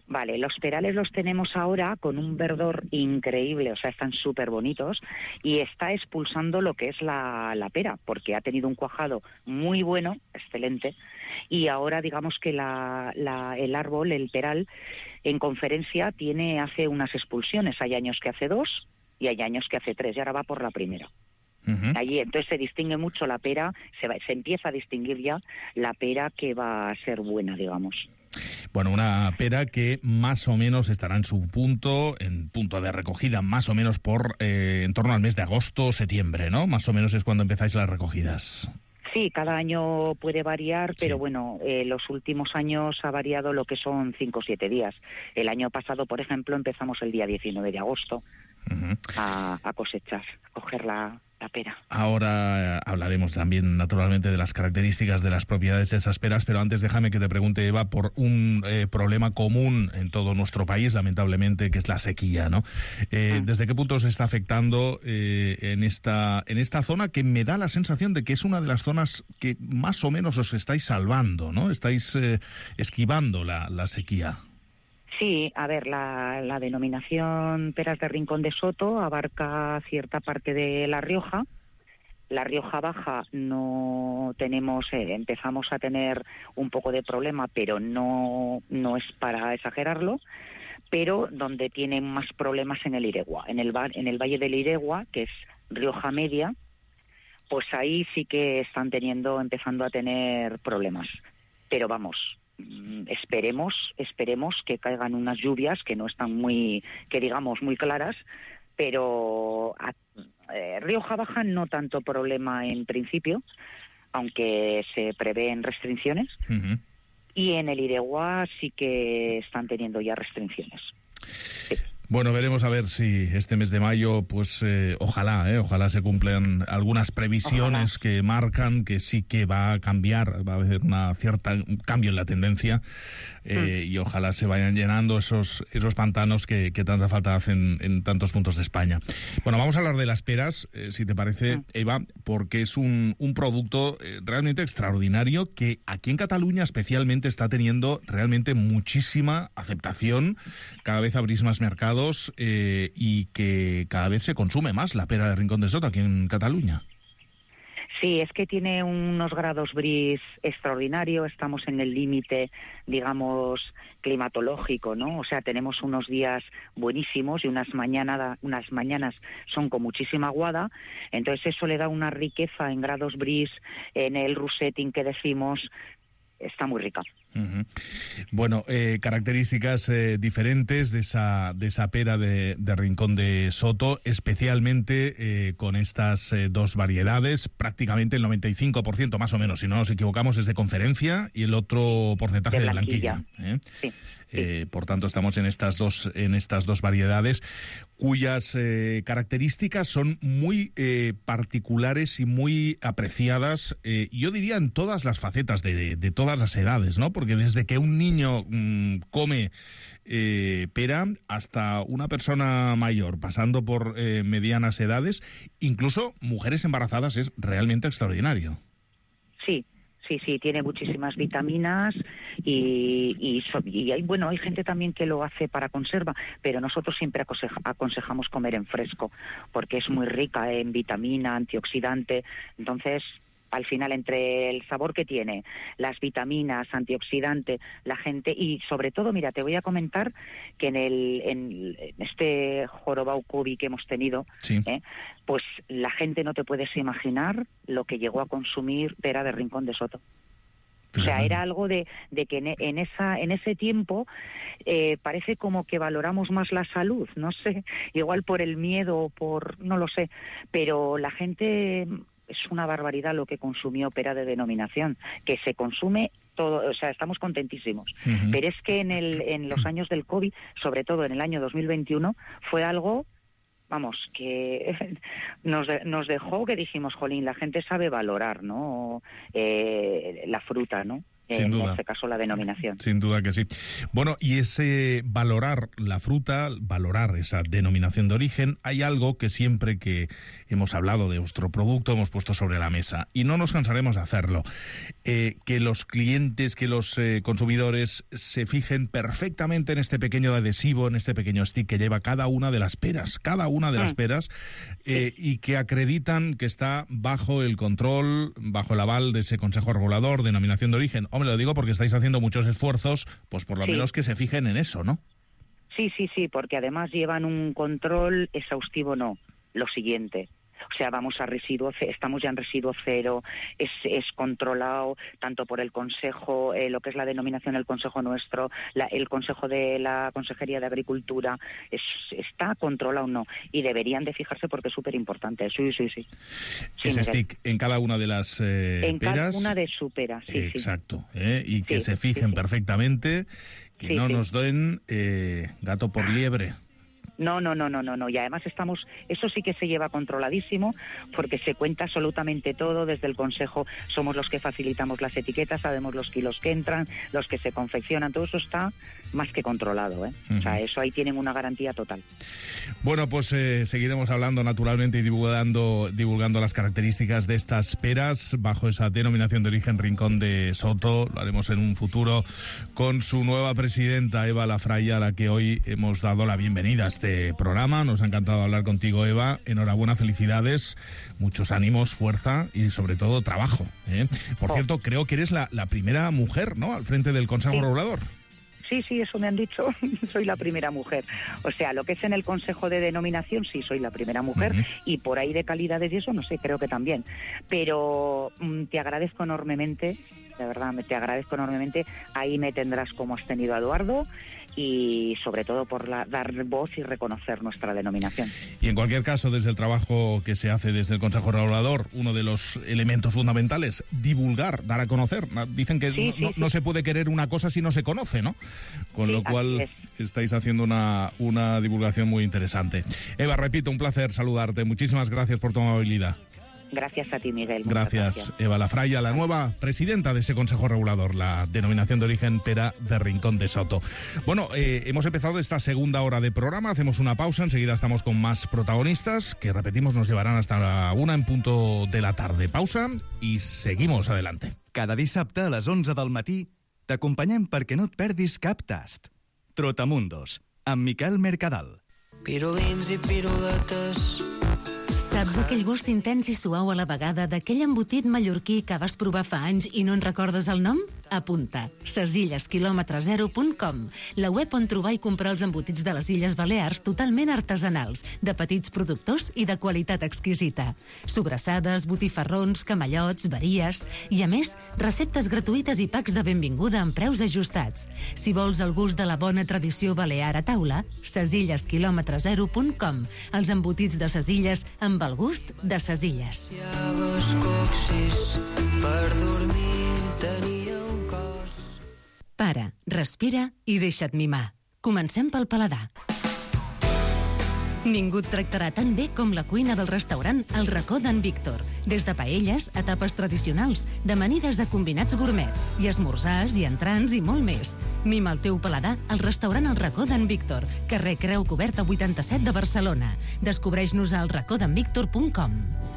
Vale, los perales los tenemos ahora con un verdor increíble, o sea, están súper bonitos y está expulsando lo que es la, la pera, porque ha tenido un cuajado muy bueno, excelente, y ahora digamos que la, la, el árbol, el peral, en conferencia tiene, hace unas expulsiones, hay años que hace dos y hay años que hace tres, y ahora va por la primera. Uh-huh. Allí entonces se distingue mucho la pera, se, va, se empieza a distinguir ya la pera que va a ser buena, digamos. Bueno, una pera que más o menos estará en su punto, en punto de recogida, más o menos por eh, en torno al mes de agosto o septiembre, ¿no? Más o menos es cuando empezáis las recogidas. Sí, cada año puede variar, pero sí. bueno, eh, los últimos años ha variado lo que son cinco o siete días. El año pasado, por ejemplo, empezamos el día diecinueve de agosto uh-huh. a, a cosechar, a coger la... la pera. Ahora eh, hablaremos también, naturalmente, de las características de las propiedades de esas peras, pero antes déjame que te pregunte, Eva, por un eh, problema común en todo nuestro país, lamentablemente, que es la sequía, ¿no? Eh, ah. ¿Desde qué punto se está afectando eh, en esta en esta zona que me da la sensación de que es una de las zonas que más o menos os estáis salvando, ¿no? Estáis eh, esquivando la, la sequía. Sí, a ver, la, la denominación Peras de Rincón de Soto abarca cierta parte de La Rioja. La Rioja Baja no tenemos, eh, empezamos a tener un poco de problema, pero no, no es para exagerarlo. Pero donde tienen más problemas en el Iregua, en el, en el Valle del Iregua, que es Rioja Media, pues ahí sí que están teniendo, empezando a tener problemas. Pero vamos, esperemos, esperemos que caigan unas lluvias que no están muy, que digamos, muy claras, pero a, eh, Rioja Baja no tanto problema en principio, aunque se prevén restricciones, uh-huh. y en el Iregua sí que están teniendo ya restricciones. Sí. Bueno, veremos a ver si este mes de mayo, pues eh, ojalá, eh, ojalá se cumplan algunas previsiones ojalá. que marcan que sí que va a cambiar, va a haber una cierta un cambio en la tendencia eh, mm. y ojalá se vayan llenando esos esos pantanos que, que tanta falta hacen en tantos puntos de España. Bueno, vamos a hablar de las peras, eh, si te parece, mm. Eva, porque es un, un producto eh, realmente extraordinario que aquí en Cataluña especialmente está teniendo realmente muchísima aceptación. Cada vez abrís más mercados. Eh, y que cada vez se consume más la pera de Rincón de Soto aquí en Cataluña. Sí, es que tiene unos grados bris extraordinarios, estamos en el límite, digamos, climatológico, ¿no? O sea, tenemos unos días buenísimos y unas mañanas, unas mañanas son con muchísima aguada, entonces eso le da una riqueza en grados bris, en el rusetting que decimos, está muy rica. Uh-huh. Bueno, eh, características eh, diferentes de esa de esa pera de, de Rincón de Soto, especialmente eh, con estas eh, dos variedades. Prácticamente el noventa y cinco por ciento más o menos, si no nos equivocamos, es de conferencia y el otro porcentaje de, de blanquilla. ¿eh? Sí. Eh, por tanto, estamos en estas dos en estas dos variedades cuyas eh, características son muy eh, particulares y muy apreciadas, eh, yo diría en todas las facetas de, de, de todas las edades, ¿no? Porque desde que un niño mmm, come eh, pera hasta una persona mayor, pasando por eh, medianas edades, incluso mujeres embarazadas, es realmente extraordinario. Sí. Sí, sí, tiene muchísimas vitaminas y, y, y hay, bueno, hay gente también que lo hace para conserva, pero nosotros siempre aconseja, aconsejamos comer en fresco porque es muy rica en vitamina, antioxidante, entonces al final entre el sabor que tiene, las vitaminas, antioxidante, la gente y sobre todo, mira, te voy a comentar que en el en este jorobao COVID que hemos tenido, sí. ¿eh? pues la gente no te puedes imaginar lo que llegó a consumir pera de Rincón de Soto. O sea, era algo de, de que en, en esa en ese tiempo eh, parece como que valoramos más la salud, no sé, igual por el miedo o por, no lo sé, pero la gente... Es una barbaridad lo que consumió pera de denominación, que se consume todo, o sea, estamos contentísimos. Uh-huh. Pero es que en, el, en los años del COVID, sobre todo en el año dos mil veintiuno, fue algo, vamos, que nos, nos dejó que dijimos, jolín, la gente sabe valorar, ¿no? Eh, la fruta, ¿no? Sin en duda. este caso la denominación. Sin duda que sí. Bueno, y ese valorar la fruta, valorar esa denominación de origen, hay algo que siempre que hemos hablado de vuestro producto hemos puesto sobre la mesa y no nos cansaremos de hacerlo. Eh, que los clientes, que los eh, consumidores se fijen perfectamente en este pequeño adhesivo, en este pequeño stick que lleva cada una de las peras, cada una de mm. las peras, eh, sí. y que acreditan que está bajo el control, bajo el aval de ese Consejo Regulador, denominación de origen. Hombre, lo digo porque estáis haciendo muchos esfuerzos, pues por lo sí. menos que se fijen en eso, ¿no? Sí, sí, sí, porque además llevan un control exhaustivo, no, lo siguiente. O sea, vamos a residuo, estamos ya en residuo cero, es, es controlado tanto por el Consejo, eh, lo que es la denominación del Consejo nuestro, la, el Consejo de la Consejería de Agricultura, es, está controlado o no, y deberían de fijarse porque es súper importante, sí, sí, sí. sí Ese stick en cada una de las eh, en peras. En cada una de su pera, sí, Exacto, sí. ¿eh? y que sí, se fijen sí, sí. perfectamente, que sí, no sí. nos den eh, gato por liebre. No, no, no, no, no, no. Y además estamos, eso sí que se lleva controladísimo porque se cuenta absolutamente todo. Desde el Consejo somos los que facilitamos las etiquetas, sabemos los kilos que entran, los que se confeccionan, todo eso está más que controlado, ¿eh? Uh-huh. O sea, eso ahí tienen una garantía total. Bueno, pues eh, seguiremos hablando naturalmente y divulgando, divulgando las características de estas peras bajo esa denominación de origen Rincón de Soto. Lo haremos en un futuro con su nueva presidenta, Eva Lafraya, a la que hoy hemos dado la bienvenida a este programa. Nos ha encantado hablar contigo, Eva. Enhorabuena, felicidades, muchos ánimos, fuerza y sobre todo trabajo, ¿eh? Por oh. cierto, creo que eres la, la primera mujer, ¿no?, al frente del Consejo sí. Regulador. Sí, sí, eso me han dicho. Soy la primera mujer. O sea, lo que es en el Consejo de Denominación, sí, soy la primera mujer. Uh-huh. Y por ahí de calidades y eso, no sé, creo que también. Pero mm, te agradezco enormemente, de verdad, te agradezco enormemente. Ahí me tendrás como has tenido a Eduardo. Y sobre todo por la, dar voz y reconocer nuestra denominación. Y en cualquier caso, desde el trabajo que se hace desde el Consejo Regulador, uno de los elementos fundamentales, divulgar, dar a conocer. Dicen que sí, no, sí, no, sí. no se puede querer una cosa si no se conoce, ¿no? Con sí, lo cual es. estáis haciendo una, una divulgación muy interesante. Eva, repito, un placer saludarte. Muchísimas gracias por tu amabilidad. Gracias a ti, Miguel. Gracias, gracias, Eva Lafraya, la nueva presidenta de ese Consejo Regulador, la denominación de origen pera de Rincón de Soto. Bueno, eh, hemos empezado esta segunda hora de programa, hacemos una pausa, enseguida estamos con más protagonistas, que repetimos nos llevarán hasta la una en punto de la tarde. Pausa y seguimos adelante. Cada dissabte a les onze del matí t'acompanyem perquè no et perdis cap tast. Trotamundos, amb Miquel Mercadal. Pirulins i piruletes. Saps aquell gust intens i suau a la vegada d'aquell embotit mallorquí que vas provar fa anys i no en recordes el nom? Apunta. ses illes quilòmetre zero punt com, la web on trobar i comprar els embotits de les Illes Balears totalment artesanals, de petits productors i de qualitat exquisita. Sobrassades, botifarrons, camallots, varies i, a més, receptes gratuïtes i packs de benvinguda amb preus ajustats. Si vols el gust de la bona tradició balear a taula, ses illes quilòmetre zero punt com, els embotits de ses Illes amb el gust de ses Illes. Llaves coxis per dormir tenia un cos. Para, respira i deixa't mimar. Comencem pel paladar. Ningú et tractarà tan bé com la cuina del restaurant El Racó d'en Víctor. Des de paelles a tapes tradicionals, d'amanides a combinats gourmet, i esmorzars i entrants i molt més. Mima el teu paladar al restaurant El Racó d'en Víctor, carrer Creu Coberta vuitanta-set de Barcelona. Descobreix-nos a el racó d'en víctor punt com.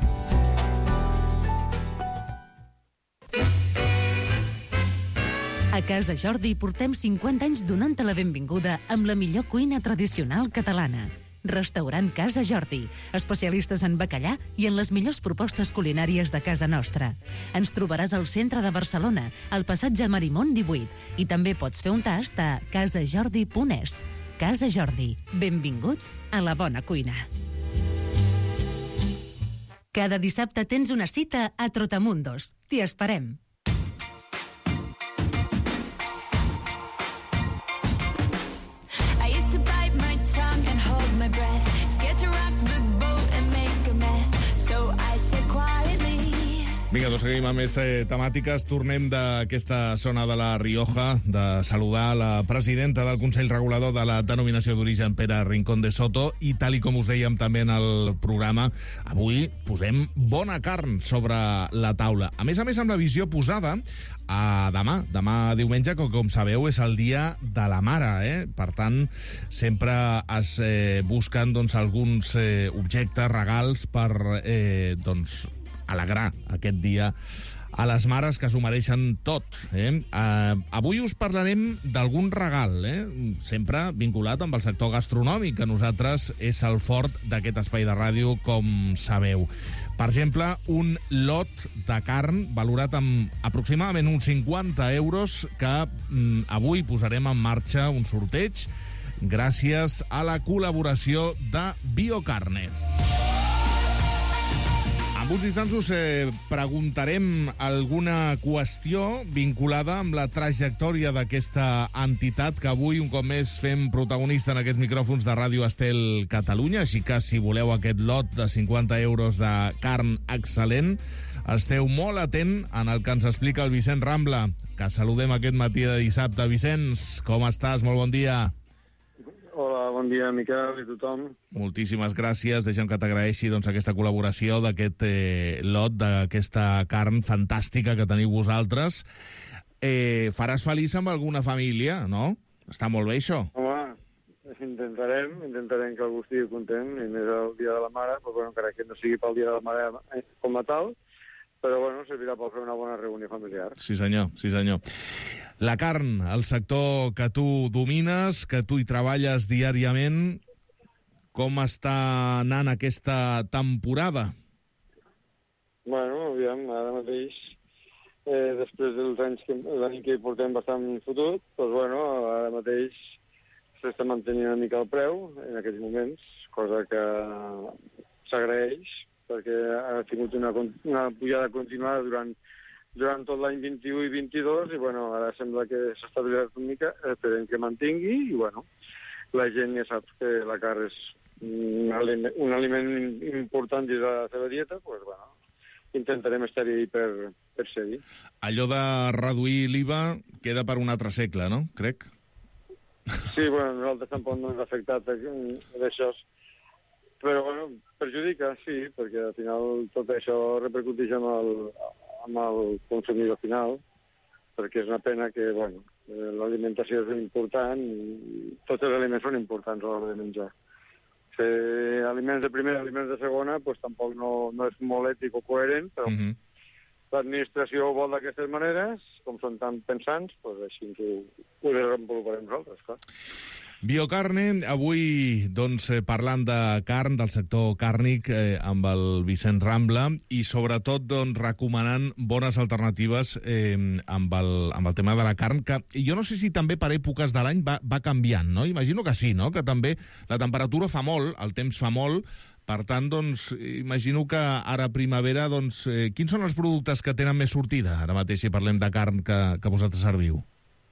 A Casa Jordi portem cinquanta anys donant-te la benvinguda amb la millor cuina tradicional catalana. Restaurant Casa Jordi, especialistes en bacallà i en les millors propostes culinàries de casa nostra. Ens trobaràs al centre de Barcelona, al passatge Marimón divuit, i també pots fer un tast a casa jordi punt es. Casa Jordi, benvingut a la bona cuina. Cada dissabte tens una cita a Trotamundos. T'hi esperem. My breath, scared to rock the boat and make a mess. So I said quietly, Vinga, doncs seguim amb més eh, temàtiques. Tornem d'aquesta zona de la Rioja, de saludar la presidenta del Consell Regulador de la Denominació d'Origen, Pere Rincón de Soto, i tal i com us dèiem també en el programa, avui posem bona carn sobre la taula. A més a més, amb la visió posada a demà, demà diumenge, que com sabeu és el dia de la mare, eh? Per tant, sempre es eh, busquen doncs, alguns eh, objectes, regals per eh, doncs, alegrar aquest dia a les mares que s'ho mereixen tot. Eh? Uh, avui us parlarem d'algun regal, eh? sempre vinculat amb el sector gastronòmic, que nosaltres és el fort d'aquest espai de ràdio, com sabeu. Per exemple, un lot de carn valorat amb aproximadament uns cinquanta euros que mm, avui posarem en marxa un sorteig gràcies a la col·laboració de Biocarne. En uns instants us eh, preguntarem alguna qüestió vinculada amb la trajectòria d'aquesta entitat que avui, un cop més, fem protagonista en aquests micròfons de Ràdio Estel Catalunya, així que si voleu aquest lot de cinquanta euros de carn excel·lent, esteu molt atent en el que ens explica el Vicent Rambla, que saludem aquest matí de dissabte. Vicenç, com estàs? Molt bon dia. Hola, bon dia, Miquel i tothom. Moltíssimes gràcies. Deixa'm que t'agraeixi doncs, aquesta col·laboració d'aquest eh, lot, d'aquesta carn fantàstica que teniu vosaltres. Eh, faràs feliç amb alguna família, no? Està molt bé, això. Home, intentarem, intentarem que algú estigui content, i més el dia de la mare, però bueno, encara que no sigui pel dia de la mare com a tal, però bueno, servirà per fer una bona reunió familiar. Sí, senyor, sí, senyor. La carn, el sector que tu domines, que tu hi treballes diàriament, com està anant aquesta temporada? Bueno, aviam, ara mateix, eh, després dels anys que, l'any que hi portem bastant fotut, doncs bueno, ara mateix s'està mantenint una mica el preu en aquests moments, cosa que s'agraeix, perquè ha tingut una, una pujada continuada durant, durant tot l'any vint-i-u i vint-i-dos, i bueno, ara sembla que s'ha estabilitzat una mica, esperem que mantingui, i bueno, la gent ja sap que la carn és un aliment, un aliment important dins de la seva dieta, doncs bueno, intentarem estar-hi per, per ser-hi. Allò de reduir l'I V A queda per un altre segle, no? Crec. Sí, bueno, nosaltres tampoc no ens ha afectat d'això, però bueno, perjudica, sí, perquè al final tot això repercuteix amb el, amb el consumidor final, perquè és una pena que, bueno, l'alimentació és important, i tots els aliments són importants a l'hora de menjar. Fer aliments de primera, aliments de segona, doncs tampoc no, no és molt ètic o coherent, però mm-hmm. l'administració ho vol d'aquestes maneres, com són tan pensants, doncs així ho, ho desenvoluparem nosaltres, clar. Biocarne, avui doncs, parlant de carn, del sector càrnic, eh, amb el Vicent Rambla, i sobretot doncs, recomanant bones alternatives eh, amb, el, amb el tema de la carn, que jo no sé si també per èpoques de l'any va, va canviant, no? Imagino que sí, no? Que també la temperatura fa molt, el temps fa molt, per tant, doncs, imagino que ara primavera, doncs, eh, quins són els productes que tenen més sortida, ara mateix, si parlem de carn que, que vosaltres serviu?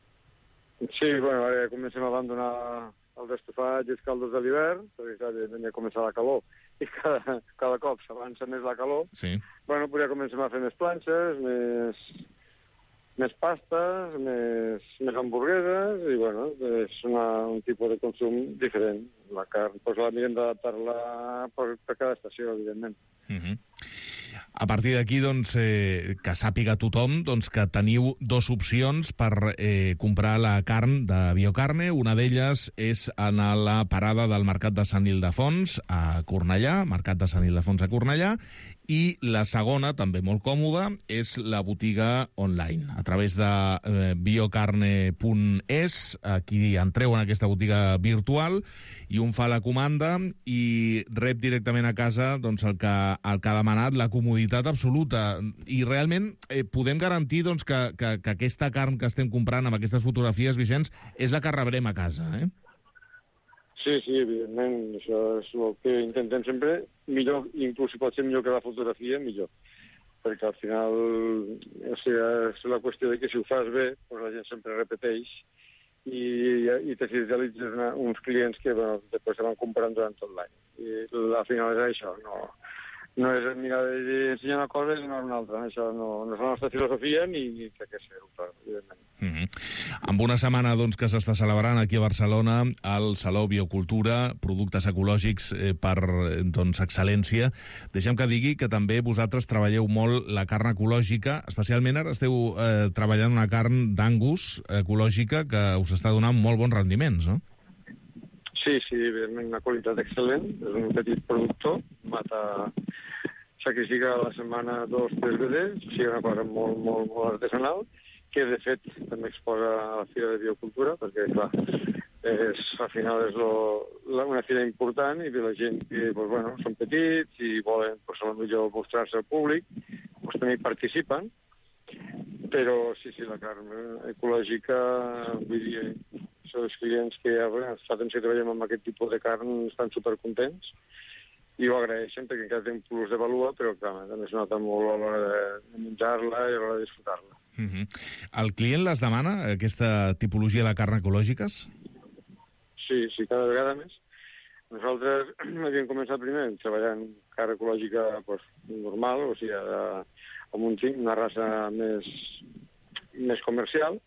Sí, bueno, ara ja comencem a abandonar els estofats i els caldos de l'hivern, perquè clar, ja comença la calor, i cada, cada cop s'avança més la calor. Sí. Bueno, pues ja comencem a fer més planxes, més, més pastes, més, més hamburgueses, i bueno, és una, un tipus de consum diferent. La carn, doncs la mirem d'adaptar-la per, per cada estació, evidentment. Mhm. A partir d'aquí, doncs, eh, que sàpiga tothom doncs, que teniu dues opcions per eh, comprar la carn de Biocarne. Una d'elles és a la parada del Mercat de Sant Ildefons a Cornellà, Mercat de Sant Ildefons a Cornellà, i la segona, també molt còmoda, és la botiga online. A través de eh, biocarne punt es, aquí entreu en aquesta botiga virtual i un fa la comanda i rep directament a casa doncs, el, que, el que ha demanat, la comoditat absoluta. I realment eh, podem garantir doncs, que, que, que aquesta carn que estem comprant amb aquestes fotografies, Vicenç, és la que rebrem a casa, eh? Sí, sí, evidentment, això és el que intentem sempre, millor, inclús si pot ser millor que la fotografia, millor. Perquè al final o sigui, és la qüestió de que si ho fas bé, doncs la gent sempre repeteix i, i te fidelitzes una, uns clients que bueno, després se van comprant durant tot l'any. I al final és això, no, no és mirar d'ensenyar una cosa i donar una altra. Això no, no és la nostra filosofia ni crec que ser-ho, evidentment. Mm-hmm. Amb una setmana doncs, que s'està celebrant aquí a Barcelona el Saló Biocultura, productes ecològics eh, per doncs, excel·lència, deixem que digui que també vosaltres treballeu molt la carn ecològica, especialment ara esteu eh, treballant una carn d'Angus ecològica que us està donant molt bons rendiments, no? Sí, sí, evidentment, una qualitat excel·lent. És un petit productor, mata, sacrifica a la setmana dos, tres vedells, o sigui, una cosa molt, molt, molt artesanal, que de fet també exposa a la Fira de Biocultura, perquè, clar, és, al final és lo, la, una fira important i la gent que, pues, bueno, són petits i volen, pues, a lo millor mostrar-se al públic, pues, també hi participen, però sí, sí, la carn ecològica, vull dir, són els clients que fa temps que treballem amb aquest tipus de carn estan supercontents i ho agraeixen perquè encara té un plus de valua, però clar, també es nota molt a l'hora de menjar-la i a l'hora de disfrutar-la. Mm-hmm. El client les demana, aquesta tipologia de carn ecològiques? Sí, sí, cada vegada més. Nosaltres havíem començat primer treballant carn ecològica pues, normal, o sigui, amb un, una raça més, més comercial,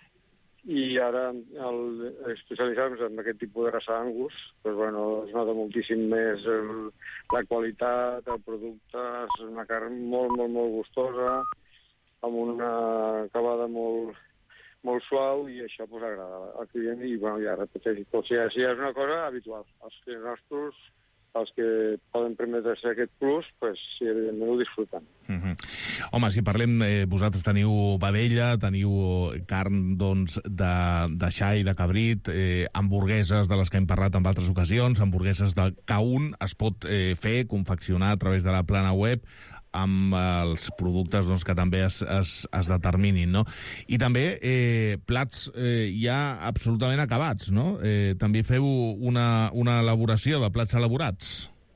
i ara, al especialitzar-nos en aquest tipus de raça Angus, pues, bueno, es nota moltíssim més el, la qualitat, el producte, és una carn molt, molt, molt gustosa, amb una acabada molt, molt suau, i això pues, agrada al client, i bueno, ja repeteixo, o sigui, ja és una cosa habitual. Els clients nostres, els que poden permetre-se aquest plus, pues, sí, evidentment ho disfruten. Mm-hmm. Home, si parlem, eh, vosaltres teniu vedella, teniu carn doncs, de, de xai, de cabrit, eh, hamburgueses de les que hem parlat en altres ocasions, hamburgueses de que un es pot eh, fer, confeccionar a través de la plana web, amb els productes doncs, que també es, es, es determinin, no? I també eh, plats eh, ja absolutament acabats, no? Eh, també feu una, una elaboració de plats elaborats.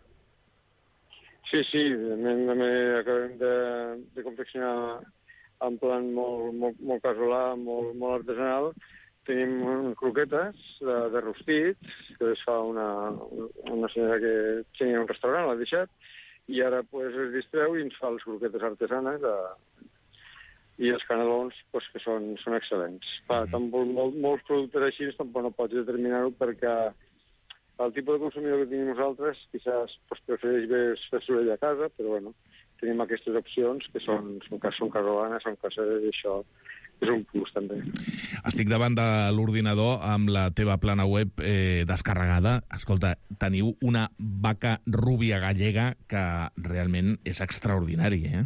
Sí, sí, també acabem de, de confeccionar en plan molt, molt, molt casolà, molt, molt artesanal. Tenim croquetes de, de rostit, que es fa una, una senyora que tenia un restaurant, l'ha deixat, i ara pues, es distreu i ens fa les croquetes artesanes de... i els canelons pues, que són, són excel·lents. Fa, mm. tampoc, molt, molts productes així tampoc no pots determinar-ho perquè el tipus de consumidor que tenim nosaltres quizás pues, prefereix fer-s'ho ell a casa, però bueno, tenim aquestes opcions que són, són, són casolanes, són caseres, i això és un plus, també. Estic davant de l'ordinador amb la teva plana web eh, descarregada. Escolta, teniu una vaca rúbia gallega que realment és extraordinari, eh?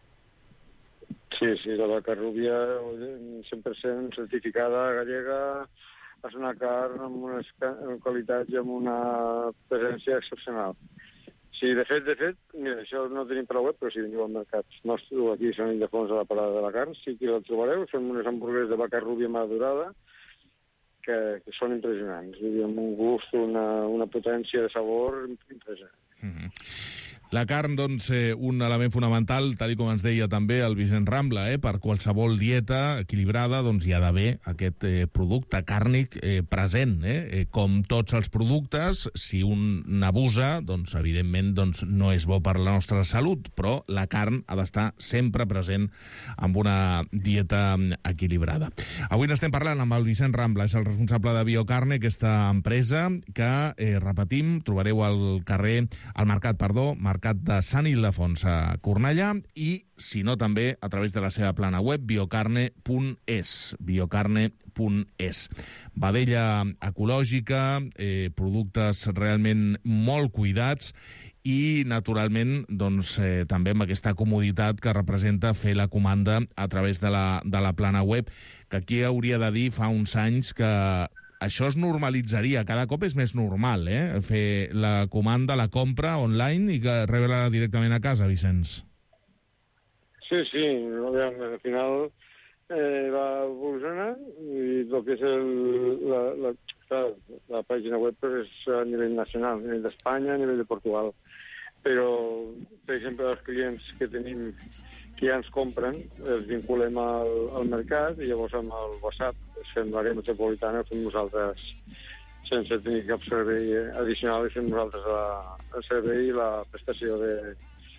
Sí, sí, la vaca rúbia cent per cent certificada gallega, és una carn amb unes qualitats i amb una presència excepcional. Sí, de fet, de fet, mira, això no tenim per la web, però si veniu al mercat nostre, aquí a Sant Ildefons, a la parada de la carn, sí que la trobareu, són unes hamburgueses de vaca rúbia madurada que, que són impressionants, amb un gust, una, una potència de sabor impressionant. Mm-hmm. La carn, doncs, eh, un element fonamental, tal com ens deia també el Vicent Rambla, eh, per qualsevol dieta equilibrada, doncs hi ha d'haver aquest eh, producte càrnic eh, present, eh? eh? Com tots els productes, si un n'abusa, doncs, evidentment, doncs, no és bo per la nostra salut, però la carn ha d'estar sempre present amb una dieta equilibrada. Avui n'estem parlant amb el Vicent Rambla, és el responsable de Biocarne, aquesta empresa que, eh, repetim, trobareu al carrer, al mercat, perdó, mercat de Sant Ildefons a Cornellà, i, si no, també a través de la seva plana web, biocarne punt es, biocarne punt es. Vedella ecològica, eh, productes realment molt cuidats, i, naturalment, doncs, eh, també amb aquesta comoditat que representa fer la comanda a través de la, de la plana web, que aquí hauria de dir fa uns anys que això es normalitzaria, cada cop és més normal, eh? Fer la comanda, la compra online i que rebre-la directament a casa, Vicenç. Sí, sí, al final eh, va evolucionar i el que és el, la, la, la, la pàgina web és a nivell nacional, a nivell d'Espanya, a nivell de Portugal. Però, per exemple, els clients que tenim que ja ens compren, els vinculem al, al mercat i llavors amb el WhatsApp fem l'àrea metropolitana, fem nosaltres sense tenir cap servei addicional i fem nosaltres la, el servei i la prestació de,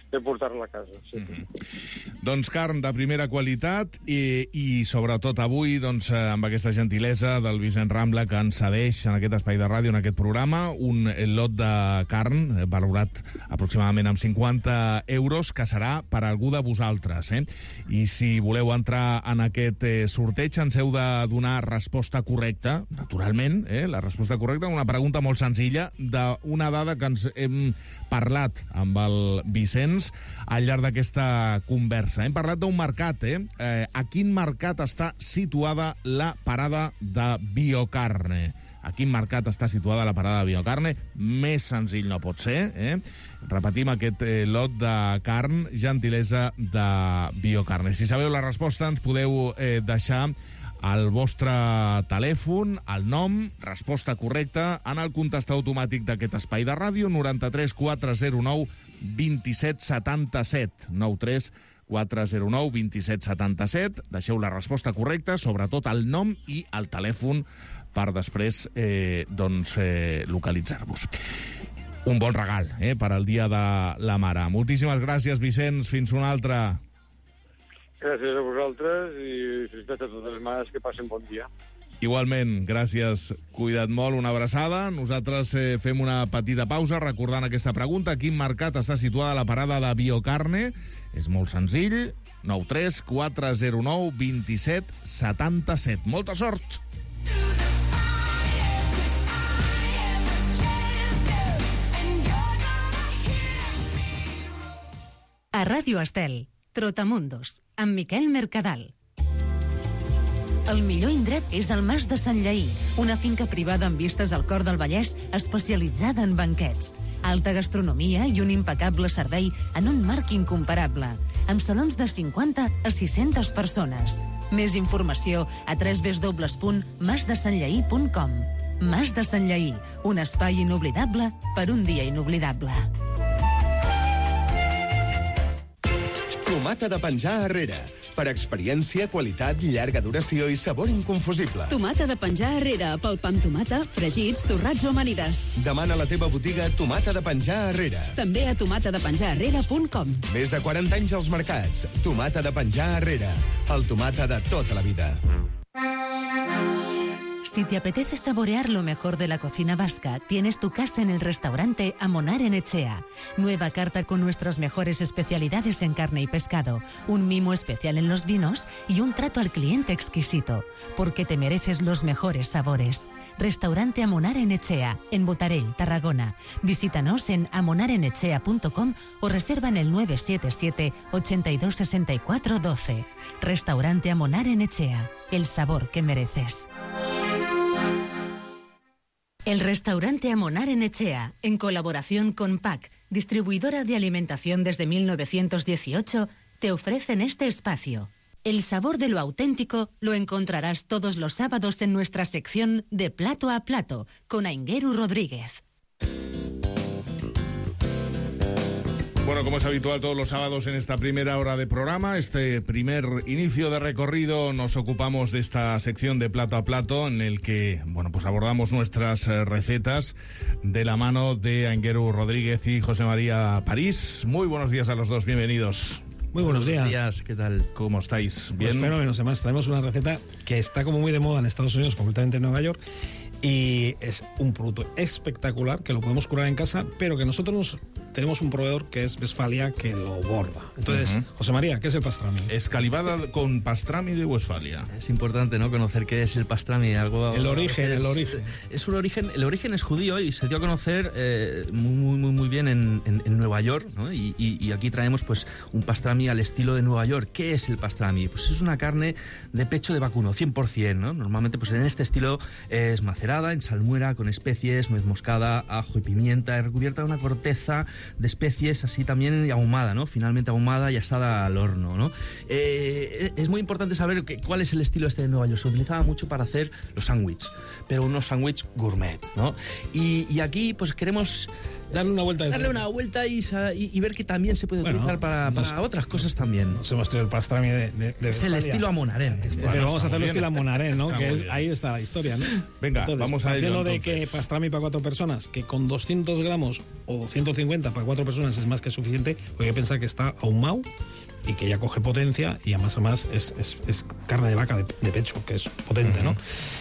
de portar-la a casa. Sí. Mm-hmm. Doncs carn de primera qualitat i, i sobretot avui, doncs, amb aquesta gentilesa del Vicent Rambla que ens cedeix en aquest espai de ràdio, en aquest programa, un lot de carn valorat aproximadament amb cinquanta euros, que serà per a algú de vosaltres. Eh? I si voleu entrar en aquest eh, sorteig, ens heu de donar resposta correcta, naturalment, eh? la resposta correcta, una pregunta molt senzilla d'una dada que ens hem parlat amb el Vicenç al llarg d'aquesta conversa. Hem parlat d'un mercat, eh? eh? A quin mercat està situada la parada de Biocarne? A quin mercat està situada la parada de Biocarne? Més senzill no pot ser, eh? Repetim aquest eh, lot de carn, gentilesa de Biocarne. Si sabeu la resposta, ens podeu eh, deixar el vostre telèfon, el nom, resposta correcta, en el contestar automàtic d'aquest espai de ràdio, noranta-tres quatre zero nou vint-i-set setanta-set, nou tres quatre zero nou vint-i-set setanta-set. Deixeu la resposta correcta, sobretot el nom i el telèfon, per després eh, doncs, eh, localitzar-vos. Un bon regal eh, per al Dia de la Mare. Moltíssimes gràcies, Vicenç. Fins una altra. Gràcies a vosaltres i felicitats a totes les mares, que passen bon dia. Igualment, gràcies. Cuida't molt, una abraçada. Nosaltres eh, fem una petita pausa recordant aquesta pregunta. A quin mercat està situada la parada de Biocarne? És molt senzill. nou tres quatre zero nou vint-i-set setanta-set. Molta sort! A Ràdio Estel, Trotamundos, amb Miquel Mercadal. El millor indret és el Mas de Sant Lleí, una finca privada amb vistes al cor del Vallès especialitzada en banquets. Alta gastronomia i un impecable servei en un marc incomparable, amb salons de cinquanta a sis-centes persones. Més informació a w w w punt mas de sant lleí punt com. Mas de Sant Lleí, un espai inoblidable per un dia inoblidable. Tomata de penjar Herrera. Per experiència, qualitat, llarga duració i sabor inconfusible. Tomata de penjar Herrera, pel pa amb tomata, fregits, torrats o amanides. Demana a la teva botiga Tomata de penjar Herrera. També a tomata de penjar herrera punt com. Més de quaranta anys als mercats. Tomata de penjar Herrera. El tomata de tota la vida. Si te apetece saborear lo mejor de la cocina vasca, tienes tu casa en el restaurante Amonar en Echea. Nueva carta con nuestras mejores especialidades en carne y pescado, un mimo especial en los vinos y un trato al cliente exquisito, porque te mereces los mejores sabores. Restaurante Amonar en Echea, en Botarell, Tarragona. Visítanos en amonar en echea punto com o reserva en el nueve siete siete, ochenta y dos, sesenta y cuatro, doce. Restaurante Amonar en Echea, el sabor que mereces. El restaurante Amonar en Echea, en colaboración con P A C, distribuidora de alimentación desde mil novecientos dieciocho, te ofrecen este espacio. El sabor de lo auténtico lo encontrarás todos los sábados en nuestra sección de Plato a Plato, con Aingeru Rodríguez. Bueno, como es habitual todos los sábados en esta primera hora de programa, este primer inicio de recorrido, nos ocupamos de esta sección de Plato a Plato, en el que, bueno, pues abordamos nuestras eh, recetas de la mano de Aingeru Rodríguez y José María París. Muy buenos días a los dos, bienvenidos. Muy buenos días. Buenos días, ¿qué tal? ¿Cómo estáis? ¿Bien? Pues fenómenos, además traemos una receta que está como muy de moda en Estados Unidos, concretamente en Nueva York, y es un producto espectacular que lo podemos curar en casa, pero que nosotros tenemos un proveedor que es Westfalia que lo borda. Entonces, uh-huh. José María, ¿qué es el pastrami? Escalivada con pastrami de Westfalia. Es importante, ¿no?, conocer qué es el pastrami. Algo, el origen, es, el origen. Es un origen, el origen es judío y se dio a conocer eh, muy, muy, muy bien en, en, en Nueva York, ¿no? Y, y, y aquí traemos pues un pastrami al estilo de Nueva York. ¿Qué es el pastrami? Pues es una carne de pecho de vacuno, cien por ciento, ¿no? Normalmente pues en este estilo es macerada en salmuera con especies, nuez moscada, ajo y pimienta, recubierta de una corteza de especies así también ahumada, ¿no? Finalmente ahumada y asada al horno, ¿no? Eh, es muy importante saber que, cuál es el estilo este de Nueva York. Se utilizaba mucho para hacer los sándwiches, pero unos sándwiches gourmet, ¿no? Y, y aquí pues queremos darle una vuelta. Darle una vuelta y, y, y ver que también se puede bueno, utilizar para, para nos, otras cosas también. Nos hemos traído el pastrami de, de, de Es el estilo amonarén. Este, bueno, pero vamos a hacerlo estilo amonarén, ¿no? Que es, ahí está la historia, ¿no? Venga, entonces, vamos a ello, de que pastrami para cuatro personas, que con doscientos gramos o doscientos cincuenta para cuatro personas es más que suficiente, porque hay que pensar que está ahumado y que ya coge potencia y además, además es, es, es carne de vaca de, de pecho, que es potente, uh-huh. ¿no?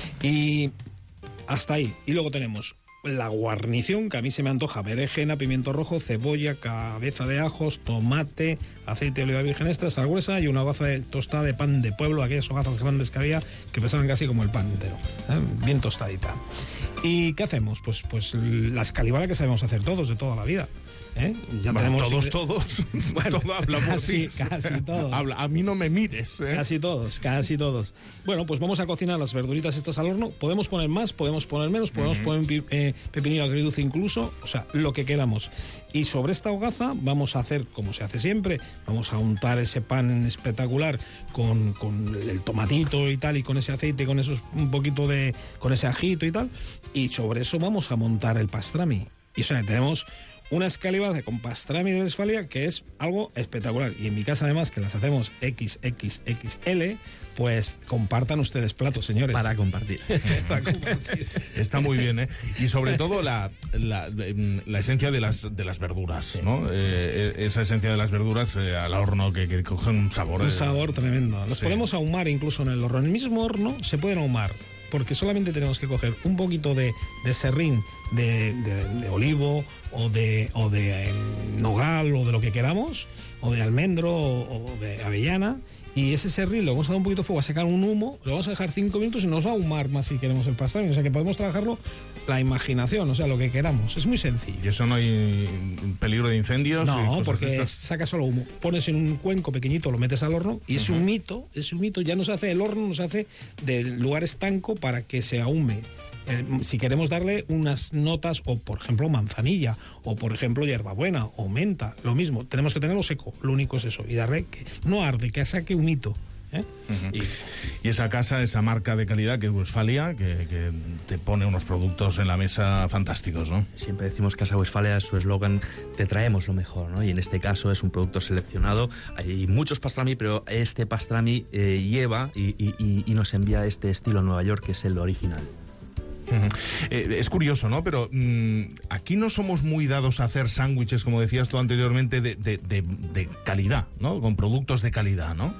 Y hasta ahí. Y luego tenemos la guarnición, que a mí se me antoja: berenjena, pimiento rojo, cebolla, cabeza de ajos, tomate, aceite de oliva virgen extra, sal gruesa y una hogaza de tostada de pan de pueblo, aquellas hogazas grandes que había que pesaban casi como el pan entero, ¿eh? Bien tostadita. ¿Y qué hacemos? Pues, pues la escalivada que sabemos hacer todos de toda la vida. ¿Eh? Ya bueno, tenemos todos, todos. Bueno, todo habla por casi, sí. casi todos. Habla, a mí no me mires. ¿eh? Casi todos, casi todos. Bueno, pues vamos a cocinar las verduritas estas al horno. Podemos poner más, podemos poner menos, podemos uh-huh. poner eh, pepinillo agridulce incluso, o sea, lo que queramos. Y sobre esta hogaza vamos a hacer, como se hace siempre, vamos a untar ese pan espectacular con, con el tomatito y tal, y con ese aceite, con esos un poquito de, con ese ajito y tal. Y sobre eso vamos a montar el pastrami. Y o sea, tenemos una escalivada con pastrami de Westfalia que es algo espectacular. Y en mi casa, además, que las hacemos equis equis equis ele, pues compartan ustedes platos, señores. Para compartir. Para compartir. Está muy bien, ¿eh? Y sobre todo la, la, la esencia de las, de las verduras, sí. ¿no? Eh, esa esencia de las verduras eh, al horno que, que cogen un sabor. Un eh, sabor tremendo. Las sí. podemos ahumar incluso en el horno. En el mismo horno se pueden ahumar, porque solamente tenemos que coger un poquito de, de serrín de, de, de olivo o de, o de eh, nogal o de lo que queramos, o de almendro o, o de avellana, y ese serrín lo vamos a dar un poquito de fuego, a sacar un humo, lo vamos a dejar cinco minutos y nos va a ahumar más si queremos el pastrami. O sea que podemos trabajarlo la imaginación, o sea, lo que queramos. Es muy sencillo. ¿Y eso no hay peligro de incendios? No, porque saca solo humo. Pones en un cuenco pequeñito, lo metes al horno y ese uh-huh. humito, ese humito ya no se hace el horno, no se hace del lugar estanco para que se ahume. Eh, si queremos darle unas notas, o por ejemplo manzanilla, o por ejemplo hierbabuena, o menta, lo mismo, tenemos que tenerlo seco, lo único es eso, y darle que no arde, que saque un hito. ¿eh? Uh-huh. y, y esa casa, esa marca de calidad que es Westfalia, que, que te pone unos productos en la mesa fantásticos, ¿no? Siempre decimos Casa Westfalia, su eslogan, te traemos lo mejor, ¿no? Y en este caso es un producto seleccionado. Hay muchos pastrami, pero este pastrami eh, lleva y, y, y nos envía este estilo Nueva York, que es el original. Uh-huh. Eh, es curioso, ¿no? Pero mmm, aquí no somos muy dados a hacer sándwiches, como decías tú anteriormente, de, de, de, de calidad, ¿no? Con productos de calidad, ¿no?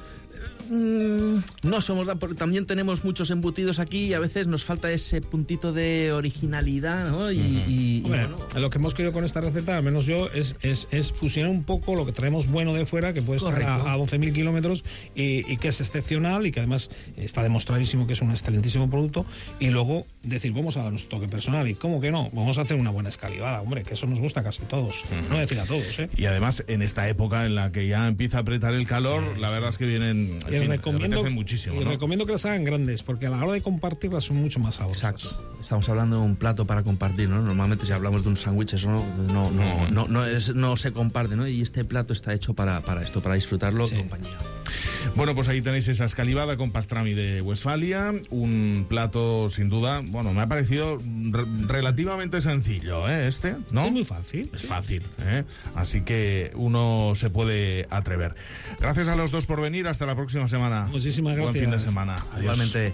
Mm, no somos, porque también tenemos muchos embutidos aquí y a veces nos falta ese puntito de originalidad, ¿no? Y, uh-huh. y, y bueno, bueno, lo que hemos querido con esta receta, al menos yo, es, es, es fusionar un poco lo que traemos bueno de fuera, que puede estar a, a doce mil kilómetros y, y que es excepcional y que además está demostradísimo que es un excelentísimo producto, y luego decir, vamos a dar nuestro toque personal. ¿Y cómo que no? Vamos a hacer una buena escalivada, hombre, que eso nos gusta a casi todos, uh-huh. no decir a todos, ¿eh? Y además, en esta época en la que ya empieza a apretar el calor, sí, la sí. verdad es que vienen... Y fin, recomiendo, muchísimo, y ¿no? recomiendo que las hagan grandes, porque a la hora de compartirlas son mucho más sabrosas. Exacto. Estamos hablando de un plato para compartir, ¿no? Normalmente si hablamos de un sándwich, eso no, no, no, no, no, es, no se comparte, ¿no? Y este plato está hecho para, para esto, para disfrutarlo sí. en compañía. Bueno, pues ahí tenéis esa escalivada con pastrami de Westfalia, un plato sin duda, bueno, me ha parecido re relativamente sencillo, ¿eh? Este, ¿no? Es muy fácil. Es fácil, ¿eh? Así que uno se puede atrever. Gracias a los dos por venir, hasta la próxima semana. Muchísimas gracias. Buen fin de semana. Adiós. Igualmente.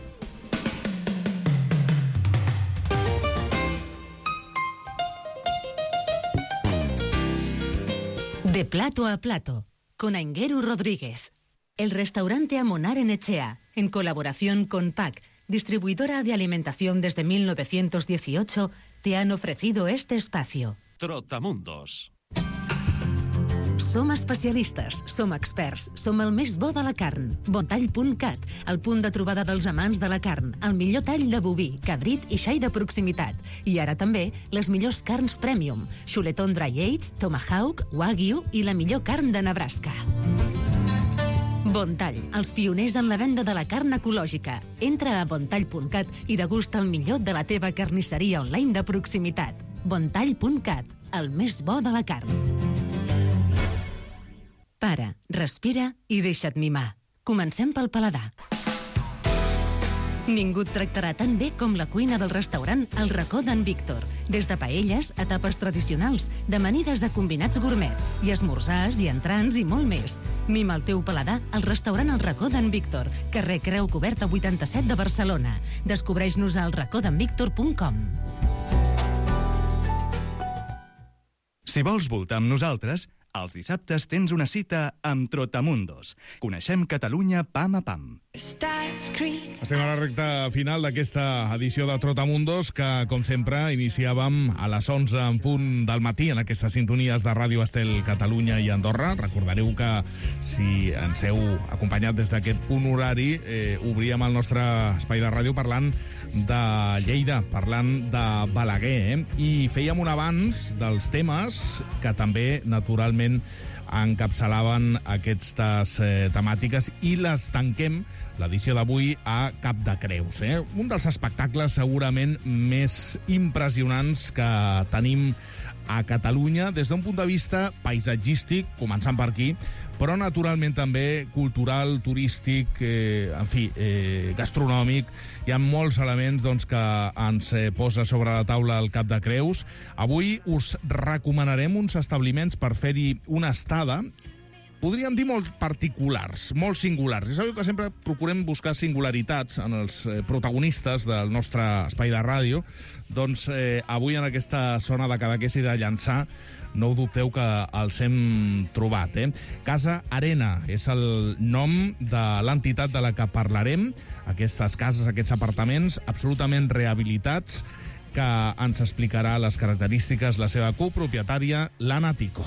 De plato a plato, con Aingeru Rodríguez. El restaurante Amonar en Echea, en colaboración con P A C, distribuidora de alimentación desde mil novecientos dieciocho, te han ofrecido este espacio. Trotamundos. Som especialistes, som experts, som el més bo de la carn. Bontall punt cat, el punt de trobada dels amants de la carn, el millor tall de boví, cabrit i xai de proximitat. I ara també les millors carns premium, xuletón dry aged, tomahawk, wagyu i la millor carn de Nebraska. Bontall, els pioners en la venda de la carn ecològica. Entra a bontall punt cat i degusta el millor de la teva carnisseria online de proximitat. Bontall punt cat, el més bo de la carn. Para, respira i deixa't mimar. Comencem pel paladar. Ningú et tractarà tan bé com la cuina del restaurant El Racó d'en Víctor. Des de paelles a tapes tradicionals, d'amanides a combinats gourmet, i esmorzars i entrants i molt més. Mima el teu paladar al restaurant El Racó d'en Víctor, carrer Creu Coberta vuitanta-set de Barcelona. Descobreix-nos al racó d'en víctor punt com. Si vols voltar amb nosaltres, els dissabtes tens una cita amb Trotamundos. Coneixem Catalunya pam a pam. Estem a la recta final d'aquesta edició de Trotamundos, que, com sempre, iniciàvem a les onze en punt del matí en aquestes sintonies de Ràdio Estel Catalunya i Andorra. Recordareu que, si ens heu acompanyat des d'aquest punt horari, eh, obríem el nostre espai de ràdio parlant de Lleida, parlant de Balaguer, eh? I fèiem un avanç dels temes que també, naturalment, encapçalaven aquestes eh, temàtiques, i les tanquem, l'edició d'avui, a Cap de Creus. Eh? Un dels espectacles segurament més impressionants que tenim a Catalunya des d'un punt de vista paisatgístic, començant per aquí, però naturalment també cultural, turístic, eh, en fi, eh, gastronòmic. Hi ha molts elements doncs, que ens eh, posa sobre la taula el Cap de Creus. Avui us recomanarem uns establiments per fer-hi una estada, podríem dir molt particulars, molt singulars. Ja sabeu que sempre procurem buscar singularitats en els eh, protagonistes del nostre espai de ràdio. Doncs eh, avui en aquesta zona de Cadaqués i de Llançà no ho dubteu que els hem trobat. Eh? Casa Arena és el nom de l'entitat de la que parlarem. Aquestes cases, aquests apartaments absolutament rehabilitats, que ens explicarà les característiques la seva copropietària, l'Anna Tico.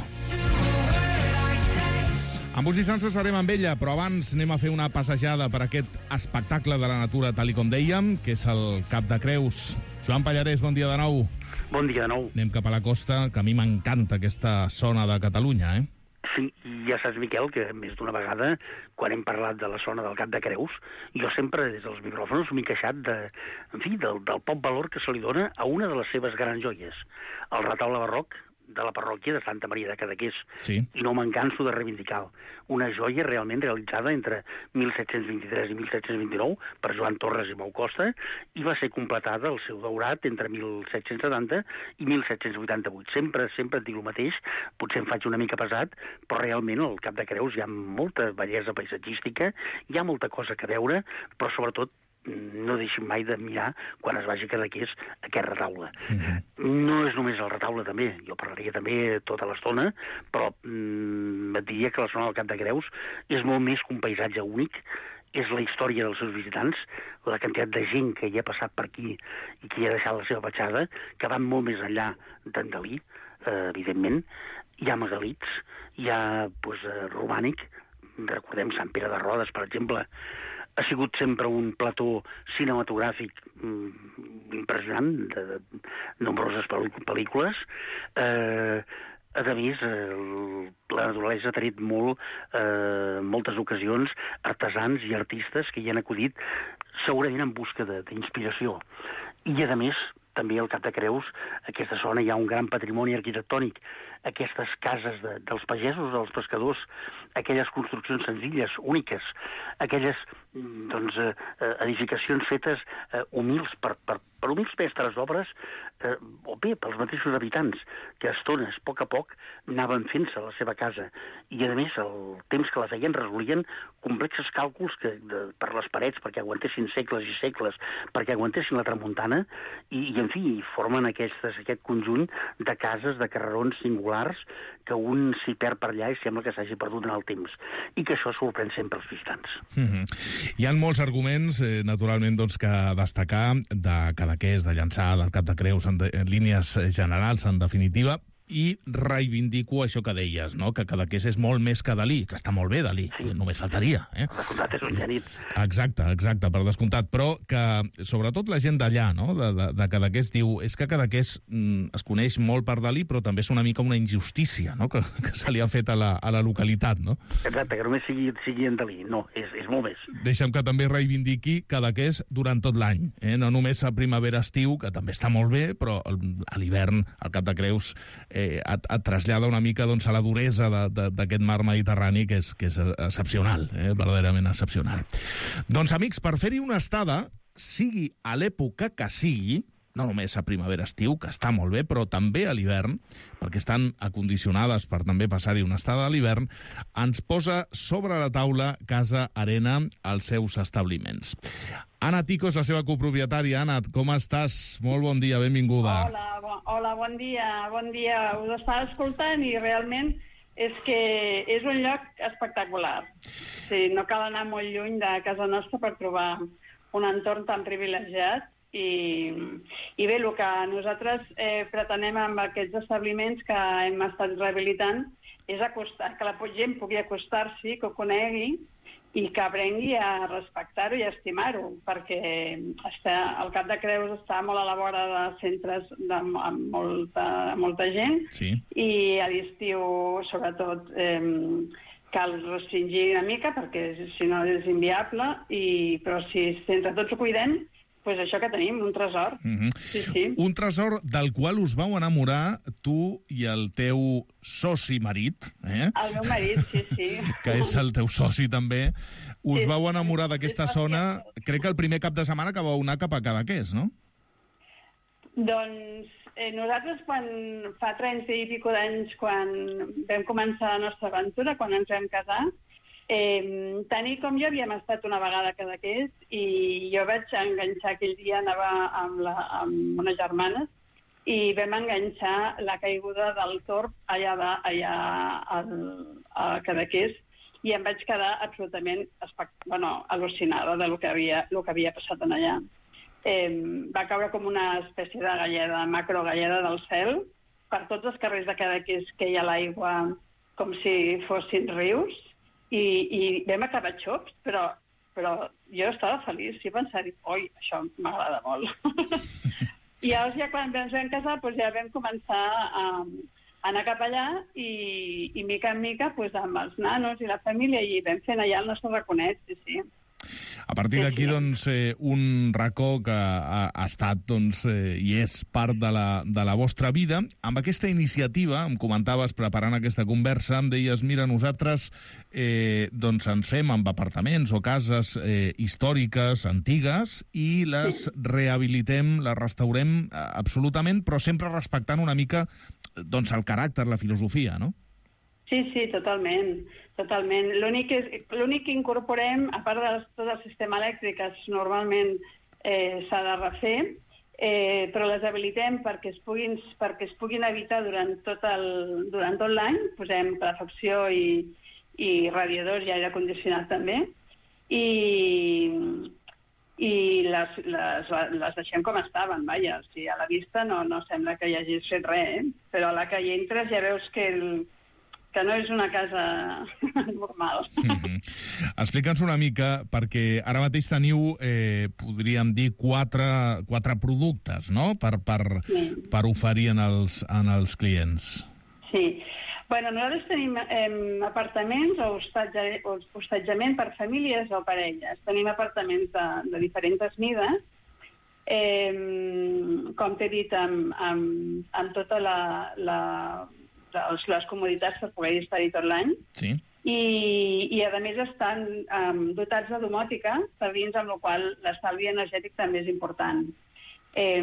Amb uns instants estarem amb ella, però abans anem a fer una passejada per aquest espectacle de la natura, tal com dèiem, que és el Cap de Creus. Joan Pallarès, bon dia de nou. Bon dia de nou. Anem cap a la costa, que a mi m'encanta aquesta zona de Catalunya, eh? Sí, ja saps, Miquel, que més d'una vegada, quan hem parlat de la zona del Cap de Creus, jo sempre, des dels micròfons, m'he queixat de, en fi, del, del poc valor que se li dona a una de les seves grans joies, el retaule barroc de la parròquia de Santa Maria de Cadaqués. Sí. I no me'n canso de reivindicar. Una joia realment realitzada entre mil set-cents vint-i-tres i mil set-cents vint-i-nou per Joan Torres i Mau Costa, i va ser completada el seu daurat entre mil set-cents setanta i mil set-cents vuitanta-vuit. Sempre, sempre et dic el mateix, potser em faig una mica pesat, però realment al Cap de Creus hi ha molta bellesa paisatgística, hi ha molta cosa que veure, però sobretot no deixin mai de mirar, quan es vagi a Cadaqués, aquest retaule. Mm-hmm. No és només el retaule, també. Jo parlaria també tota l'estona, però mm, et diria que la zona del Cap de Creus és molt més que un paisatge únic, és la història dels seus visitants, la quantitat de gent que hi ha passat per aquí i que hi ha deixat la seva petjada, que van molt més enllà d'en Dalí, eh, evidentment. Hi ha megalits, hi ha pues, eh, romànic, recordem Sant Pere de Rodes, per exemple. Ha sigut sempre un plató cinematogràfic mm, impressionant, de, de nombroses pel·lícules. Eh, a més, eh, la naturalesa ha tenit molt, eh, moltes ocasions artesans i artistes que hi han acudit segurament en busca d'inspiració. I, a més, també al Cap de Creus, aquesta zona hi ha un gran patrimoni arquitectònic. Aquestes cases de, dels pagesos, dels pescadors, aquelles construccions senzilles, úniques, aquelles doncs, eh, edificacions fetes eh, humils per, per, per humils mestres d'obres, eh, o bé pels mateixos habitants, que a estones, a poc a poc, anaven fent-se la seva casa. I, a més, el temps que la feien resolien complexes càlculs que, de, per les parets, perquè aguantessin segles i segles, perquè aguantessin la tramuntana, i, i en fi, formen aquestes, aquest conjunt de cases, de carrerons singulars, que un s'hi perd per allà i sembla que s'hagi perdut en el temps, i que això sorprèn sempre els visitants. Mm-hmm. Hi ha molts arguments, eh, naturalment, doncs, que destacar de Cadaqués, de Llançà, del Cap de Creus, en, de, en línies generals, en definitiva, i reivindico això que deies, no? Que Cadaqués és molt més que Dalí, que està molt bé, Dalí, sí. Només faltaria. Eh? Per descomptat, és un genit. Exacte, exacte, per descomptat, però que sobretot la gent d'allà, no? de, de, de Cadaqués, diu, és que Cadaqués mm, es coneix molt per Dalí, però també és una mica una injustícia, no? que, que se li ha fet a la, a la localitat, no? Exacte, que només sigui, sigui en Dalí, no, és, és molt més. Deixa'm que també reivindiqui Cadaqués durant tot l'any, eh? No només a primavera-estiu, que també està molt bé, però a l'hivern, al Cap de Creus, eh, et, et trasllada una mica doncs, a la duresa d'aquest mar Mediterrani, que és, que és excepcional, eh? Verdaderament excepcional. Doncs, amics, per fer-hi una estada, sigui a l'època que sigui, no només a primavera-estiu, que està molt bé, però també a l'hivern, perquè estan acondicionades per també passar-hi una estada a l'hivern, ens posa sobre la taula Casa Arena als seus establiments. Anna Tico és la seva copropietària. Anna, com estàs? Molt bon dia, benvinguda. Hola, bo, hola, bon dia, bon dia. Us estava escoltant i realment és que és un lloc espectacular. Sí, no cal anar molt lluny de casa nostra per trobar un entorn tan privilegiat. I, i bé, el que nosaltres eh, pretenem amb aquests establiments que hem estat rehabilitant és acostar, que la gent pugui acostar-s'hi, que ho conegui i que aprengui a respectar-ho i a estimar-ho, perquè està, el Cap de Creus està molt a la vora de centres de, amb molta, molta gent, sí. I a l'estiu, sobretot, eh, cal restringir una mica, perquè si no és inviable, i, però si entre tots ho cuidem, pues això que tenim, un tresor. Mm-hmm. Sí, sí. Un tresor del qual us vau enamorar tu i el teu soci marit, eh? El meu marit, sí, sí. Que és el teu soci també. Us Sí. vau enamorar d'aquesta zona, crec que el primer cap de setmana que vau anar cap a Cadaqués, no? Doncs eh, nosaltres, quan fa trenta i pico d'anys, quan vam començar la nostra aventura, quan ens vam casar, Eh, tant ell com jo havíem estat una vegada a Cadaqués i jo vaig enganxar aquell dia, anava amb, la, amb unes germanes i vam enganxar la caiguda del torb allà, de, allà al, a Cadaqués i em vaig quedar absolutament bueno, al·lucinada de lo que havia, lo que havia passat en allà. Eh, va caure com una espècie de galleda, macrogalleda del cel, per tots els carrers de Cadaqués que hi ha l'aigua com si fossin rius. I, i vam acabar xops, però, però jo estava feliç i pensar, oi, això m'agrada molt. I llavors ja quan ens vam casar doncs ja vam començar a, a anar cap allà i, i mica en mica doncs, amb els nanos i la família i vam fent allà el nostre raconet, sí, sí. A partir d'aquí, doncs, eh, un racó que ha, ha estat doncs, eh, i és part de la, de la vostra vida. Amb aquesta iniciativa, em comentaves preparant aquesta conversa, em deies, mira, nosaltres eh, doncs ens fem amb apartaments o cases eh, històriques, antigues, i les rehabilitem, les restaurem eh, absolutament, però sempre respectant una mica doncs, el caràcter, la filosofia, no? Sí, sí, totalment. Totalment. L'únic que, l'únic que incorporem, a part de tot el sistema elèctric, que normalment eh, s'ha de refer, eh, però les habilitem perquè es puguin, perquè es puguin evitar durant tot el, durant tot l'any. Posem calefacció i, i radiadors i aire condicionat també. I, i les, les, les deixem com estaven, vaja. O sigui, a la vista no, no sembla que hi hagis fet res, eh? Però a la que hi entres ja veus que el que no és una casa normal. Mm-hmm. Explica'ns una mica, perquè ara mateix teniu, eh, podríem dir, quatre, quatre productes, no?, per, per, sí. per oferir en els, en els clients. Sí. Bueno, nosaltres tenim eh, apartaments o hostatge, hostatjament per famílies o parelles. Tenim apartaments de, de diferents mides, eh, com t'he dit, amb, amb, amb tota la... la les comoditats per poder estar-hi tot l'any. Sí. I, i a més estan um, dotats de domòtica per dins, amb la qual l'estalvi energètic també és important. Eh,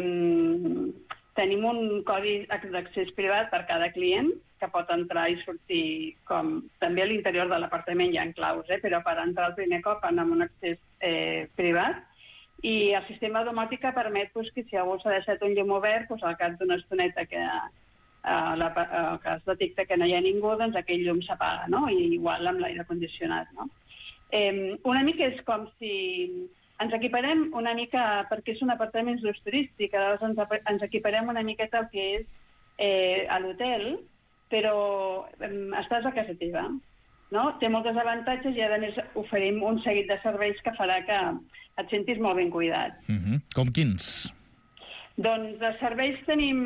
tenim un codi d'accés privat per cada client que pot entrar i sortir, com també a l'interior de l'apartament hi ha claus, eh, però per entrar el primer cop amb un accés eh, privat. I el sistema de domòtica permet pues, que si algú s'ha deixat un llum obert, pues, al cap d'una estoneta que Uh, la, uh, que es detecta que no hi ha ningú, doncs aquell llum s'apaga, no? I igual amb l'aire condicionat, no? Eh, una mica és com si ens equiparem una mica, perquè és un apartament d'ús turístic, llavors ens, ens equiparem una miqueta al que és eh, a l'hotel, però eh, estàs a casa teva, no? Té molts avantatges i a més oferim un seguit de serveis que farà que et sentis molt ben cuidat. Mm-hmm. Com quins? Doncs de serveis tenim...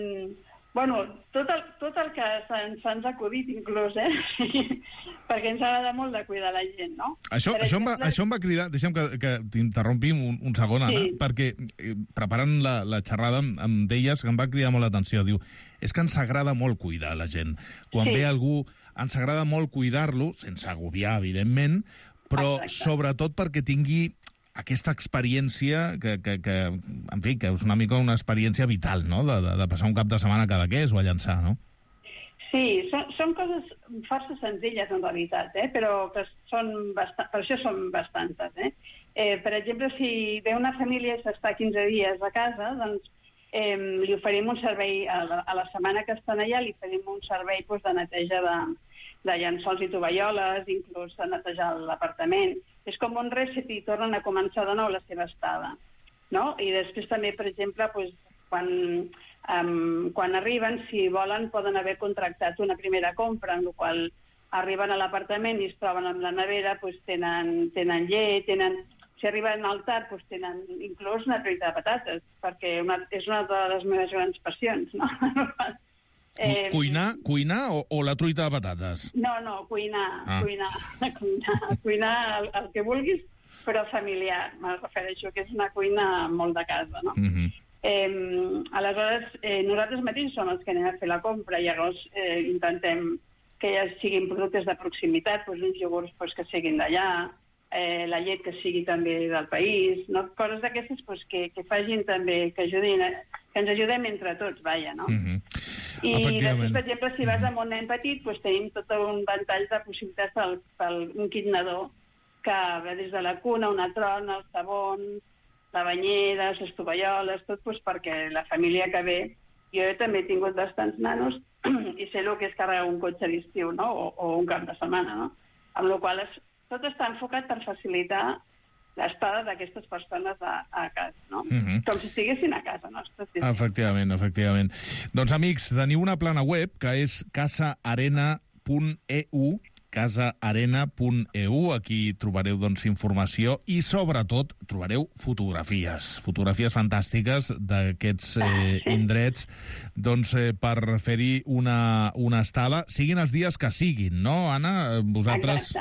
Bueno, tot el, tot el que se'ns se ha acudit, inclús, eh? Perquè ens agrada molt de cuidar la gent, no? Això, això, exemple... em, va, això em va cridar... Deixa'm que, que t'interrompi un, un segon, Anna, sí. Perquè eh, preparant la, la xerrada em, em deies que em va cridar molt l'atenció. Diu, és que ens agrada molt cuidar la gent. Quan sí. ve algú, ens agrada molt cuidar-lo, sense agobiar, evidentment, però Exacte. Sobretot perquè tingui aquesta experiència que, que, que, en fi, que és una mica una experiència vital, no?, de, de, de passar un cap de setmana cada què és o a llançar, no? Sí, són, són coses força senzilles, en realitat, eh? Però que són bastant, per això són bastantes. Eh? Eh, per exemple, si ve una família i s'està quinze dies a casa, doncs eh, li oferim un servei, a la, a la setmana que estan allà, li oferim un servei doncs, de neteja de, de llençols i tovalloles, inclús de netejar l'apartament. És com un reset i tornen a començar de nou la seva estada. No? I després també, per exemple, doncs, quan... Um, quan arriben, si volen, poden haver contractat una primera compra, en la qual arriben a l'apartament i es troben amb la nevera, doncs tenen, tenen llet, tenen... Si arriben al tard, doncs tenen inclús una truita de patates, perquè una, és una de les meves grans passions, no? eh, cuinar cuinar o, o la truita de patates? No, no, cuinar, ah. cuinar, cuinar, cuinar el, el que vulguis, però familiar, me refereixo, que és una cuina molt de casa, no? Mm-hmm. Eh, aleshores, eh, nosaltres mateixos som els que anem a fer la compra i llavors eh, intentem que ja siguin productes de proximitat, doncs uns iogurts doncs, que siguin d'allà, eh, la llet que sigui també del país, no? Coses d'aquestes doncs, que, que facin també, que ajudin, que ens ajudem entre tots, vaja, no? Mm-hmm. I després, per exemple, si vas amb un nen petit, doncs tenim tot un ventall de possibilitats per, per un kit nadó que va des de la cuna, una trona, els sabons, la banyera, les tovalloles, tot doncs, perquè la família que ve... Jo també he tingut bastants nanos i sé el que és carregar un cotxe a l'estiu, no? o, o un cap de setmana, no? Amb la qual cosa tot està enfocat per facilitar l'estada d'aquestes persones a, a casa, no? Mm-hmm. Com si estiguessin a casa nostra. Sí, efectivament, efectivament. Doncs, amics, teniu una plana web que és casa arena punt e u, casa arena punt e u. Aquí trobareu doncs, informació i, sobretot, trobareu fotografies. Fotografies fantàstiques d'aquests eh, indrets doncs, eh, per fer-hi una, una estada, siguin els dies que siguin, no, Anna? Vosaltres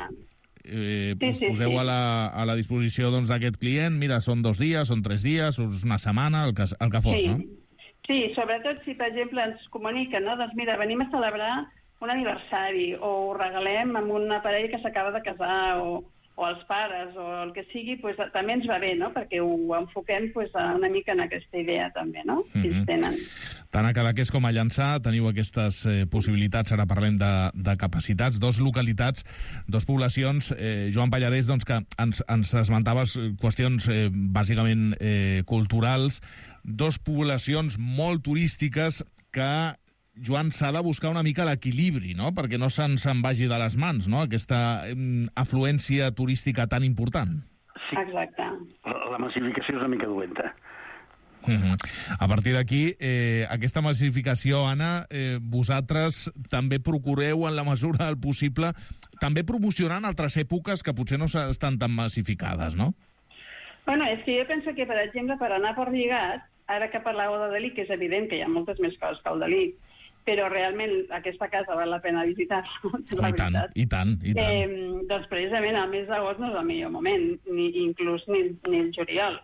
eh, sí, sí, poseu sí. A, la, a la disposició doncs, d'aquest client, mira, són dos dies, són tres dies, una setmana, el que, el que fos, sí. no? Sí, sobretot si, per exemple, ens comuniquen, no? Doncs mira, venim a celebrar un aniversari, o ho regalem amb una parella que s'acaba de casar, o, o els pares, o el que sigui, pues, també ens va bé, no? Perquè ho enfoquem pues, una mica en aquesta idea, també, no? Mm-hmm. Si ens tenen. Tant a Cadaqués com a Llançà teniu aquestes eh, possibilitats. Ara parlem de, de capacitats. Dos localitats, dos poblacions. Eh, Joan Pallarès, doncs, que ens, ens esmentaves qüestions eh, bàsicament eh, culturals. Dos poblacions molt turístiques que... Joan, s'ha de buscar una mica l'equilibri, no?, perquè no se'n se'n vagi de les mans, no?, aquesta eh, afluència turística tan important. Sí. Exacte. La, la massificació és una mica dolenta. Mm-hmm. A partir d'aquí, eh, aquesta massificació, Anna, eh, vosaltres també procureu, en la mesura del possible, també promocionant altres èpoques que potser no estan tan massificades, no? Bueno, és que jo penso que, per exemple, per anar per lligat, ara que parlàveu de Dalí, que és evident que hi ha moltes més coses que el Dalí, però realment aquesta casa val la pena visitar-la, la I tant, i tant, i tant. Eh, doncs precisament el mes d'agost no és el millor moment, ni inclús ni, ni el juliol.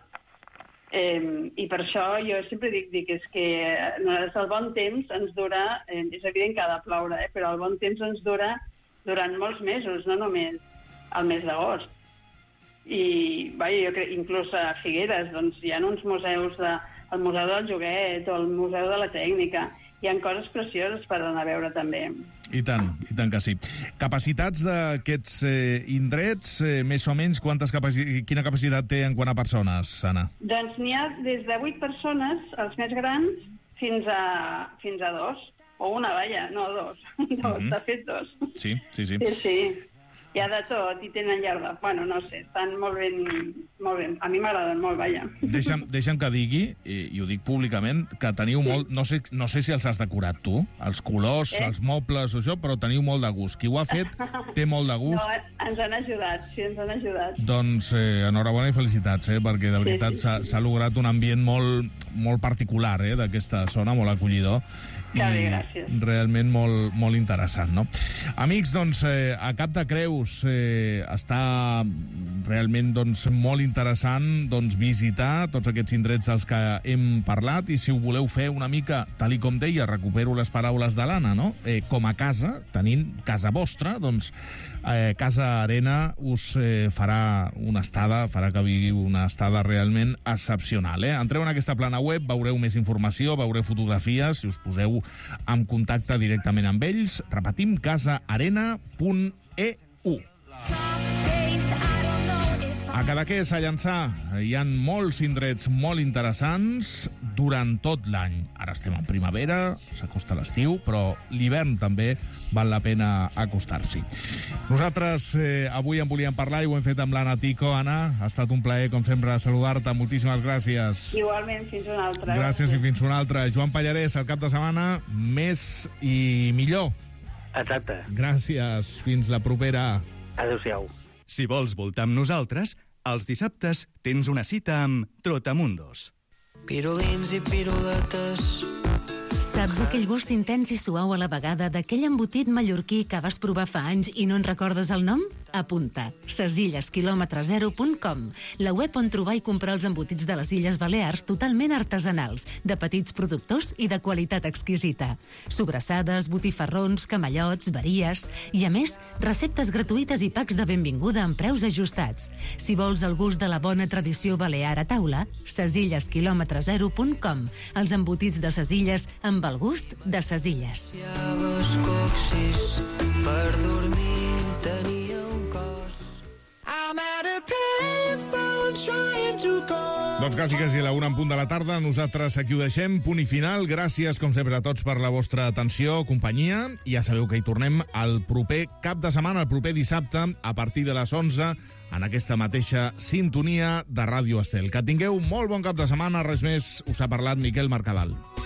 Eh, I per això jo sempre dic, dic és que el bon temps ens dura, eh, és evident que ha de ploure, eh, però el bon temps ens dura durant molts mesos, no només el mes d'agost. I vaja, jo crec, inclús a Figueres, doncs hi ha uns museus, de, el Museu del Joguet o el Museu de la Tècnica, hi ha coses precioses per anar a veure també. I tant, i tant que sí. Capacitats d'aquests eh, indrets, eh, més o menys, quantes capaci... quina capacitat té en quant a persones, Anna? Doncs n'hi ha des de vuit persones, els més grans, fins a, fins a dos. O una, vaja, no, dos. dos, mm-hmm. De fet, dos. Sí, sí, sí. Sí, sí. Hi ha de tot, i tenen llarg de... Bueno, no sé, estan molt ben... Molt ben. A mi m'agraden molt, vaja. Deixa'm, deixa'm que digui, i, i ho dic públicament, que teniu sí. molt... No sé, no sé si els has decorat tu, els colors, eh? Els mobles o això, però teniu molt de gust. Qui ho ha fet té molt de gust. No, ens han ajudat, sí, ens han ajudat. Doncs eh, enhorabona i felicitats, eh, perquè de veritat s'ha sí, sí, sí. s'ha lograt un ambient molt, molt particular, eh, d'aquesta zona, molt acollidor. Que bé, I gràcies. realment molt, molt interessant, no? Amics, doncs, eh, a Cap de Creus eh, està realment doncs, molt interessant doncs, visitar tots aquests indrets dels que hem parlat, i si ho voleu fer una mica, tal i com deia, recupero les paraules de l'Anna, no? Eh, com a casa, tenint casa vostra, doncs eh, Casa Arena us eh, farà una estada, farà que viviu una estada realment excepcional. Eh? Entreu en aquesta plana web, veureu més informació, veureu fotografies, si us poseu en contacte directament amb ells. Repetim, casa arena punt e u. A Cadaqués, a Llançà, hi ha molts indrets molt interessants durant tot l'any. Ara estem en primavera, s'acosta l'estiu, però l'hivern també val la pena acostar-s'hi. Nosaltres eh, avui en volíem parlar i ho hem fet amb l'Anna Tico. Anna, ha estat un plaer, com sempre, saludar-te. Moltíssimes gràcies. Igualment, fins una altra. Gràcies i fins una altra. Joan Pallarès, el cap de setmana, més i millor. Exacte. Gràcies. Fins la propera. Adéu-siau. Si vols voltar amb nosaltres, els dissabtes tens una cita amb Trotamundos. Pirulins i piruletes. Saps aquell gust intens i suau a la vegada d'aquell embotit mallorquí que vas provar fa anys i no en recordes el nom? Apunta. sesilles quilòmetre zero punt com, la web on trobar i comprar els embotits de les Illes Balears totalment artesanals, de petits productors i de qualitat exquisita. Sobrassades, botifarrons, camallots, varies i, a més, receptes gratuïtes i packs de benvinguda amb preus ajustats. Si vols el gust de la bona tradició balear a taula, sesilles quilòmetre zero punt com, els embotits de ses Illes amb el gust de ses Illes. Llaves coxis per dormir tenia un cos. I'm at a payphone trying to call. Doncs quasi, quasi a la una en punt de la tarda. Nosaltres aquí ho deixem. Punt i final. Gràcies, com sempre, a tots per la vostra atenció, companyia. I ja sabeu que hi tornem el proper cap de setmana, el proper dissabte, a partir de les onze, en aquesta mateixa sintonia de Ràdio Estel. Que tingueu molt bon cap de setmana. Res més, us ha parlat Miquel Mercadal.